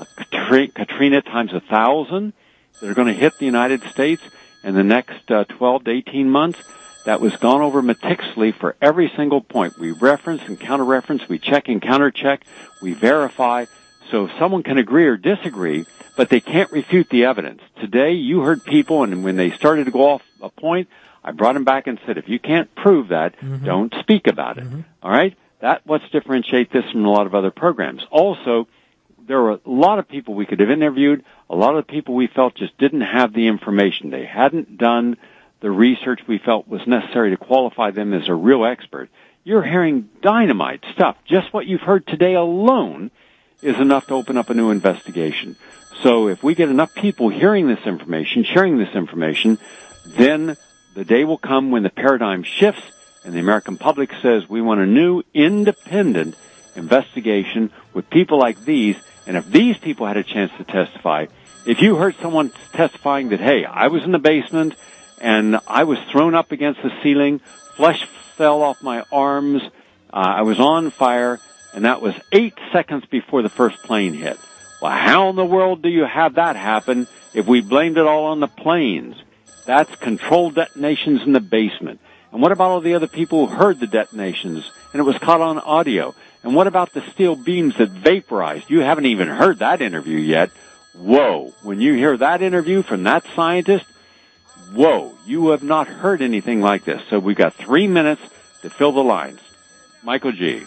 Katrina times 1,000, that are going to hit the United States in the next 12 to 18 months, that was gone over meticulously for every single point. We reference and counter-reference, we check and counter-check, we verify. So someone can agree or disagree, but they can't refute the evidence. Today, you heard people, and when they started to go off a point, I brought them back and said, if you can't prove that, don't speak about it. All right? That's what's differentiate this from a lot of other programs. Also, there were a lot of people we could have interviewed, a lot of people we felt just didn't have the information. They hadn't done the research we felt was necessary to qualify them as a real expert. You're hearing dynamite stuff. Just what you've heard today alone is enough to open up a new investigation. So if we get enough people hearing this information, sharing this information, then the day will come when the paradigm shifts and the American public says we want a new independent investigation with people like these. And if these people had a chance to testify, if you heard someone testifying that, hey, I was in the basement and I was thrown up against the ceiling, flesh fell off my arms, I was on fire, and that was 8 seconds before the first plane hit. Well, how in the world do you have that happen if we blamed it all on the planes? That's controlled detonations in the basement. And what about all the other people who heard the detonations and it was caught on audio? And what about the steel beams that vaporized? You haven't even heard that interview yet. Whoa. When you hear that interview from that scientist, whoa, you have not heard anything like this. So we've got 3 minutes to fill the lines. Michael G.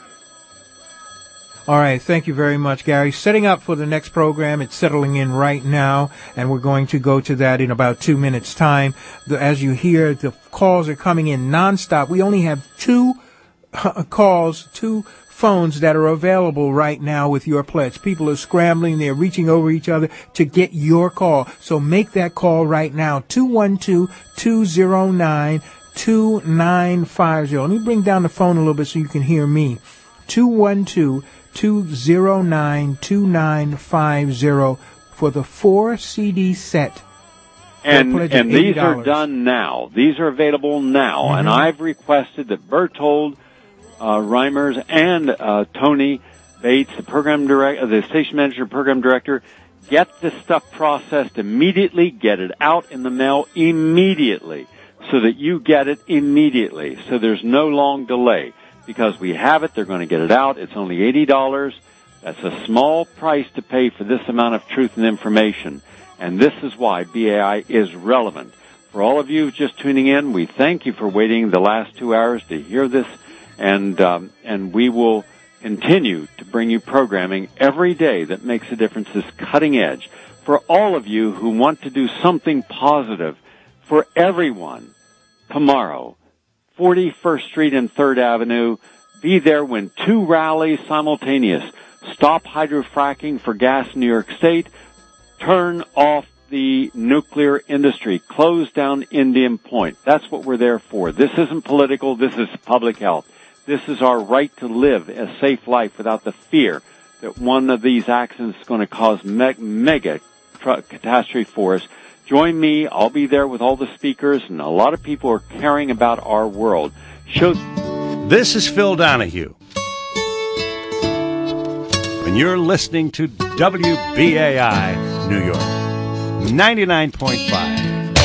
All right, thank you very much, Gary. Setting up for the next program. It's settling in right now, and we're going to go to that in about 2 minutes' time. As you hear, the calls are coming in nonstop. We only have two phones that are available right now with your pledge. People are scrambling. They're reaching over each other to get your call. So make that call right now, 212-209-2950. Let me bring down the phone a little bit so you can hear me. 212-209-2950 for the 4 CD set. And these are done now. These are available now. And I've requested that Bertold Reimers and Tony Bates, the program director, the station manager, program director, get this stuff processed immediately, get it out in the mail immediately so that you get it immediately. So there's no long delay. Because we have it, they're going to get it out. It's only $80. That's a small price to pay for this amount of truth and information. And this is why BAI is relevant. For all of you just tuning in, we thank you for waiting the last 2 hours to hear this. And we will continue to bring you programming every day that makes a difference, is cutting edge. For all of you who want to do something positive for everyone, tomorrow, 41st Street and 3rd Avenue. Be there when 2 rallies simultaneous. Stop hydrofracking for gas in New York State. Turn off the nuclear industry. Close down Indian Point. That's what we're there for. This isn't political. This is public health. This is our right to live a safe life without the fear that one of these accidents is going to cause mega catastrophe for us. Join me. I'll be there with all the speakers, and a lot of people are caring about our world. This is Phil Donahue, and you're listening to WBAI New York, 99.5.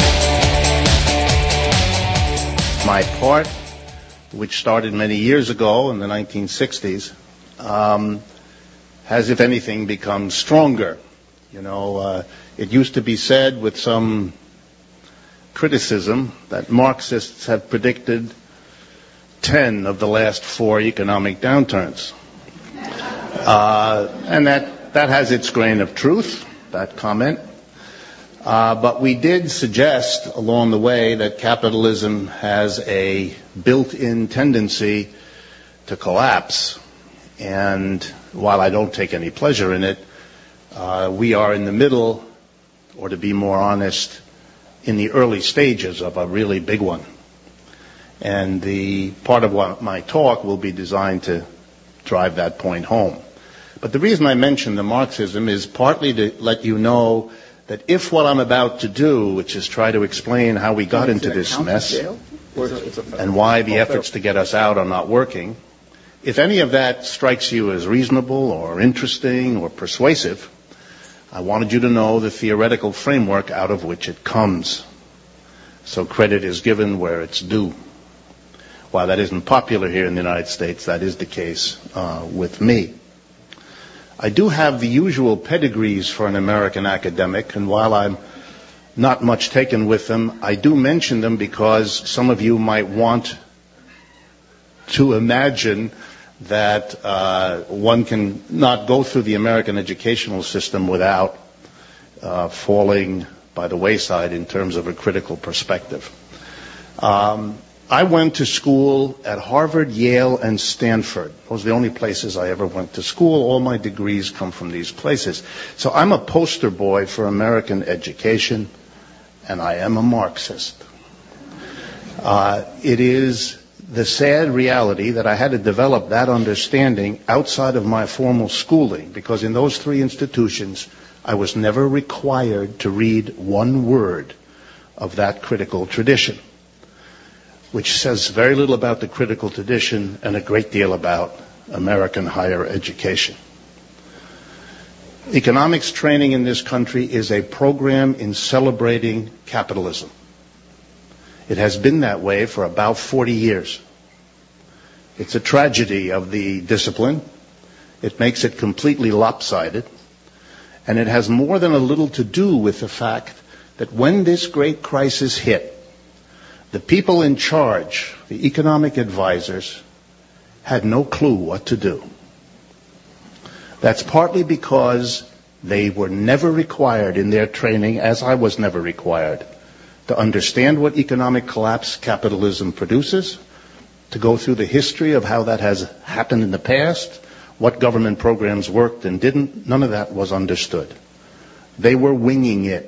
My part, which started many years ago in the 1960s, has, if anything, become stronger. You know, it used to be said with some criticism that Marxists have predicted 10 of the last 4 economic downturns. And that has its grain of truth, that comment. But we did suggest along the way that capitalism has a built-in tendency to collapse. And while I don't take any pleasure in it, we are in the middle, or to be more honest, in the early stages of a really big one. And the part of what my talk will be designed to drive that point home. But the reason I mention the Marxism is partly to let you know that if what I'm about to do, which is try to explain how we got into this mess and why the efforts to get us out are not working, if any of that strikes you as reasonable or interesting or persuasive, I wanted you to know the theoretical framework out of which it comes. So credit is given where it's due. While that isn't popular here in the United States, that is the case with me. I do have the usual pedigrees for an American academic, and while I'm not much taken with them, I do mention them because some of you might want to imagine that one can not go through the American educational system without falling by the wayside in terms of a critical perspective. I went to school at Harvard, Yale, and Stanford. Those are the only places I ever went to school. All my degrees come from these places. So I'm a poster boy for American education, and I am a Marxist. It is the sad reality that I had to develop that understanding outside of my formal schooling, because in those three institutions, I was never required to read one word of that critical tradition, which says very little about the critical tradition and a great deal about American higher education. Economics training in this country is a program in celebrating capitalism. It has been that way for about 40 years. It's a tragedy of the discipline. It makes it completely lopsided. And it has more than a little to do with the fact that when this great crisis hit, the people in charge, the economic advisors, had no clue what to do. That's partly because they were never required in their training, as I was never required, to understand what economic collapse capitalism produces, to go through the history of how that has happened in the past, what government programs worked and didn't. None of that was understood. They were winging it.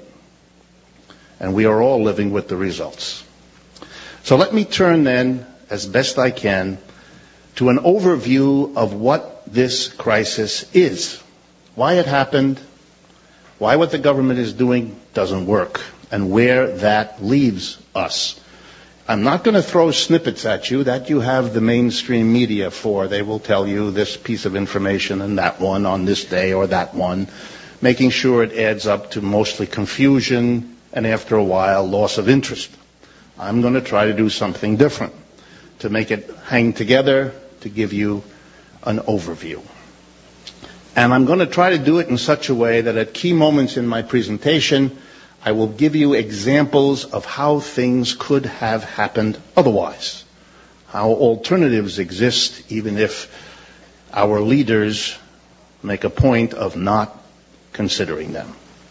And we are all living with the results. So let me turn then, as best I can, to an overview of what this crisis is, why it happened, why what the government is doing doesn't work, and where that leaves us. I'm not going to throw snippets at you that you have the mainstream media for. They will tell you this piece of information and that one on this day or that one, making sure it adds up to mostly confusion and after a while loss of interest. I'm going to try to do something different, to make it hang together, to give you an overview. And I'm going to try to do it in such a way that at key moments in my presentation, I will give you examples of how things could have happened otherwise, how alternatives exist even if our leaders make a point of not considering them.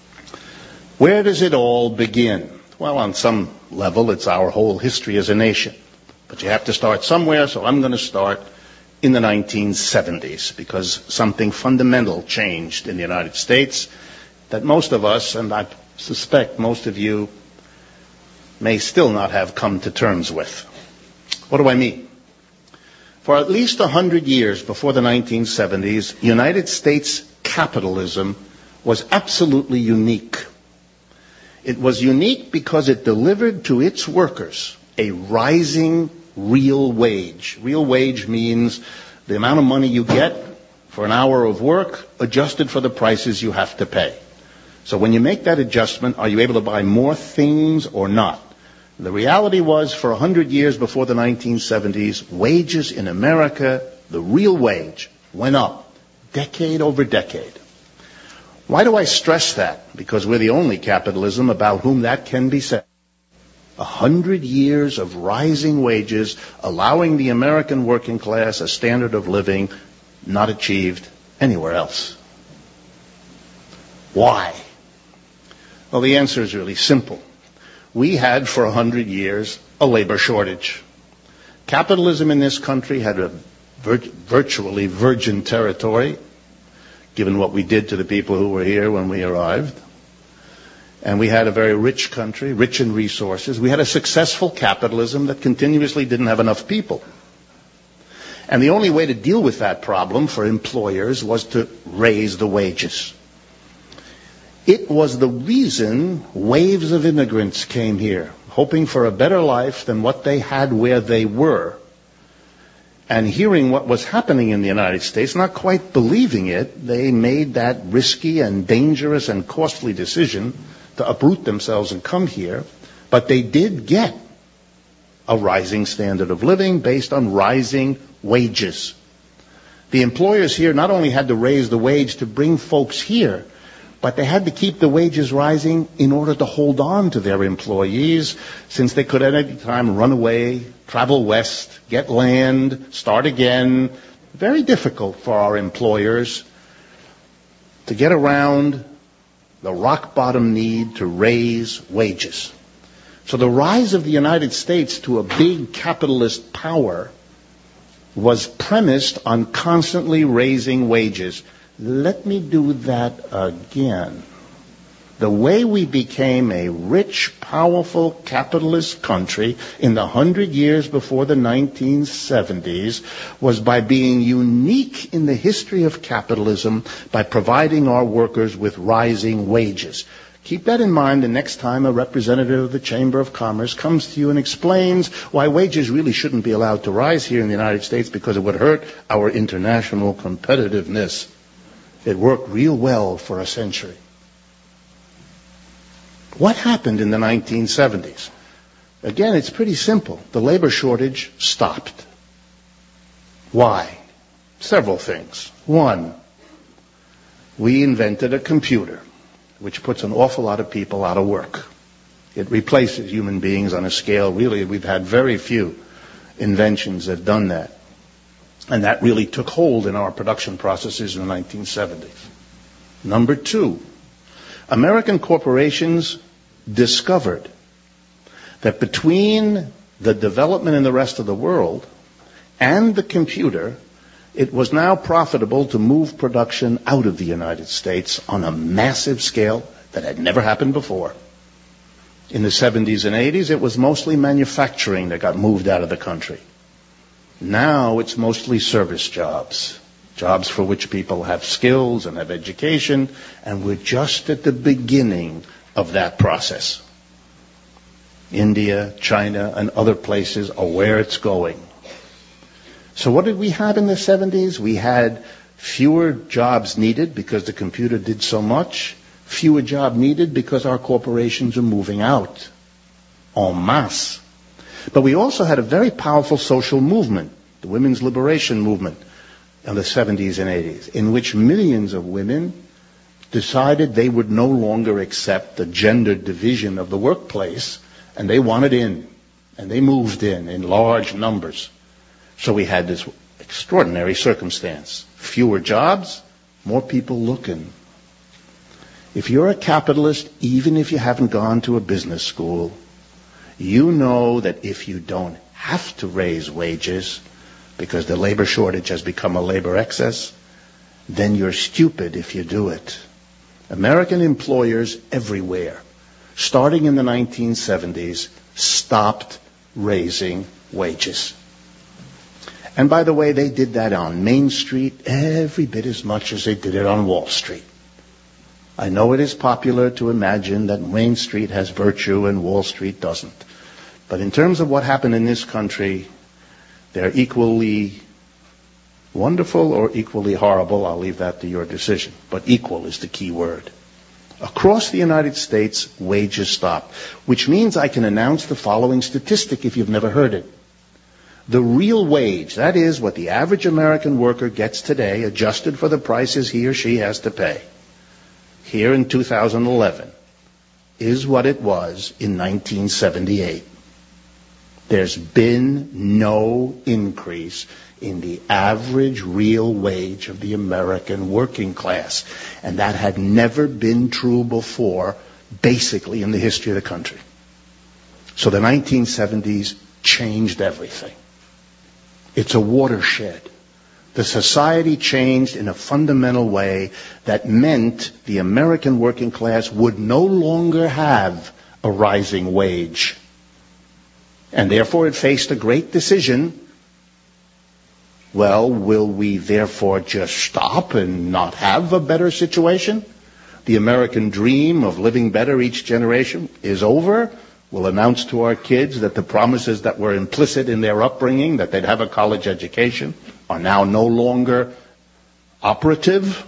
Where does it all begin? Well, on some level, it's our whole history as a nation. But you have to start somewhere, so I'm going to start in the 1970s, because something fundamental changed in the United States that most of us, and I suspect most of you, may still not have come to terms with. What do I mean? For at least 100 years before the 1970s, United States capitalism was absolutely unique. It was unique because it delivered to its workers a rising real wage. Real wage means the amount of money you get for an hour of work adjusted for the prices you have to pay. So when you make that adjustment, are you able to buy more things or not? The reality was, for 100 years before the 1970s, wages in America, the real wage, went up decade over decade. Why do I stress that? Because we're the only capitalism about whom that can be said. 100 years of rising wages, allowing the American working class a standard of living not achieved anywhere else. Why? Well, the answer is really simple. We had for 100 years a labor shortage. Capitalism in this country had a virtually virgin territory, given what we did to the people who were here when we arrived. And we had a very rich country, rich in resources. We had a successful capitalism that continuously didn't have enough people. And the only way to deal with that problem for employers was to raise the wages. It was the reason waves of immigrants came here, hoping for a better life than what they had where they were. And hearing what was happening in the United States, not quite believing it, they made that risky and dangerous and costly decision to uproot themselves and come here. But they did get a rising standard of living based on rising wages. The employers here not only had to raise the wage to bring folks here, but they had to keep the wages rising in order to hold on to their employees, since they could at any time run away, travel west, get land, start again. Very difficult for our employers to get around the rock bottom need to raise wages. So the rise of the United States to a big capitalist power was premised on constantly raising wages. Let me do that again. The way we became a rich, powerful capitalist country in the 100 years before the 1970s was by being unique in the history of capitalism by providing our workers with rising wages. Keep that in mind the next time a representative of the Chamber of Commerce comes to you and explains why wages really shouldn't be allowed to rise here in the United States because it would hurt our international competitiveness. It worked real well for a century. What happened in the 1970s? Again, it's pretty simple. The labor shortage stopped. Why? Several things. One, we invented a computer, which puts an awful lot of people out of work. It replaces human beings on a scale, really, we've had very few inventions that have done that. And that really took hold in our production processes in the 1970s. Number two, American corporations discovered that between the development in the rest of the world and the computer, it was now profitable to move production out of the United States on a massive scale that had never happened before. In the 70s and 80s, it was mostly manufacturing that got moved out of the country. Now it's mostly service jobs, jobs for which people have skills and have education, and we're just at the beginning of that process. India, China, and other places are where it's going. So what did we have in the 70s? We had fewer jobs needed because the computer did so much, fewer jobs needed because our corporations are moving out en masse. But we also had a very powerful social movement, the women's liberation movement in the 70s and 80s, in which millions of women decided they would no longer accept the gender division of the workplace, and they wanted in, and they moved in large numbers. So we had this extraordinary circumstance. Fewer jobs, more people looking. If you're a capitalist, even if you haven't gone to a business school, you know that if you don't have to raise wages because the labor shortage has become a labor excess, then you're stupid if you do it. American employers everywhere, starting in the 1970s, stopped raising wages. And by the way, they did that on Main Street every bit as much as they did it on Wall Street. I know it is popular to imagine that Main Street has virtue and Wall Street doesn't. But in terms of what happened in this country, they're equally wonderful or equally horrible. I'll leave that to your decision. But equal is the key word. Across the United States, wages stopped, which means I can announce the following statistic if you've never heard it. The real wage, that is what the average American worker gets today, adjusted for the prices he or she has to pay, here in 2011, is what it was in 1978. There's been no increase in the average real wage of the American working class. And that had never been true before, basically, in the history of the country. So the 1970s changed everything. It's a watershed. The society changed in a fundamental way that meant the American working class would no longer have a rising wage. And therefore it faced a great decision. Well, will we therefore just stop and not have a better situation? The American dream of living better each generation is over. We'll announce to our kids that the promises that were implicit in their upbringing, that they'd have a college education, are now no longer operative.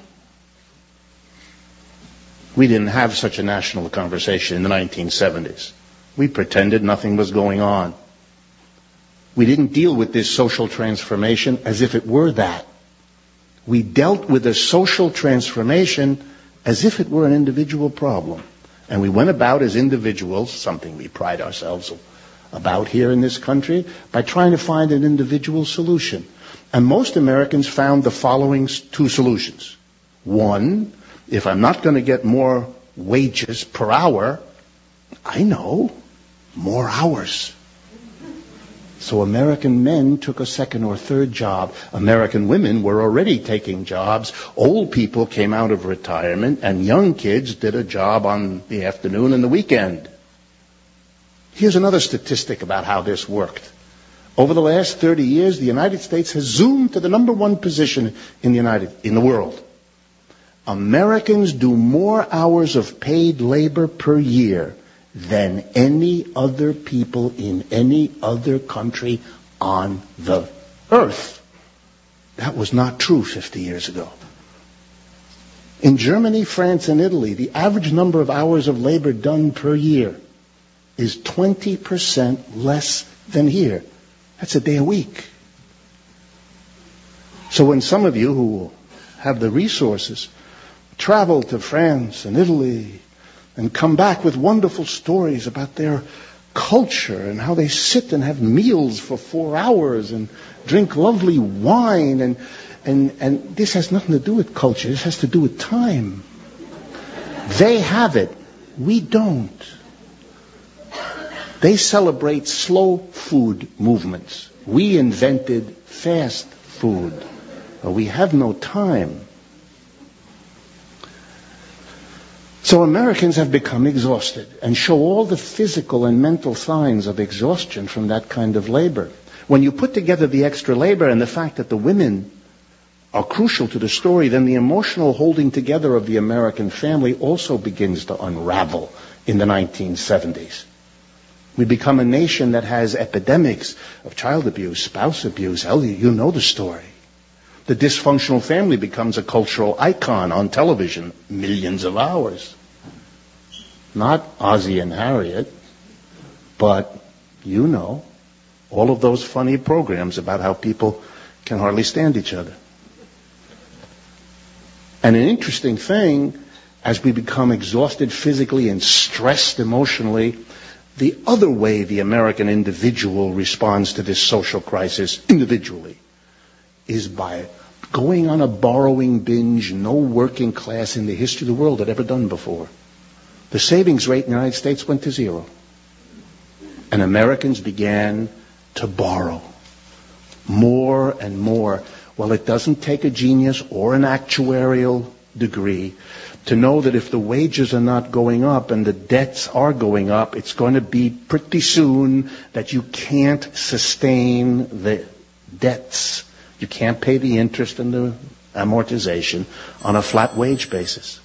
We didn't have such a national conversation in the 1970s. We pretended nothing was going on. We didn't deal with this social transformation as if it were that. We dealt with the social transformation as if it were an individual problem. And we went about as individuals, something we pride ourselves about here in this country, by trying to find an individual solution. And most Americans found the following two solutions. One, if I'm not going to get more wages per hour, I know, more hours. So American men took a second or third job. American women were already taking jobs. Old people came out of retirement, and young kids did a job on the afternoon and the weekend. Here's another statistic about how this worked. Over the last 30 years, the United States has zoomed to the number one position in the world. Americans do more hours of paid labor per year than any other people in any other country on the earth. That was not true 50 years ago. In Germany, France, and Italy, the average number of hours of labor done per year is 20% less than here. That's a day a week. So when some of you who have the resources travel to France and Italy and come back with wonderful stories about their culture and how they sit and have meals for 4 hours and drink lovely wine, and this has nothing to do with culture. This has to do with time. They have it. We don't. They celebrate slow food movements. We invented fast food. We have no time. So Americans have become exhausted and show all the physical and mental signs of exhaustion from that kind of labor. When you put together the extra labor and the fact that the women are crucial to the story, then the emotional holding together of the American family also begins to unravel in the 1970s. We become a nation that has epidemics of child abuse, spouse abuse. Hell, you know the story. The dysfunctional family becomes a cultural icon on television, millions of hours. Not Ozzie and Harriet, but you know, all of those funny programs about how people can hardly stand each other. And an interesting thing, as we become exhausted physically and stressed emotionally, the other way the American individual responds to this social crisis individually is by going on a borrowing binge no working class in the history of the world had ever done before. The savings rate in the United States went to zero. And Americans began to borrow more and more. Well, it doesn't take a genius or an actuarial degree to know that if the wages are not going up and the debts are going up, it's going to be pretty soon that you can't sustain the debts. You can't pay the interest and the amortization on a flat wage basis.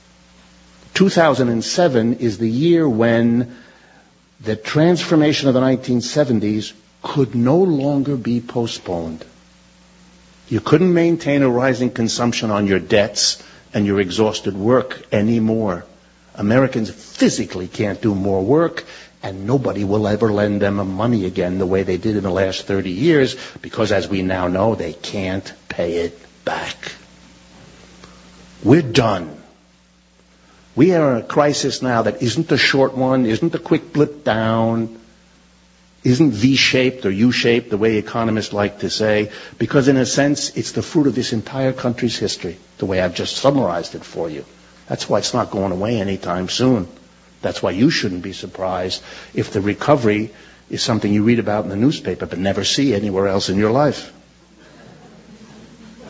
2007 is the year when the transformation of the 1970s could no longer be postponed. You couldn't maintain a rising consumption on your debts and your exhausted work anymore. Americans physically can't do more work, and nobody will ever lend them money again the way they did in the last 30 years, because as we now know, they can't pay it back. We're done. We are in a crisis now that isn't a short one, isn't a quick blip down, isn't V-shaped or U-shaped, the way economists like to say, because in a sense, it's the fruit of this entire country's history, the way I've just summarized it for you. That's why it's not going away anytime soon. That's why you shouldn't be surprised if the recovery is something you read about in the newspaper but never see anywhere else in your life.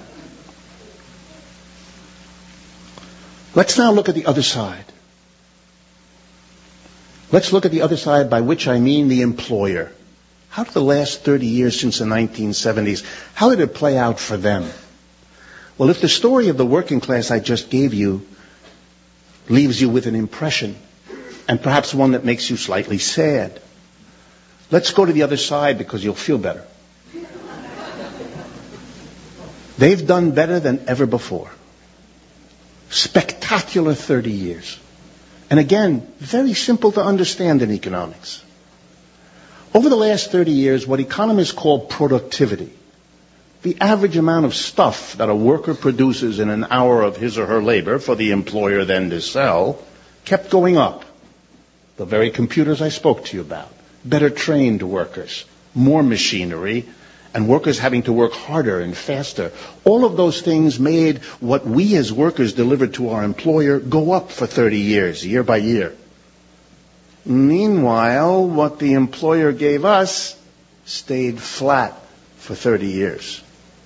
Let's now look at the other side. Let's look at the other side, by which I mean the employer. How did the last 30 years since the 1970s, how did it play out for them? Well, if the story of the working class I just gave you leaves you with an impression, and perhaps one that makes you slightly sad, let's go to the other side because you'll feel better. They've done better than ever before. Spectacular 30 years. And again, very simple to understand in economics. Over the last 30 years, what economists call productivity, the average amount of stuff that a worker produces in an hour of his or her labor for the employer then to sell, kept going up. The very computers I spoke to you about, better trained workers, more machinery, and workers having to work harder and faster. All of those things made what we as workers delivered to our employer go up for 30 years, year by year. Meanwhile, what the employer gave us stayed flat for 30 years.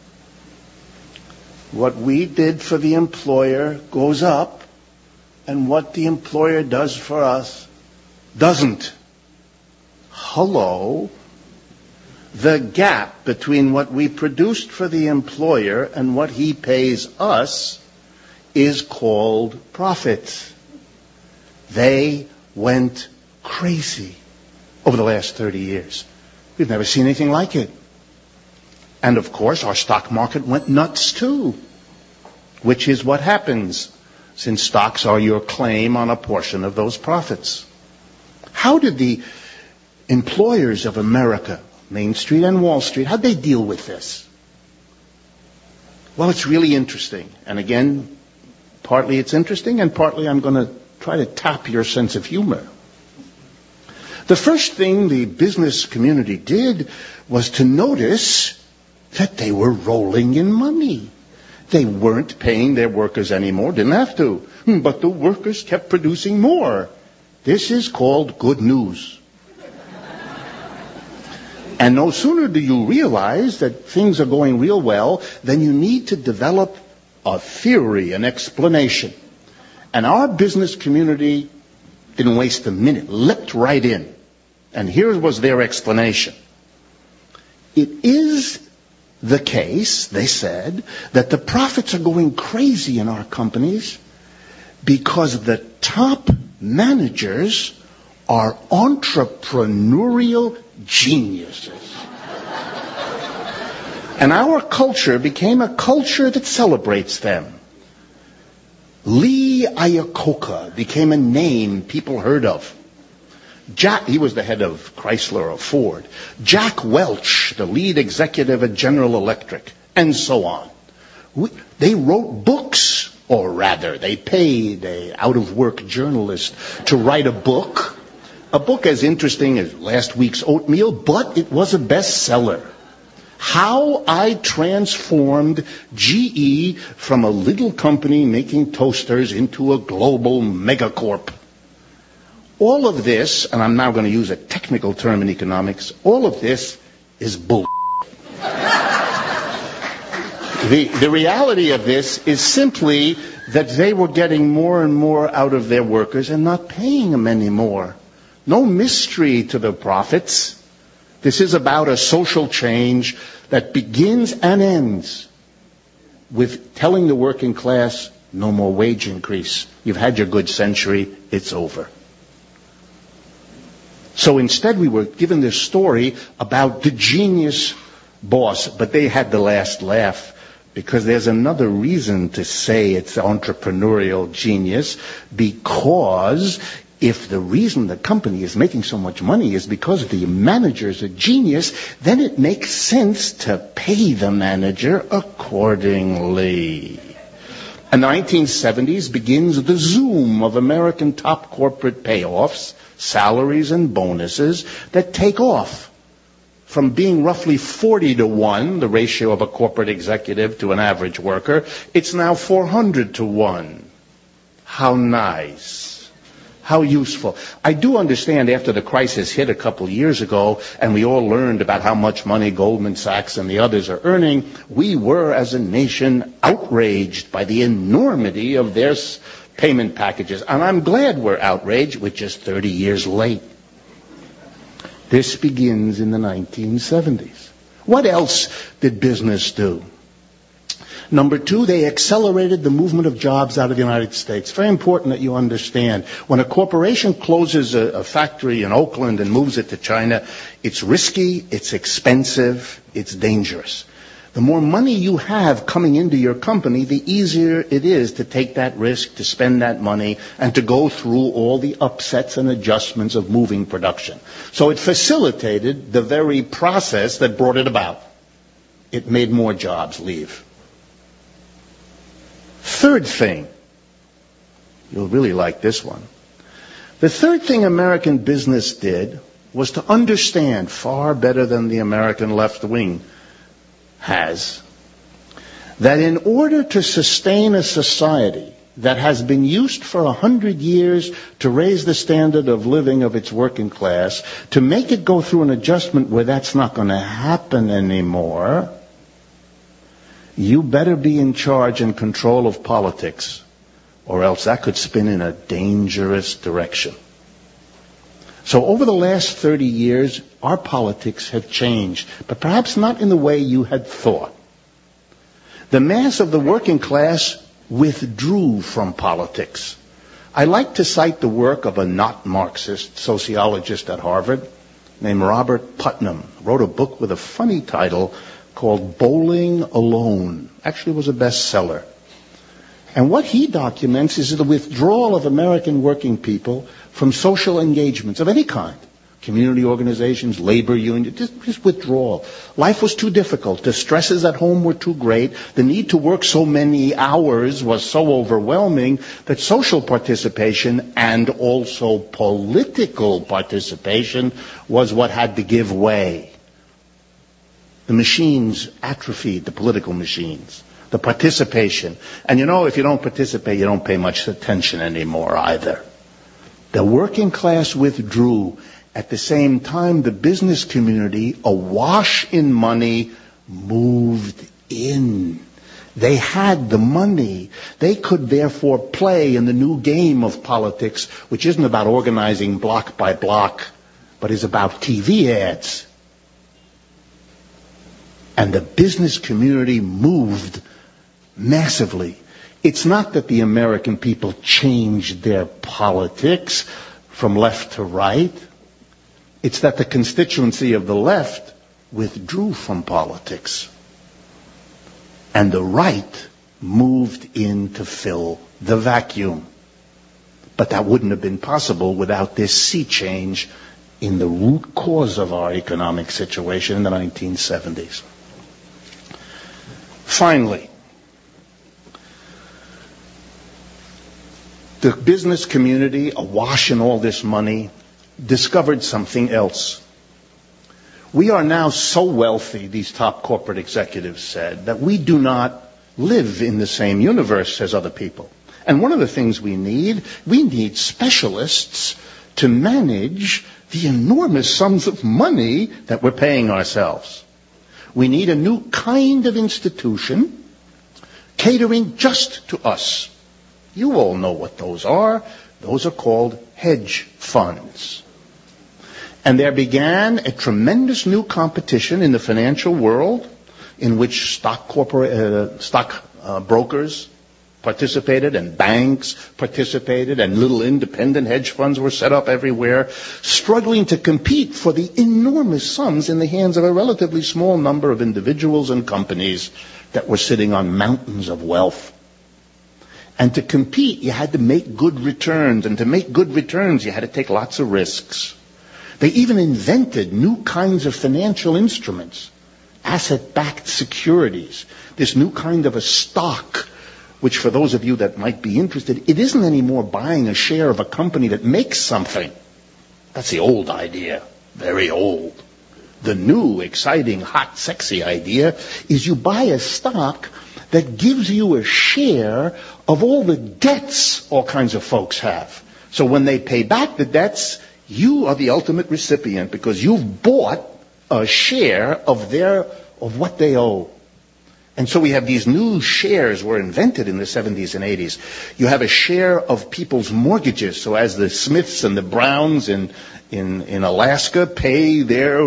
What we did for the employer goes up, and what the employer does for us doesn't. Hello? The gap between what we produced for the employer and what he pays us is called profits. They went crazy over the last 30 years. We've never seen anything like it. And of course, our stock market went nuts too, which is what happens since stocks are your claim on a portion of those profits. How did the employers of America, Main Street and Wall Street, how'd they deal with this? Well, it's really interesting. And again, partly it's interesting and partly I'm going to try to tap your sense of humor. The first thing the business community did was to notice that they were rolling in money. They weren't paying their workers anymore, didn't have to. But the workers kept producing more. This is called good news. And no sooner do you realize that things are going real well than you need to develop a theory, an explanation. And our business community didn't waste a minute, leapt right in. And here was their explanation. It is the case, they said, that the profits are going crazy in our companies because the top managers are entrepreneurial geniuses. And our culture became a culture that celebrates them. Lee Iacocca became a name people heard of. He was the head of Chrysler or Ford. Jack Welch, the lead executive at General Electric, and so on. They wrote books, or rather, they paid an out-of-work journalist to write a book as interesting as last week's oatmeal, but it was a bestseller. How I transformed GE from a little company making toasters into a global megacorp. All of this, and I'm now going to use a technical term in economics, all of this is bull. The reality of this is simply that they were getting more and more out of their workers and not paying them anymore. No mystery to the profits. This is about a social change that begins and ends with telling the working class, no more wage increase. You've had your good century. It's over. So instead we were given this story about the genius boss, but they had the last laugh because there's another reason to say it's entrepreneurial genius, because if the reason the company is making so much money is because the manager's a genius, then it makes sense to pay the manager accordingly. In the 1970s begins the zoom of American top corporate payoffs, salaries and bonuses that take off. From being roughly 40-1, the ratio of a corporate executive to an average worker, it's now 400-1. How nice. How useful. I do understand after the crisis hit a couple years ago and we all learned about how much money Goldman Sachs and the others are earning, we were as a nation outraged by the enormity of their payment packages. And I'm glad we're outraged. We're just 30 years late. This begins in the 1970s. What else did business do? Number two, they accelerated the movement of jobs out of the United States. Very important that you understand. When a corporation closes a factory in Oakland and moves it to China, it's risky, it's expensive, it's dangerous. The more money you have coming into your company, the easier it is to take that risk, to spend that money, and to go through all the upsets and adjustments of moving production. So it facilitated the very process that brought it about. It made more jobs leave. Third thing, you'll really like this one. The third thing American business did was to understand far better than the American left wing has, that in order to sustain a society that has been used for 100 years to raise the standard of living of its working class, to make it go through an adjustment where that's not going to happen anymore, you better be in charge and control of politics, or else that could spin in a dangerous direction. So over the last 30 years, our politics have changed, but perhaps not in the way you had thought. The mass of the working class withdrew from politics. I like to cite the work of a not Marxist sociologist at Harvard named Robert Putnam. Wrote a book with a funny title called Bowling Alone. Actually was a bestseller. And what he documents is the withdrawal of American working people from social engagements of any kind. Community organizations, labor unions, just withdrawal. Life was too difficult. The stresses at home were too great. The need to work so many hours was so overwhelming that social participation and also political participation was what had to give way. The machines atrophied, the political machines. The participation. And you know, if you don't participate, you don't pay much attention anymore either. The working class withdrew. At the same time, the business community, awash in money, moved in. They had the money. They could therefore play in the new game of politics, which isn't about organizing block by block, but is about TV ads. And the business community moved massively. It's not that the American people changed their politics from left to right. It's that the constituency of the left withdrew from politics. And the right moved in to fill the vacuum. But that wouldn't have been possible without this sea change in the root cause of our economic situation in the 1970s. Finally, the business community, awash in all this money, discovered something else. We are now so wealthy, these top corporate executives said, that we do not live in the same universe as other people. And one of the things we need specialists to manage the enormous sums of money that we're paying ourselves. We need a new kind of institution catering just to us. You all know what those are. Those are called hedge funds. And there began a tremendous new competition in the financial world in which stock brokers participated and banks participated and little independent hedge funds were set up everywhere, struggling to compete for the enormous sums in the hands of a relatively small number of individuals and companies that were sitting on mountains of wealth. And to compete, you had to make good returns. And to make good returns, you had to take lots of risks. They even invented new kinds of financial instruments, asset-backed securities, this new kind of a stock, which for those of you that might be interested, it isn't anymore buying a share of a company that makes something. That's the old idea, very old. The new, exciting, hot, sexy idea is you buy a stock that gives you a share of all the debts all kinds of folks have. So when they pay back the debts, you are the ultimate recipient because you've bought a share of what they owe. And so we have these new shares were invented in the 70s and 80s. You have a share of people's mortgages. So as the Smiths and the Browns in Alaska pay their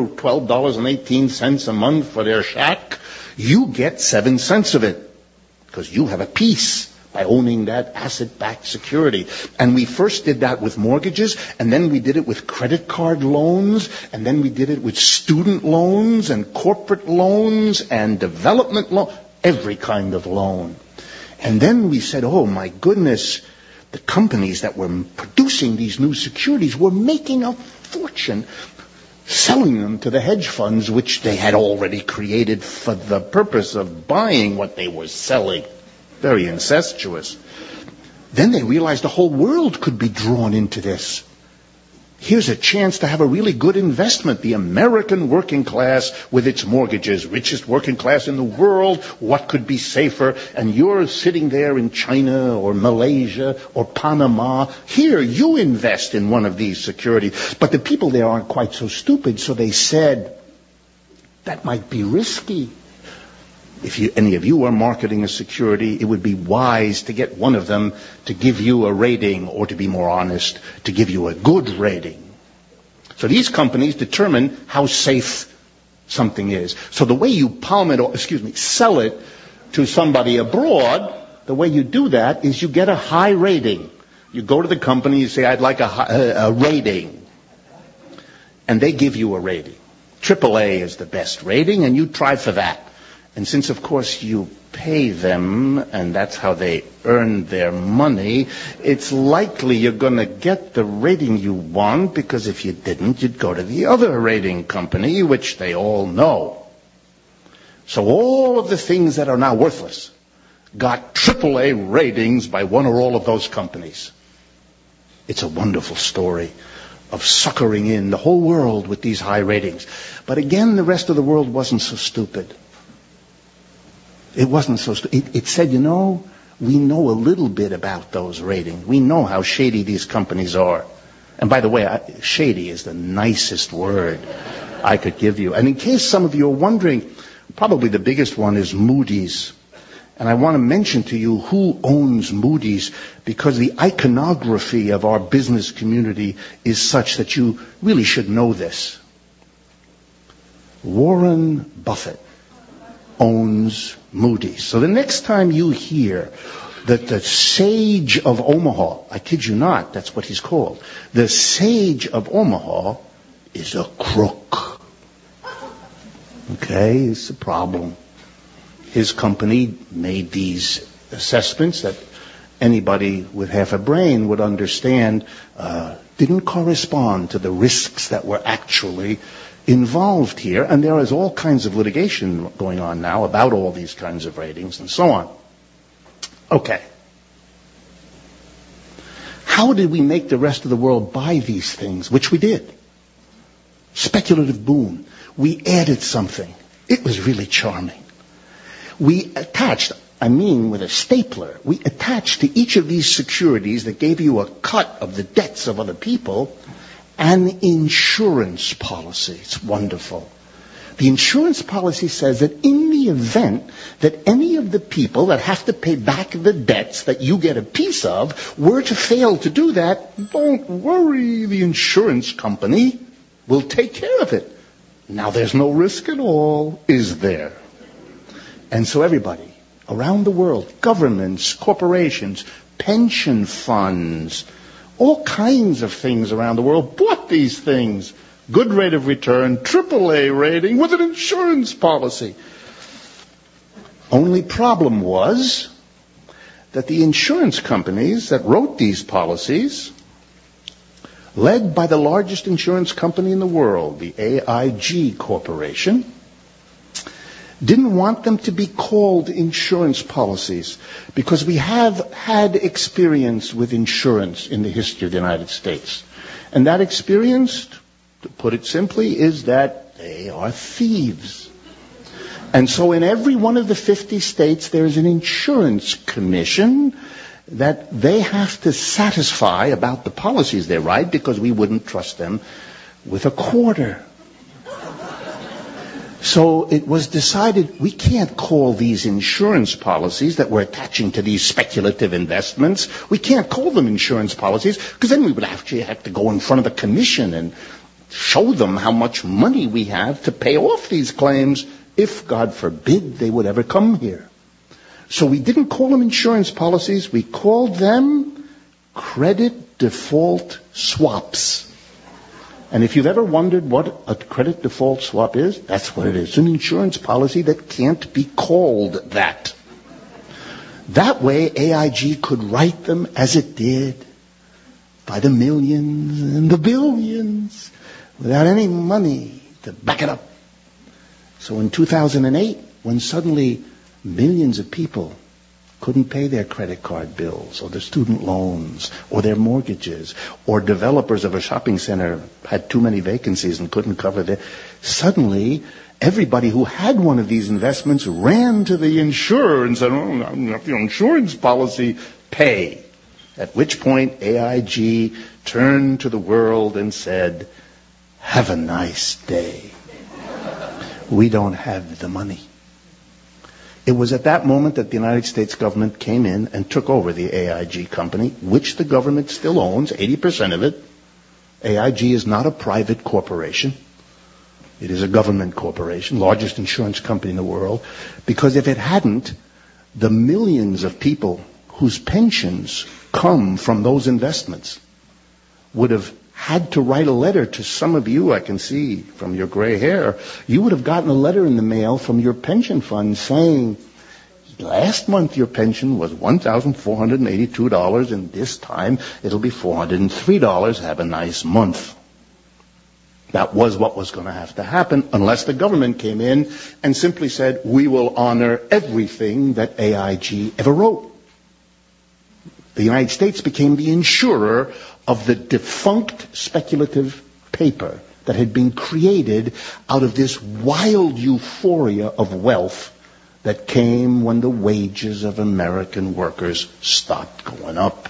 $12.18 a month for their shack, you get 7 cents of it because you have a piece by owning that asset-backed security. And we first did that with mortgages, and then we did it with credit card loans, and then we did it with student loans and corporate loans and development loans, every kind of loan. And then we said, oh my goodness, the companies that were producing these new securities were making a fortune selling them to the hedge funds, which they had already created for the purpose of buying what they were selling. Very incestuous. Then they realized the whole world could be drawn into this. Here's a chance to have a really good investment. The American working class with its mortgages, richest working class in the world, what could be safer? And you're sitting there in China or Malaysia or Panama. Here, you invest in one of these securities. But the people there aren't quite so stupid, so they said, that might be risky. If any of you are marketing a security, it would be wise to get one of them to give you a rating, or to be more honest, to give you a good rating. So these companies determine how safe something is. So the way you sell it to somebody abroad, the way you do that is you get a high rating. You go to the company, you say, I'd like a rating. And they give you a rating. AAA is the best rating, and you try for that. And since, of course, you pay them, and that's how they earn their money, it's likely you're going to get the rating you want, because if you didn't, you'd go to the other rating company, which they all know. So all of the things that are now worthless got AAA ratings by one or all of those companies. It's a wonderful story of suckering in the whole world with these high ratings. But again, the rest of the world wasn't so stupid. It wasn't so stupid. It said, we know a little bit about those ratings. We know how shady these companies are. And by the way, shady is the nicest word I could give you. And in case some of you are wondering, probably the biggest one is Moody's. And I want to mention to you who owns Moody's, because the iconography of our business community is such that you really should know this. Warren Buffett owns Moody's. So the next time you hear that the sage of Omaha, I kid you not, that's what he's called, the sage of Omaha is a crook. Okay, it's a problem. His company made these assessments that anybody with half a brain would understand didn't correspond to the risks that were actually involved here, and there is all kinds of litigation going on now about all these kinds of ratings and so on. Okay. How did we make the rest of the world buy these things? Which we did. Speculative boom. We added something. It was really charming. We attached, with a stapler, we attached to each of these securities that gave you a cut of the debts of other people an insurance policy. It's wonderful. The insurance policy says that in the event that any of the people that have to pay back the debts that you get a piece of were to fail to do that, don't worry, the insurance company will take care of it. Now there's no risk at all, is there? And so everybody around the world, governments, corporations, pension funds, all kinds of things around the world bought these things. Good rate of return, AAA rating with an insurance policy. Only problem was that the insurance companies that wrote these policies, led by the largest insurance company in the world, the AIG Corporation, didn't want them to be called insurance policies, because we have had experience with insurance in the history of the United States. And that experience, to put it simply, is that they are thieves. And so in every one of the 50 states, there is an insurance commission that they have to satisfy about the policies they write, because we wouldn't trust them with a quarter. So it was decided we can't call these insurance policies that we're attaching to these speculative investments, we can't call them insurance policies, because then we would actually have to go in front of the commission and show them how much money we have to pay off these claims if, God forbid, they would ever come here. So we didn't call them insurance policies, we called them credit default swaps. And if you've ever wondered what a credit default swap is, that's what it is. It's an insurance policy that can't be called that. That way, AIG could write them as it did, by the millions and the billions, without any money to back it up. So in 2008, when suddenly millions of people couldn't pay their credit card bills or their student loans or their mortgages, or developers of a shopping center had too many vacancies and couldn't cover their... Suddenly, everybody who had one of these investments ran to the insurer and said, oh, your insurance policy, pay. At which point AIG turned to the world and said, have a nice day. We don't have the money. It was at that moment that the United States government came in and took over the AIG company, which the government still owns, 80% of it. AIG is not a private corporation. It is a government corporation, largest insurance company in the world. Because if it hadn't, the millions of people whose pensions come from those investments would have had to write a letter to some of you, I can see from your gray hair, you would have gotten a letter in the mail from your pension fund saying, last month your pension was $1,482 and this time it'll be $403. Have a nice month. That was what was going to have to happen unless the government came in and simply said, we will honor everything that AIG ever wrote. The United States became the insurer of the defunct speculative paper that had been created out of this wild euphoria of wealth that came when the wages of American workers stopped going up.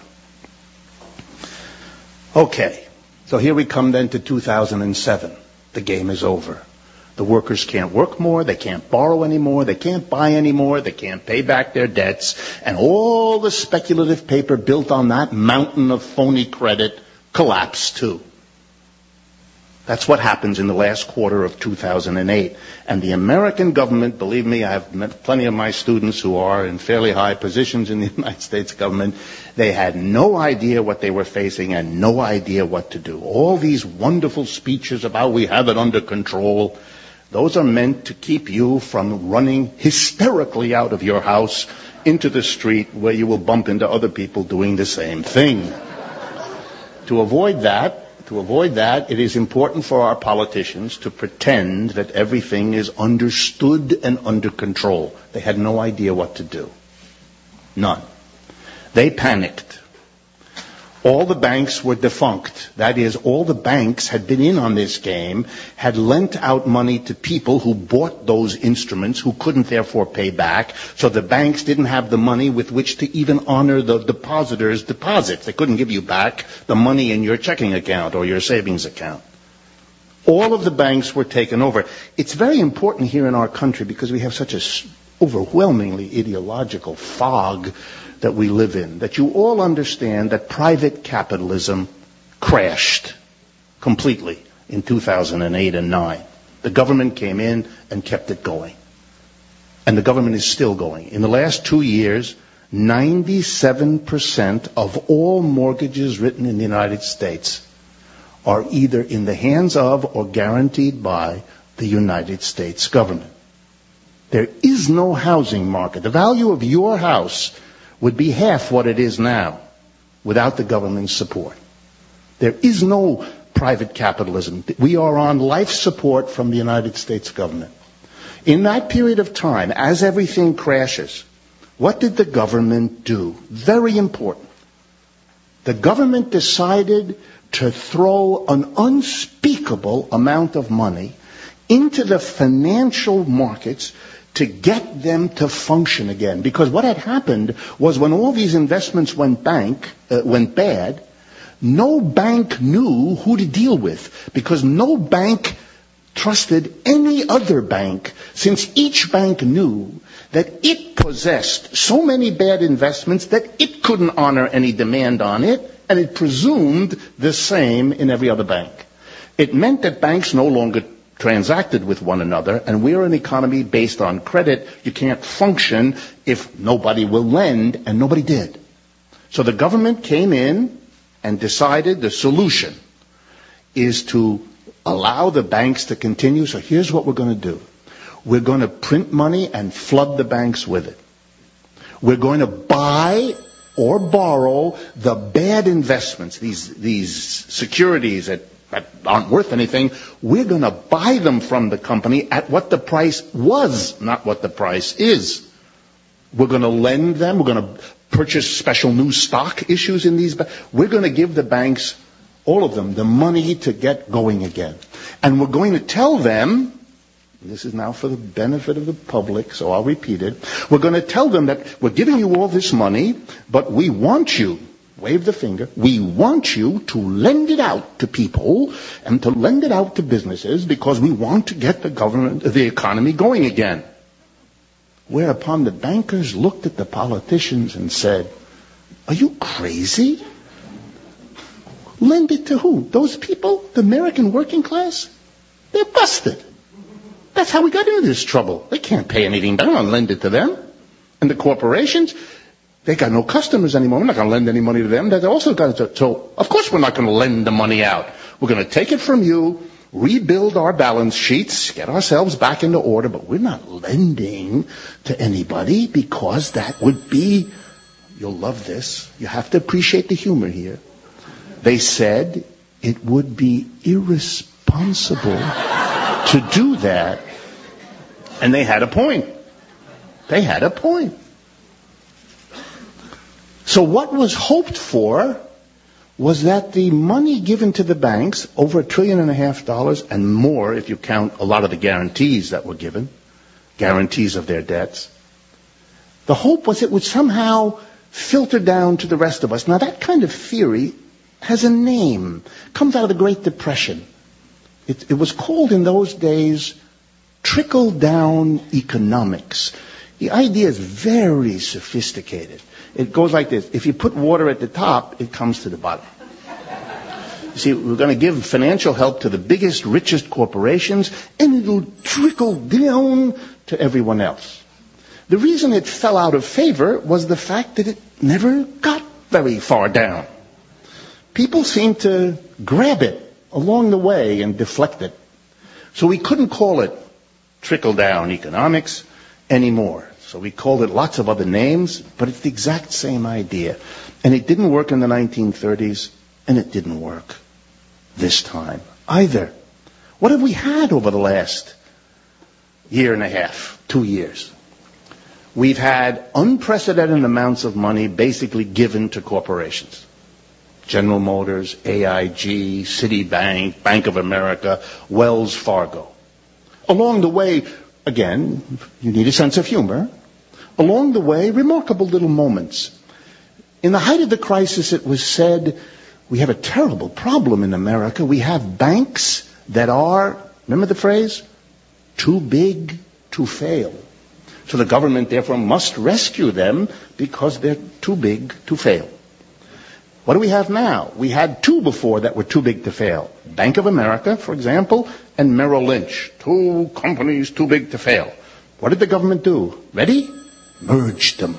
Okay, so here we come then to 2007. The game is over. The workers can't work more, they can't borrow anymore, they can't buy anymore, they can't pay back their debts, and all the speculative paper built on that mountain of phony credit collapsed too. That's what happens in the last quarter of 2008. And the American government, believe me, I've met plenty of my students who are in fairly high positions in the United States government. They had no idea what they were facing and no idea what to do. All these wonderful speeches about we have it under control, those are meant to keep you from running hysterically out of your house into the street where you will bump into other people doing the same thing. To avoid that, it is important for our politicians to pretend that everything is understood and under control. They had no idea what to do. None. They panicked. All the banks were defunct. That is, all the banks had been in on this game, had lent out money to people who bought those instruments, who couldn't therefore pay back, so the banks didn't have the money with which to even honor the depositors' deposits. They couldn't give you back the money in your checking account or your savings account. All of the banks were taken over. It's very important here in our country because we have such an overwhelmingly ideological fog that we live in, that you all understand that private capitalism crashed completely in 2008 and 9. The government came in and kept it going. And the government is still going. In the last 2 years, 97% of all mortgages written in the United States are either in the hands of or guaranteed by the United States government. There is no housing market. The value of your house would be half what it is now without the government's support. There is no private capitalism. We are on life support from the United States government. In that period of time, as everything crashes, what did the government do? Very important. The government decided to throw an unspeakable amount of money into the financial markets to get them to function again. Because what had happened was when all these investments went bad, no bank knew who to deal with, because no bank trusted any other bank, since each bank knew that it possessed so many bad investments that it couldn't honor any demand on it, and it presumed the same in every other bank. It meant that banks no longer transacted with one another, and we're an economy based on credit. You can't function if nobody will lend, and nobody did. So the government came in and decided the solution is to allow the banks to continue. So here's what we're going to do. We're going to print money and flood the banks with it. We're going to buy or borrow the bad investments, these securities that aren't worth anything. We're going to buy them from the company at what the price was, not what the price is. We're going to lend them. We're going to purchase special new stock issues in these banks. We're going to give the banks, all of them, the money to get going again. And we're going to tell them, this is now for the benefit of the public, so I'll repeat it. We're going to tell them that we're giving you all this money, but we want you, wave the finger, we want you to lend it out to people and to lend it out to businesses because we want to get the economy going again. Whereupon the bankers looked at the politicians and said, are you crazy? Lend it to who? Those people? The American working class? They're busted. That's how we got into this trouble. They can't pay anything back. I don't lend it to them. And the corporations, they got no customers anymore. We're not going to lend any money to them. They also got to. So, of course, we're not going to lend the money out. We're going to take it from you, rebuild our balance sheets, get ourselves back into order, but we're not lending to anybody because that would be, you'll love this, you have to appreciate the humor here. They said it would be irresponsible to do that. And they had a point. They had a point. So what was hoped for was that the money given to the banks, over $1.5 trillion and more if you count a lot of the guarantees that were given, guarantees of their debts, the hope was it would somehow filter down to the rest of us. Now that kind of theory has a name, comes out of the Great Depression. It was called in those days trickle-down economics. The idea is very sophisticated. It goes like this. If you put water at the top, it comes to the bottom. You see, we're going to give financial help to the biggest, richest corporations, and it'll trickle down to everyone else. The reason it fell out of favor was the fact that it never got very far down. People seemed to grab it along the way and deflect it. So we couldn't call it trickle-down economics anymore. So we called it lots of other names, but it's the exact same idea. And it didn't work in the 1930s, and it didn't work this time either. What have we had over the last year and a half, 2 years? We've had unprecedented amounts of money basically given to corporations. General Motors, AIG, Citibank, Bank of America, Wells Fargo. Along the way, again, you need a sense of humor. Along the way, remarkable little moments. In the height of the crisis, it was said, we have a terrible problem in America. We have banks that are, remember the phrase? Too big to fail. So the government, therefore, must rescue them because they're too big to fail. What do we have now? We had two before that were too big to fail. Bank of America, for example, and Merrill Lynch. Two companies too big to fail. What did the government do? Ready? Merged them.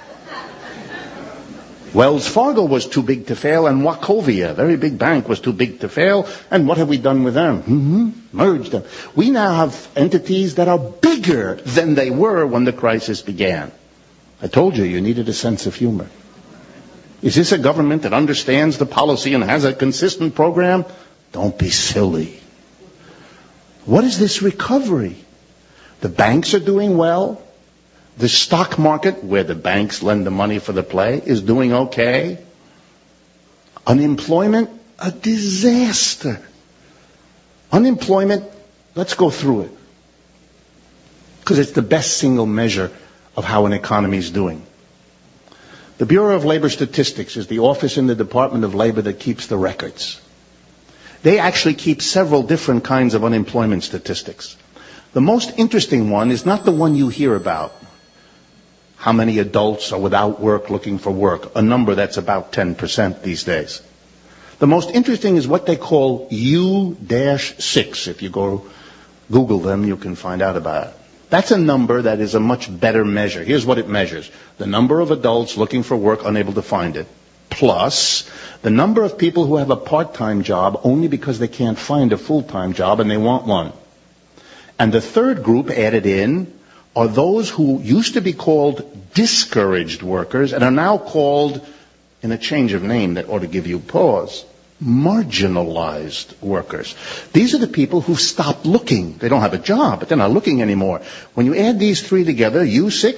Wells Fargo was too big to fail, and Wachovia, a very big bank, was too big to fail. And what have we done with them? Merged them. We now have entities that are bigger than they were when the crisis began. I told you, you needed a sense of humor. Is this a government that understands the policy and has a consistent program? Don't be silly. What is this recovery? The banks are doing well. The stock market, where the banks lend the money for the play, is doing okay. Unemployment, a disaster. Unemployment, let's go through it. Because it's the best single measure of how an economy is doing. The Bureau of Labor Statistics is the office in the Department of Labor that keeps the records. They actually keep several different kinds of unemployment statistics. The most interesting one is not the one you hear about. How many adults are without work looking for work? A number that's about 10% these days. The most interesting is what they call U-6. If you go Google them, you can find out about it. That's a number that is a much better measure. Here's what it measures. The number of adults looking for work unable to find it, plus the number of people who have a part-time job only because they can't find a full-time job and they want one. And the third group added in are those who used to be called discouraged workers and are now called, in a change of name that ought to give you pause, marginalized workers. These are the people who stopped looking. They don't have a job, but they're not looking anymore. When you add these three together, U6,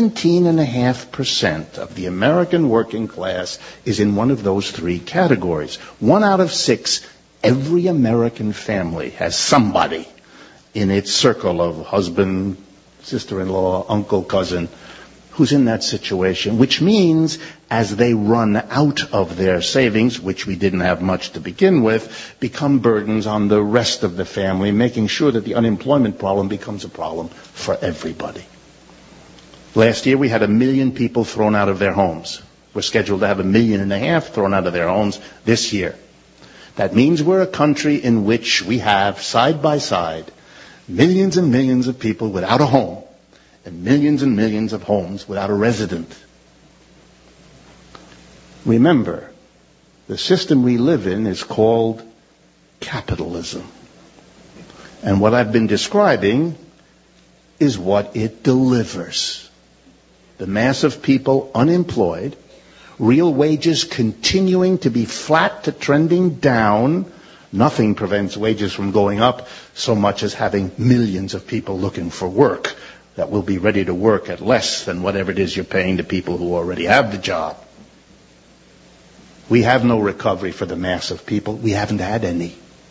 17.5% of the American working class is in one of those three categories. 1 out of 6, every American family has somebody in its circle of husband, sister-in-law, uncle, cousin, who's in that situation, which means as they run out of their savings, which we didn't have much to begin with, become burdens on the rest of the family, making sure that the unemployment problem becomes a problem for everybody. Last year we had 1 million people thrown out of their homes. We're scheduled to have 1.5 million thrown out of their homes this year. That means we're a country in which we have, side by side, millions and millions of people without a home, and millions of homes without a resident. Remember, the system we live in is called capitalism. And what I've been describing is what it delivers. The mass of people unemployed, real wages continuing to be flat to trending down. Nothing prevents wages from going up so much as having millions of people looking for work that will be ready to work at less than whatever it is you're paying to people who already have the job. We have no recovery for the mass of people. We haven't had any.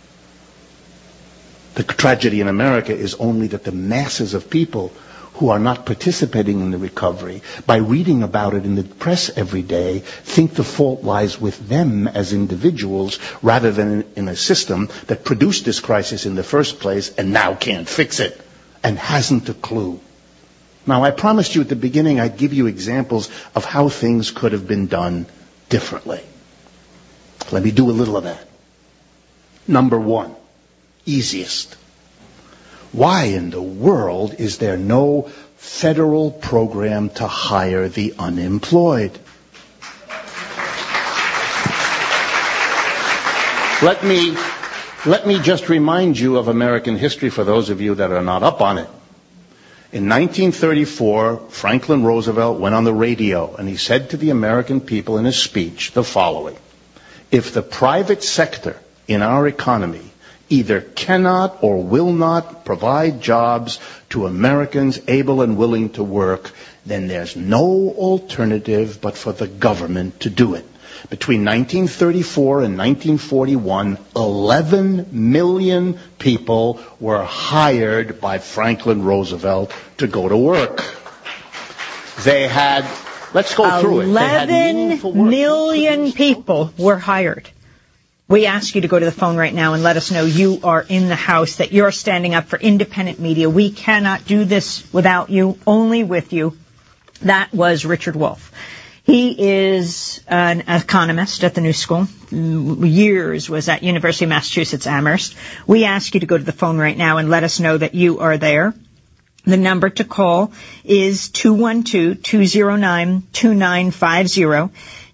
The tragedy in America is only that the masses of people who are not participating in the recovery, by reading about it in the press every day, think the fault lies with them as individuals rather than in a system that produced this crisis in the first place and now can't fix it and hasn't a clue. Now, I promised you at the beginning I'd give you examples of how things could have been done differently. Let me do a little of that. Number 1, easiest. Why in the world is there no federal program to hire the unemployed? Let me just remind you of American history for those of you that are not up on it. In 1934, Franklin Roosevelt went on the radio and he said to the American people in his speech the following: if the private sector in our economy either cannot or will not provide jobs to Americans able and willing to work, then there's no alternative but for the government to do it. Between 1934 and 1941, 11 million people were hired by Franklin Roosevelt to go to work. They had, let's go through it. 11 million people were hired. We ask you to go to the phone right now and let us know you are in the house, that you're standing up for independent media. We cannot do this without you, only with you. That was Richard Wolff. He is an economist at the New School. Years was at University of Massachusetts Amherst. We ask you to go to the phone right now and let us know that you are there. The number to call is 212-209-2950,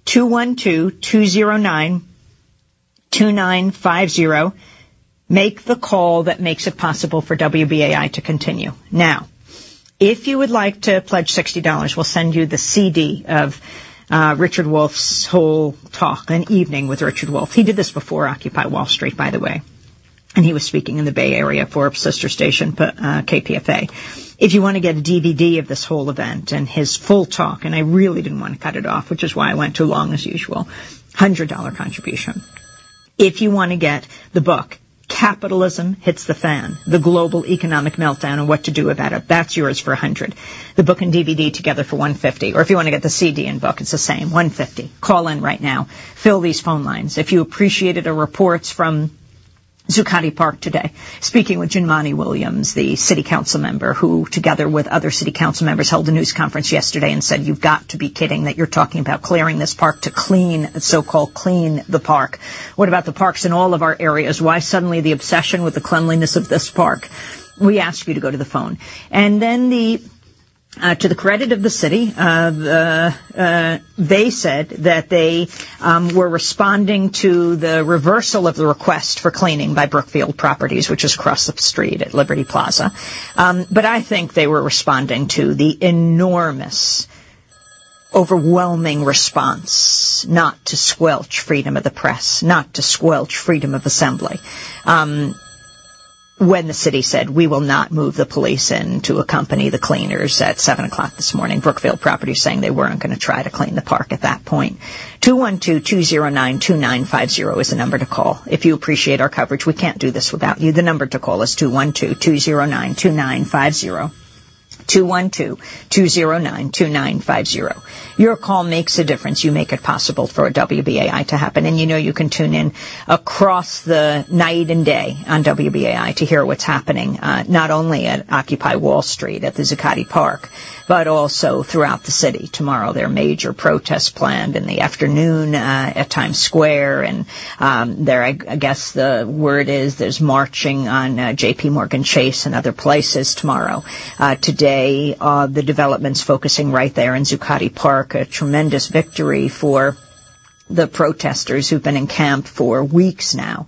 212-209-2950. Make the call that makes it possible for WBAI to continue. Now, if you would like to pledge $60, we'll send you the CD of Richard Wolff's whole talk, An Evening with Richard Wolff. He did this before Occupy Wall Street, by the way. And he was speaking in the Bay Area for a sister station, KPFA. If you want to get a DVD of this whole event and his full talk, and I really didn't want to cut it off, which is why I went too long as usual, $100 contribution. If you want to get the book, Capitalism Hits the Fan, The Global Economic Meltdown and What to Do About It, that's yours for $100. The book and DVD together for $150. Or if you want to get the CD and book, it's the same, $150. Call in right now. Fill these phone lines. If you appreciated our reports from Zuccotti Park today, speaking with Jumaane Williams, the city council member, who, together with other city council members, held a news conference yesterday and said, you've got to be kidding that you're talking about clearing this park to so-called clean the park. What about the parks in all of our areas? Why suddenly the obsession with the cleanliness of this park? We ask you to go to the phone. And then to the credit of the city, they said that they were responding to the reversal of the request for cleaning by Brookfield Properties, which is across the street at Liberty Plaza. But I think they were responding to the enormous, overwhelming response not to squelch freedom of the press, not to squelch freedom of assembly. When the city said, we will not move the police in to accompany the cleaners at 7 o'clock this morning. Brookfield Properties saying they weren't going to try to clean the park at that point. 212-209-2950 is the number to call. If you appreciate our coverage, we can't do this without you. The number to call is 212-209-2950. 212-209-2950. Your call makes a difference. You make it possible for WBAI to happen. And you know you can tune in across the night and day on WBAI to hear what's happening, not only at Occupy Wall Street at the Zuccotti Park, but also throughout the city. Tomorrow there are major protests planned in the afternoon at Times Square. And there, I guess the word is there's marching on JP Morgan Chase and other places tomorrow. Today, the developments focusing right there in Zuccotti Park, a tremendous victory for the protesters who've been in camp for weeks now.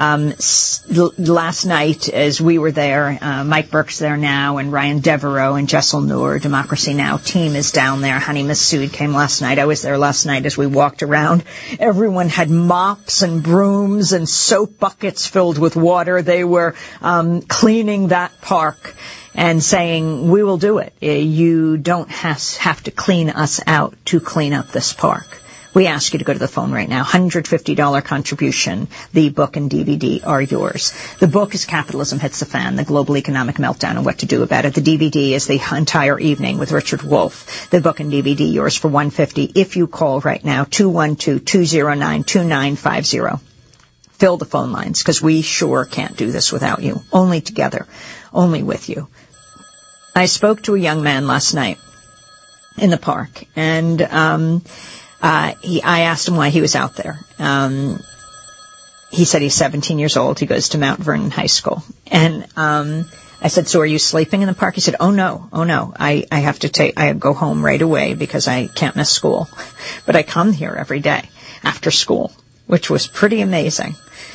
Last night, as we were there, Mike Burke's there now, and Ryan Devereaux and Jessel Noor, Democracy Now! Team is down there. Hani Massoud came last night. I was there last night as we walked around. Everyone had mops and brooms and soap buckets filled with water. They were cleaning that park and saying, we will do it. You don't have to clean us out to clean up this park. We ask you to go to the phone right now. $150 contribution. The book and DVD are yours. The book is Capitalism Hits the Fan, The Global Economic Meltdown and What to Do About It. The DVD is The Entire Evening with Richard Wolff. The book and DVD yours for $150 if you call right now, 212-209-2950. Fill the phone lines, because we sure can't do this without you. Only together. Only with you. I spoke to a young man last night in the park, and I asked him why he was out there. He said he's 17 years old. He goes to Mount Vernon High School. And I said, so are you sleeping in the park? He said, oh no. I have to I go home right away because I can't miss school. But I come here every day after school, which was pretty amazing.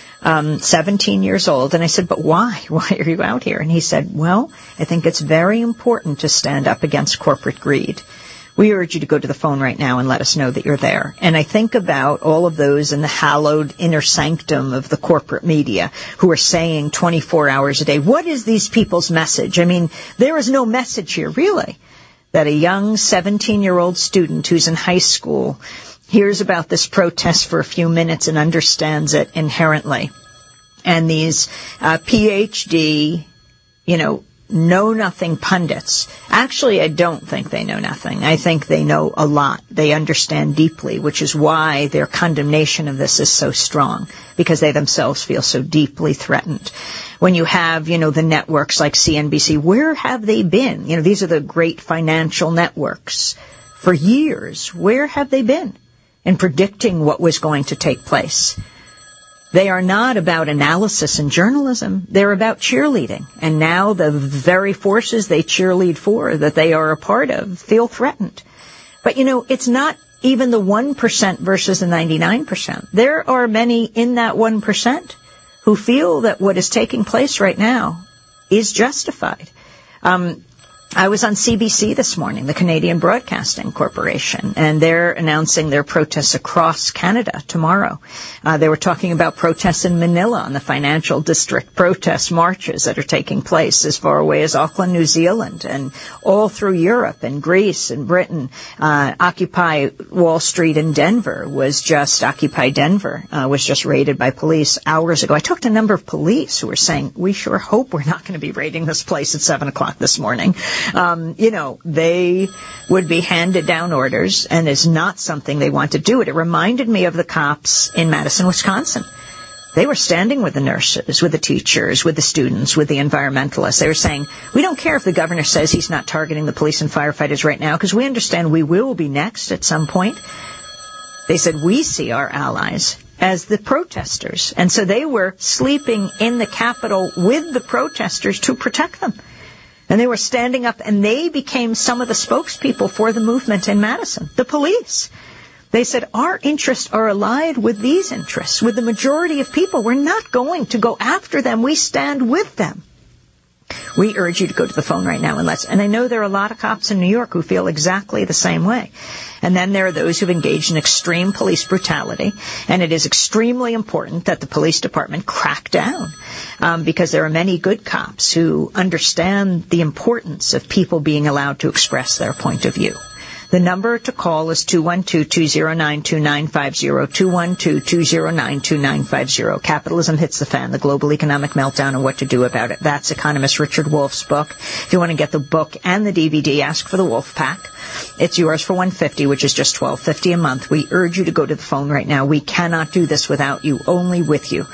17 years old. And I said, but why? Why are you out here? And he said, well, I think it's very important to stand up against corporate greed. We urge you to go to the phone right now and let us know that you're there. And I think about all of those in the hallowed inner sanctum of the corporate media who are saying 24 hours a day, what is these people's message? I mean, there is no message here, really, that a young 17-year-old student who's in high school hears about this protest for a few minutes and understands it inherently. And these PhD, know-nothing pundits. Actually, I don't think they know nothing. I think they know a lot. They understand deeply, which is why their condemnation of this is so strong, because they themselves feel so deeply threatened. When you have, the networks like CNBC, where have they been? These are the great financial networks. For years, where have they been in predicting what was going to take place? They are not about analysis and journalism. They're about cheerleading. And now the very forces they cheerlead for, that they are a part of, feel threatened. But, it's not even the 1% versus the 99%. There are many in that 1% who feel that what is taking place right now is justified. I was on CBC this morning, the Canadian Broadcasting Corporation, and they're announcing their protests across Canada tomorrow. They were talking about protests in Manila on the financial district, protest marches that are taking place as far away as Auckland, New Zealand, and all through Europe and Greece and Britain. Occupy Wall Street in Denver was just raided by police hours ago. I talked to a number of police who were saying, we sure hope we're not going to be raiding this place at 7 o'clock this morning. They would be handed down orders, and it's not something they want to do. It reminded me of the cops in Madison, Wisconsin, They were standing with the nurses, with the teachers, with the students, with the environmentalists. They were saying, we don't care if the governor says he's not targeting the police and firefighters right now, because we understand we will be next at some point. They said, we see our allies as the protesters. And so they were sleeping in the Capitol with the protesters to protect them. And they were standing up, and they became some of the spokespeople for the movement in Madison, the police. They said, our interests are allied with these interests, with the majority of people. We're not going to go after them. We stand with them. We urge you to go to the phone right now and I know there are a lot of cops in New York who feel exactly the same way. And then there are those who've engaged in extreme police brutality. And it is extremely important that the police department crack down, because there are many good cops who understand the importance of people being allowed to express their point of view. The number to call is 212-209-2950, 212-209-2950. Capitalism Hits the Fan, the Global Economic Meltdown and What to Do About It. That's economist Richard Wolff's book. If you want to get the book and the DVD, ask for the Wolff Pack. It's yours for $150, which is just $12.50 a month. We urge you to go to the phone right now. We cannot do this without you, only with you.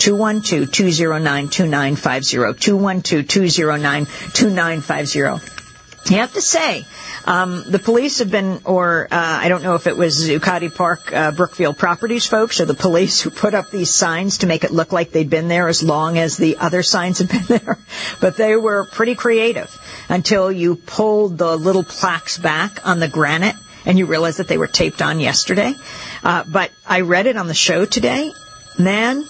212-209-2950, 212-209-2950. You have to say, the police have been, I don't know if it was Zuccotti Park, Brookfield Properties folks, or the police who put up these signs to make it look like they'd been there as long as the other signs had been there. But they were pretty creative until you pulled the little plaques back on the granite and you realized that they were taped on yesterday. But I read it on the show today. Man,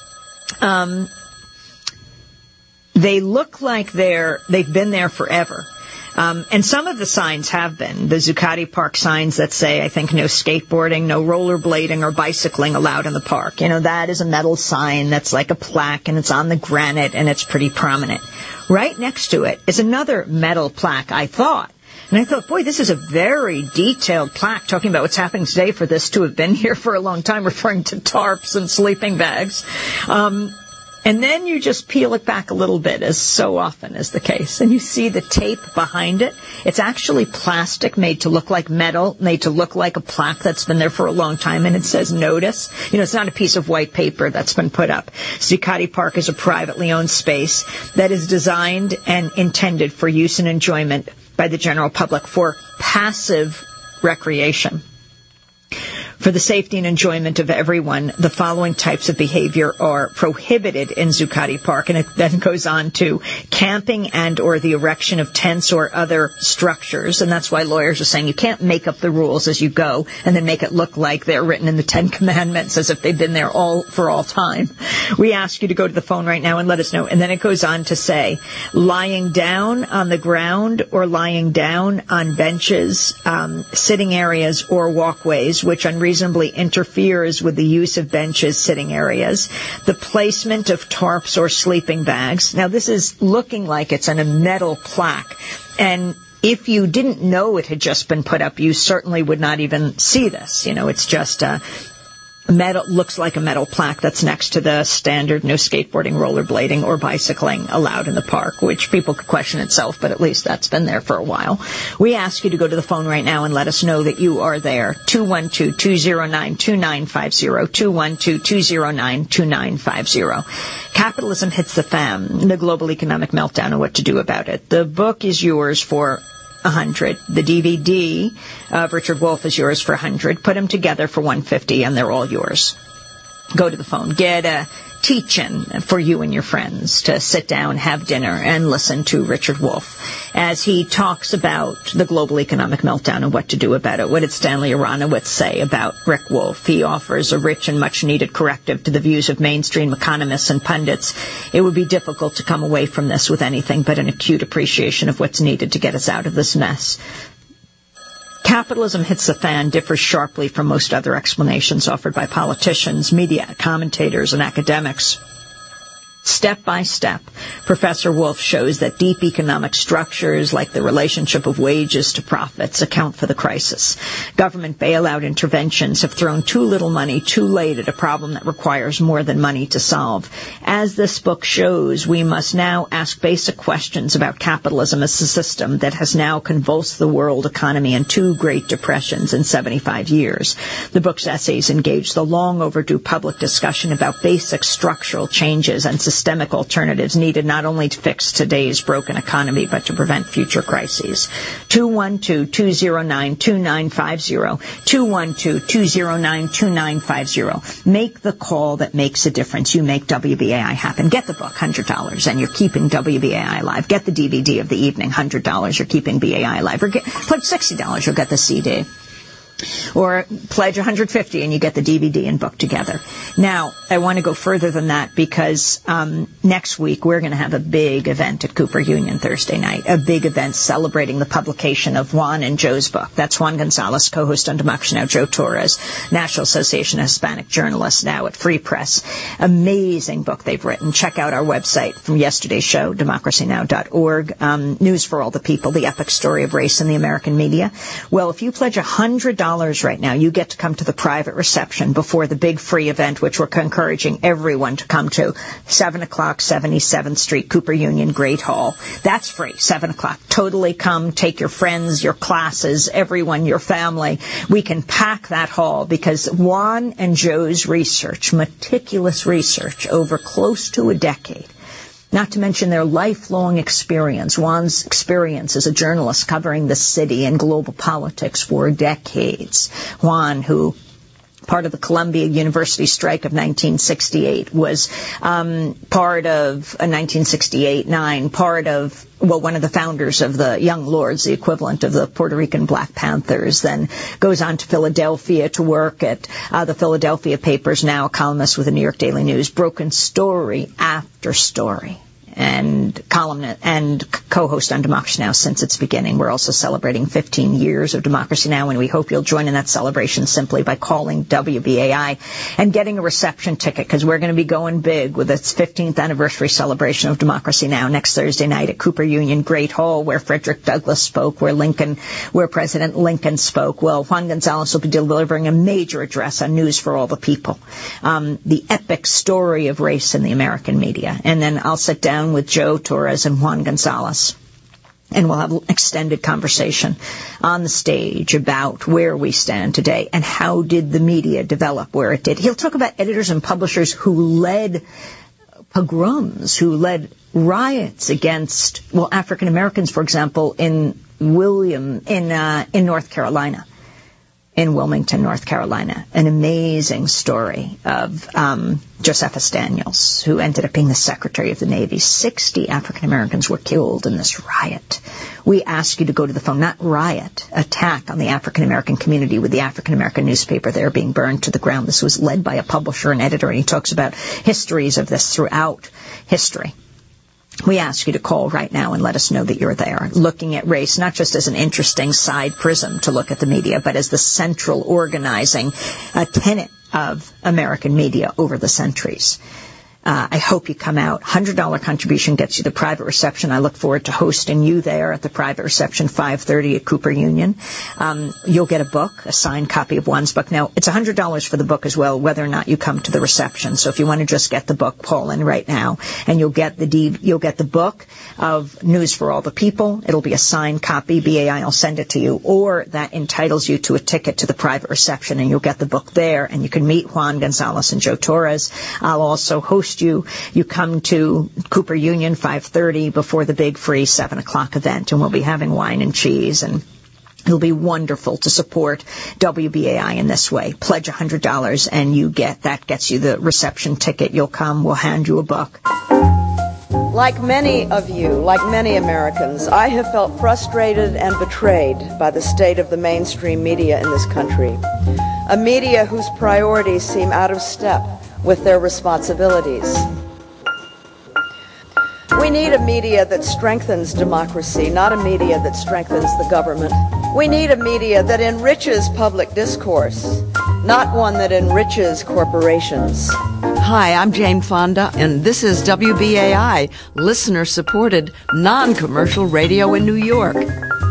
they look like they've been there forever. And some of the signs have been. The Zuccotti Park signs that say, I think, no skateboarding, no rollerblading or bicycling allowed in the park. You know, that is a metal sign that's like a plaque, and it's on the granite, and it's pretty prominent. Right next to it is another metal plaque, I thought. And I thought, boy, this is a very detailed plaque talking about what's happening today for this to have been here for a long time, referring to tarps and sleeping bags. And then you just peel it back a little bit, as so often is the case, and you see the tape behind it. It's actually plastic made to look like metal, made to look like a plaque that's been there for a long time, and it says notice. You know, it's not a piece of white paper that's been put up. Zuccotti Park is a privately owned space that is designed and intended for use and enjoyment by the general public for passive recreation. For the safety and enjoyment of everyone, the following types of behavior are prohibited in Zuccotti Park. And it then goes on to camping and or the erection of tents or other structures. And that's why lawyers are saying you can't make up the rules as you go and then make it look like they're written in the Ten Commandments as if they've been there for all time. We ask you to go to the phone right now and let us know. And then it goes on to say lying down on the ground or lying down on benches, sitting areas or walkways, which unreasonably interferes with the use of benches, sitting areas, the placement of tarps or sleeping bags. Now, this is looking like it's on a metal plaque, and if you didn't know it had just been put up, you certainly would not even see this. You know, it's just metal, looks like a metal plaque that's next to the standard no skateboarding, rollerblading, or bicycling allowed in the park, which people could question itself, but at least that's been there for a while. We ask you to go to the phone right now and let us know that you are there. 212-209-2950, 212-209-2950. Capitalism Hits the Fan, the Global Economic Meltdown and What to Do About It. The book is yours for $100. The DVD of Richard Wolff is yours for $100. Put them together for $150, and they're all yours. Go to the phone. Get a teach-in for you and your friends to sit down, have dinner, and listen to Richard Wolff as he talks about the global economic meltdown and what to do about it. What did Stanley Aronowitz say about Rick Wolff? He offers a rich and much-needed corrective to the views of mainstream economists and pundits. It would be difficult to come away from this with anything but an acute appreciation of what's needed to get us out of this mess. Capitalism Hits the Fan differs sharply from most other explanations offered by politicians, media, commentators, and academics. Step by step, Professor Wolff shows that deep economic structures like the relationship of wages to profits account for the crisis. Government bailout interventions have thrown too little money too late at a problem that requires more than money to solve. As this book shows, we must now ask basic questions about capitalism as a system that has now convulsed the world economy in 2 Great Depressions in 75 years. The book's essays engage the long overdue public discussion about basic structural changes and systemic alternatives needed not only to fix today's broken economy, but to prevent future crises. 212-209-2950. 212-209-2950. Make the call that makes a difference. You make WBAI happen. Get the book, $100, and you're keeping WBAI alive. Get the DVD of the evening, $100. You're keeping BAI alive. Or pledge $60, you'll get the CD. Or pledge $150 and you get the DVD and book together. Now, I want to go further than that because next week we're going to have a big event at Cooper Union Thursday night, a big event celebrating the publication of Juan and Joe's book. That's Juan Gonzalez, co-host on Democracy Now!, Joe Torres, National Association of Hispanic Journalists, now at Free Press. Amazing book they've written. Check out our website from yesterday's show, democracynow.org. News for All the People, the epic story of race in the American media. Well, if you pledge $100 right now, you get to come to the private reception before the big free event, which we're encouraging everyone to come to. 7 o'clock, 77th Street, Cooper Union, Great Hall. That's free, 7 o'clock. Totally come, take your friends, your classes, everyone, your family. We can pack that hall because Juan and Joe's research, meticulous research over close to a decade, not to mention their lifelong experience. Juan's experience as a journalist covering the city and global politics for decades. Juan, who part of the Columbia University strike of 1968, was part of a 1968-9, part of, well, one of the founders of the Young Lords, the equivalent of the Puerto Rican Black Panthers, then goes on to Philadelphia to work at the Philadelphia papers, now a columnist with the New York Daily News, broken story after story. And columnist and co-host on Democracy Now! Since its beginning. We're also celebrating 15 years of Democracy Now!, and we hope you'll join in that celebration simply by calling WBAI and getting a reception ticket, because we're going to be going big with its 15th anniversary celebration of Democracy Now! Next Thursday night at Cooper Union, Great Hall, where Frederick Douglass spoke, where President Lincoln spoke. Well, Juan Gonzalez will be delivering a major address on News for All the People, the epic story of race in the American media. And then I'll sit down with Joe Torres and Juan Gonzalez, and we'll have an extended conversation on the stage about where we stand today and how did the media develop where it did. He'll talk about editors and publishers who led pogroms, who led riots against, well, African Americans, for example, in North Carolina. In Wilmington, North Carolina. An amazing story of Josephus Daniels, who ended up being the Secretary of the Navy. 60 African Americans were killed in this riot. We ask you to go to the phone, not riot, attack on the African American community with the African American newspaper there being burned to the ground. This was led by a publisher and editor, and he talks about histories of this throughout history. We ask you to call right now and let us know that you're there, looking at race not just as an interesting side prism to look at the media, but as the central organizing tenet of American media over the centuries. I hope you come out. $100 contribution gets you the private reception. I look forward to hosting you there at the private reception, 5:30 at Cooper Union. You'll get a book, a signed copy of Juan's book. Now, it's $100 for the book as well, whether or not you come to the reception. So if you want to just get the book, call in right now, and you'll get the book of News for All the People. It'll be a signed copy. BAI will send it to you, or that entitles you to a ticket to the private reception, and you'll get the book there, and you can meet Juan Gonzalez and Joe Torres. I'll also host you. You come to Cooper Union 5:30 before the big free 7 o'clock event, and we'll be having wine and cheese, and it'll be wonderful to support WBAI in this way. Pledge $100 and that gets you the reception ticket. You'll come, we'll hand you a book. Like many of you, like many Americans, I have felt frustrated and betrayed by the state of the mainstream media in this country. A media whose priorities seem out of step with their responsibilities. We need a media that strengthens democracy, not a media that strengthens the government. We need a media that enriches public discourse, not one that enriches corporations. Hi, I'm Jane Fonda, and this is WBAI, listener-supported, non-commercial radio in New York.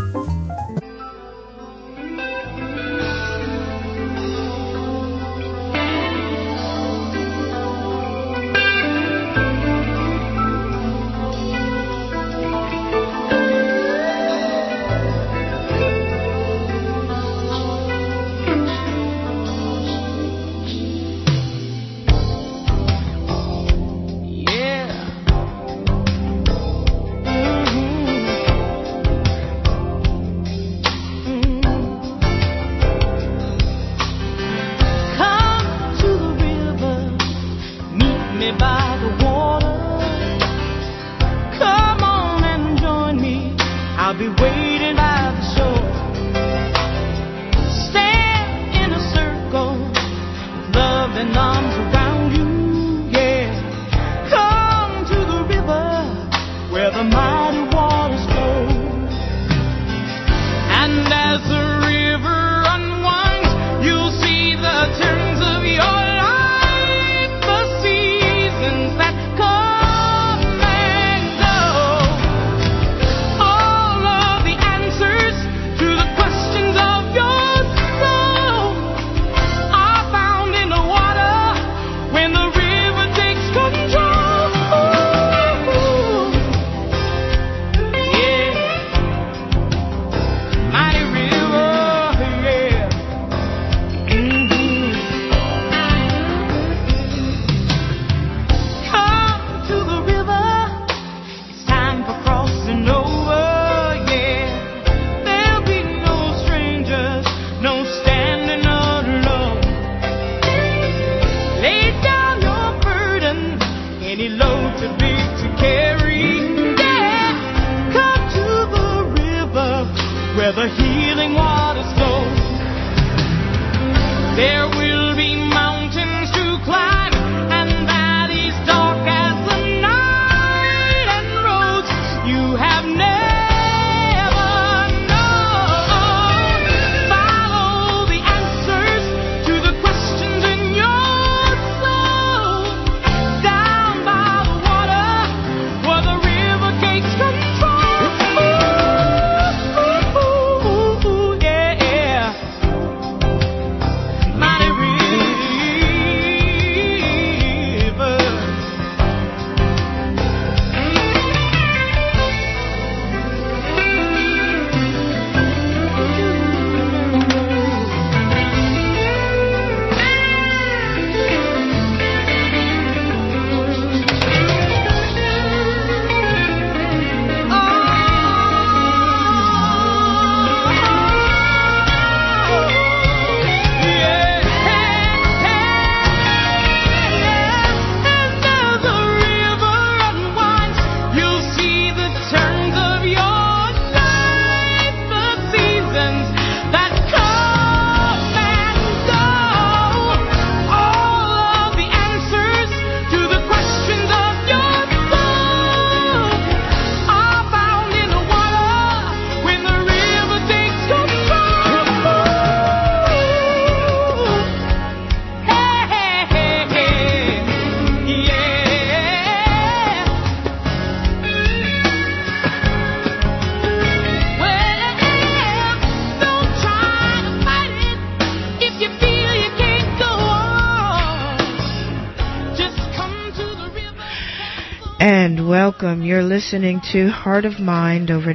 And welcome. You're listening to Heart of Mind over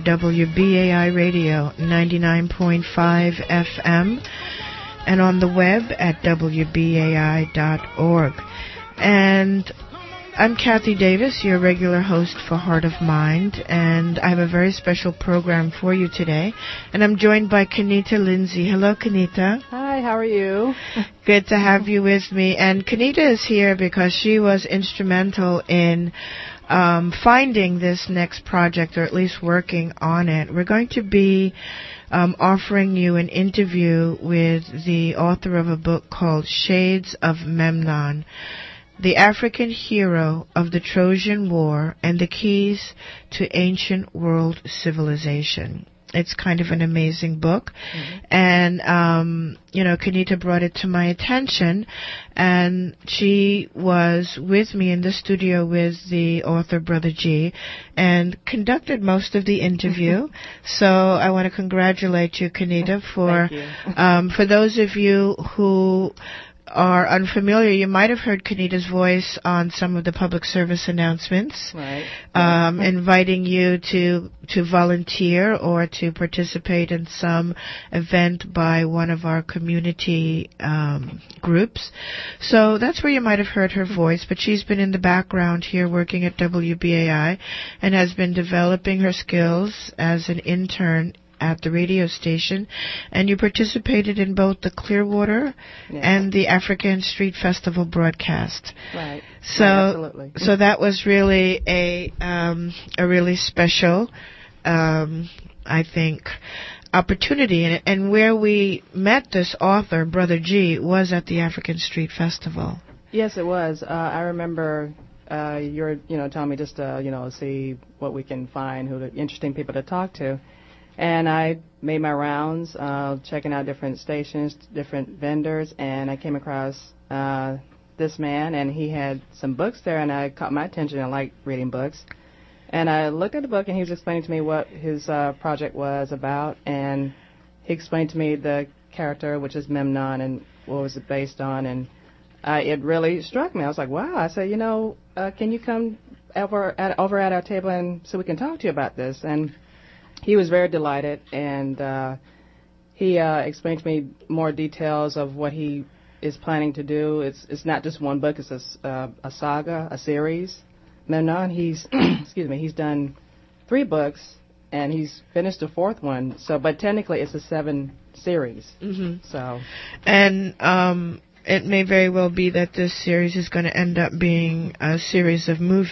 WBAI Radio 99.5 FM and on the web at WBAI.org. And I'm Kathy Davis, your regular host for Heart of Mind, and I have a very special program for you today. And I'm joined by Kenita Lindsay. Hello, Kenita. Hi, how are you? Good to have you with me. And Kenita is here because she was instrumental in finding this next project, or at least working on it. We're going to be offering you an interview with the author of a book called Shades of Memnon, the African hero of the Trojan War and the keys to ancient world civilization. It's kind of an amazing book. And, Kenita brought it to my attention, and she was with me in the studio with the author, Brother G, and conducted most of the interview. So I want to congratulate you, Kenita, for, for those of you who are unfamiliar, you might have heard Kenita's voice on some of the public service announcements, inviting you to volunteer or to participate in some event by one of our community groups. So that's where you might have heard her voice, but she's been in the background here working at WBAI and has been developing her skills as an intern at the radio station, and you participated in both the Clearwater and the African Street Festival broadcast. Right. So, absolutely. So that was really a really special, I think, opportunity. And where we met this author, Brother G, was at the African Street Festival. Yes, it was. I remember you're, telling me just to, see what we can find, who the interesting people to talk to. And I made my rounds, checking out different stations, different vendors, and I came across this man, and he had some books there, and I caught my attention. I like reading books. And I looked at the book, and he was explaining to me what his project was about, and he explained to me the character, which is Memnon, and what was it based on, and it really struck me. I was like, wow. I said, can you come over at our table and so we can talk to you about this? And he was very delighted, and he explained to me more details of what he is planning to do. It's not just one book; it's a saga, a series. Memnon, he's he's done 3 books, and he's finished the 4th one. So, but technically, it's a 7 series. So, and it may very well be that this series is going to end up being a series of movies.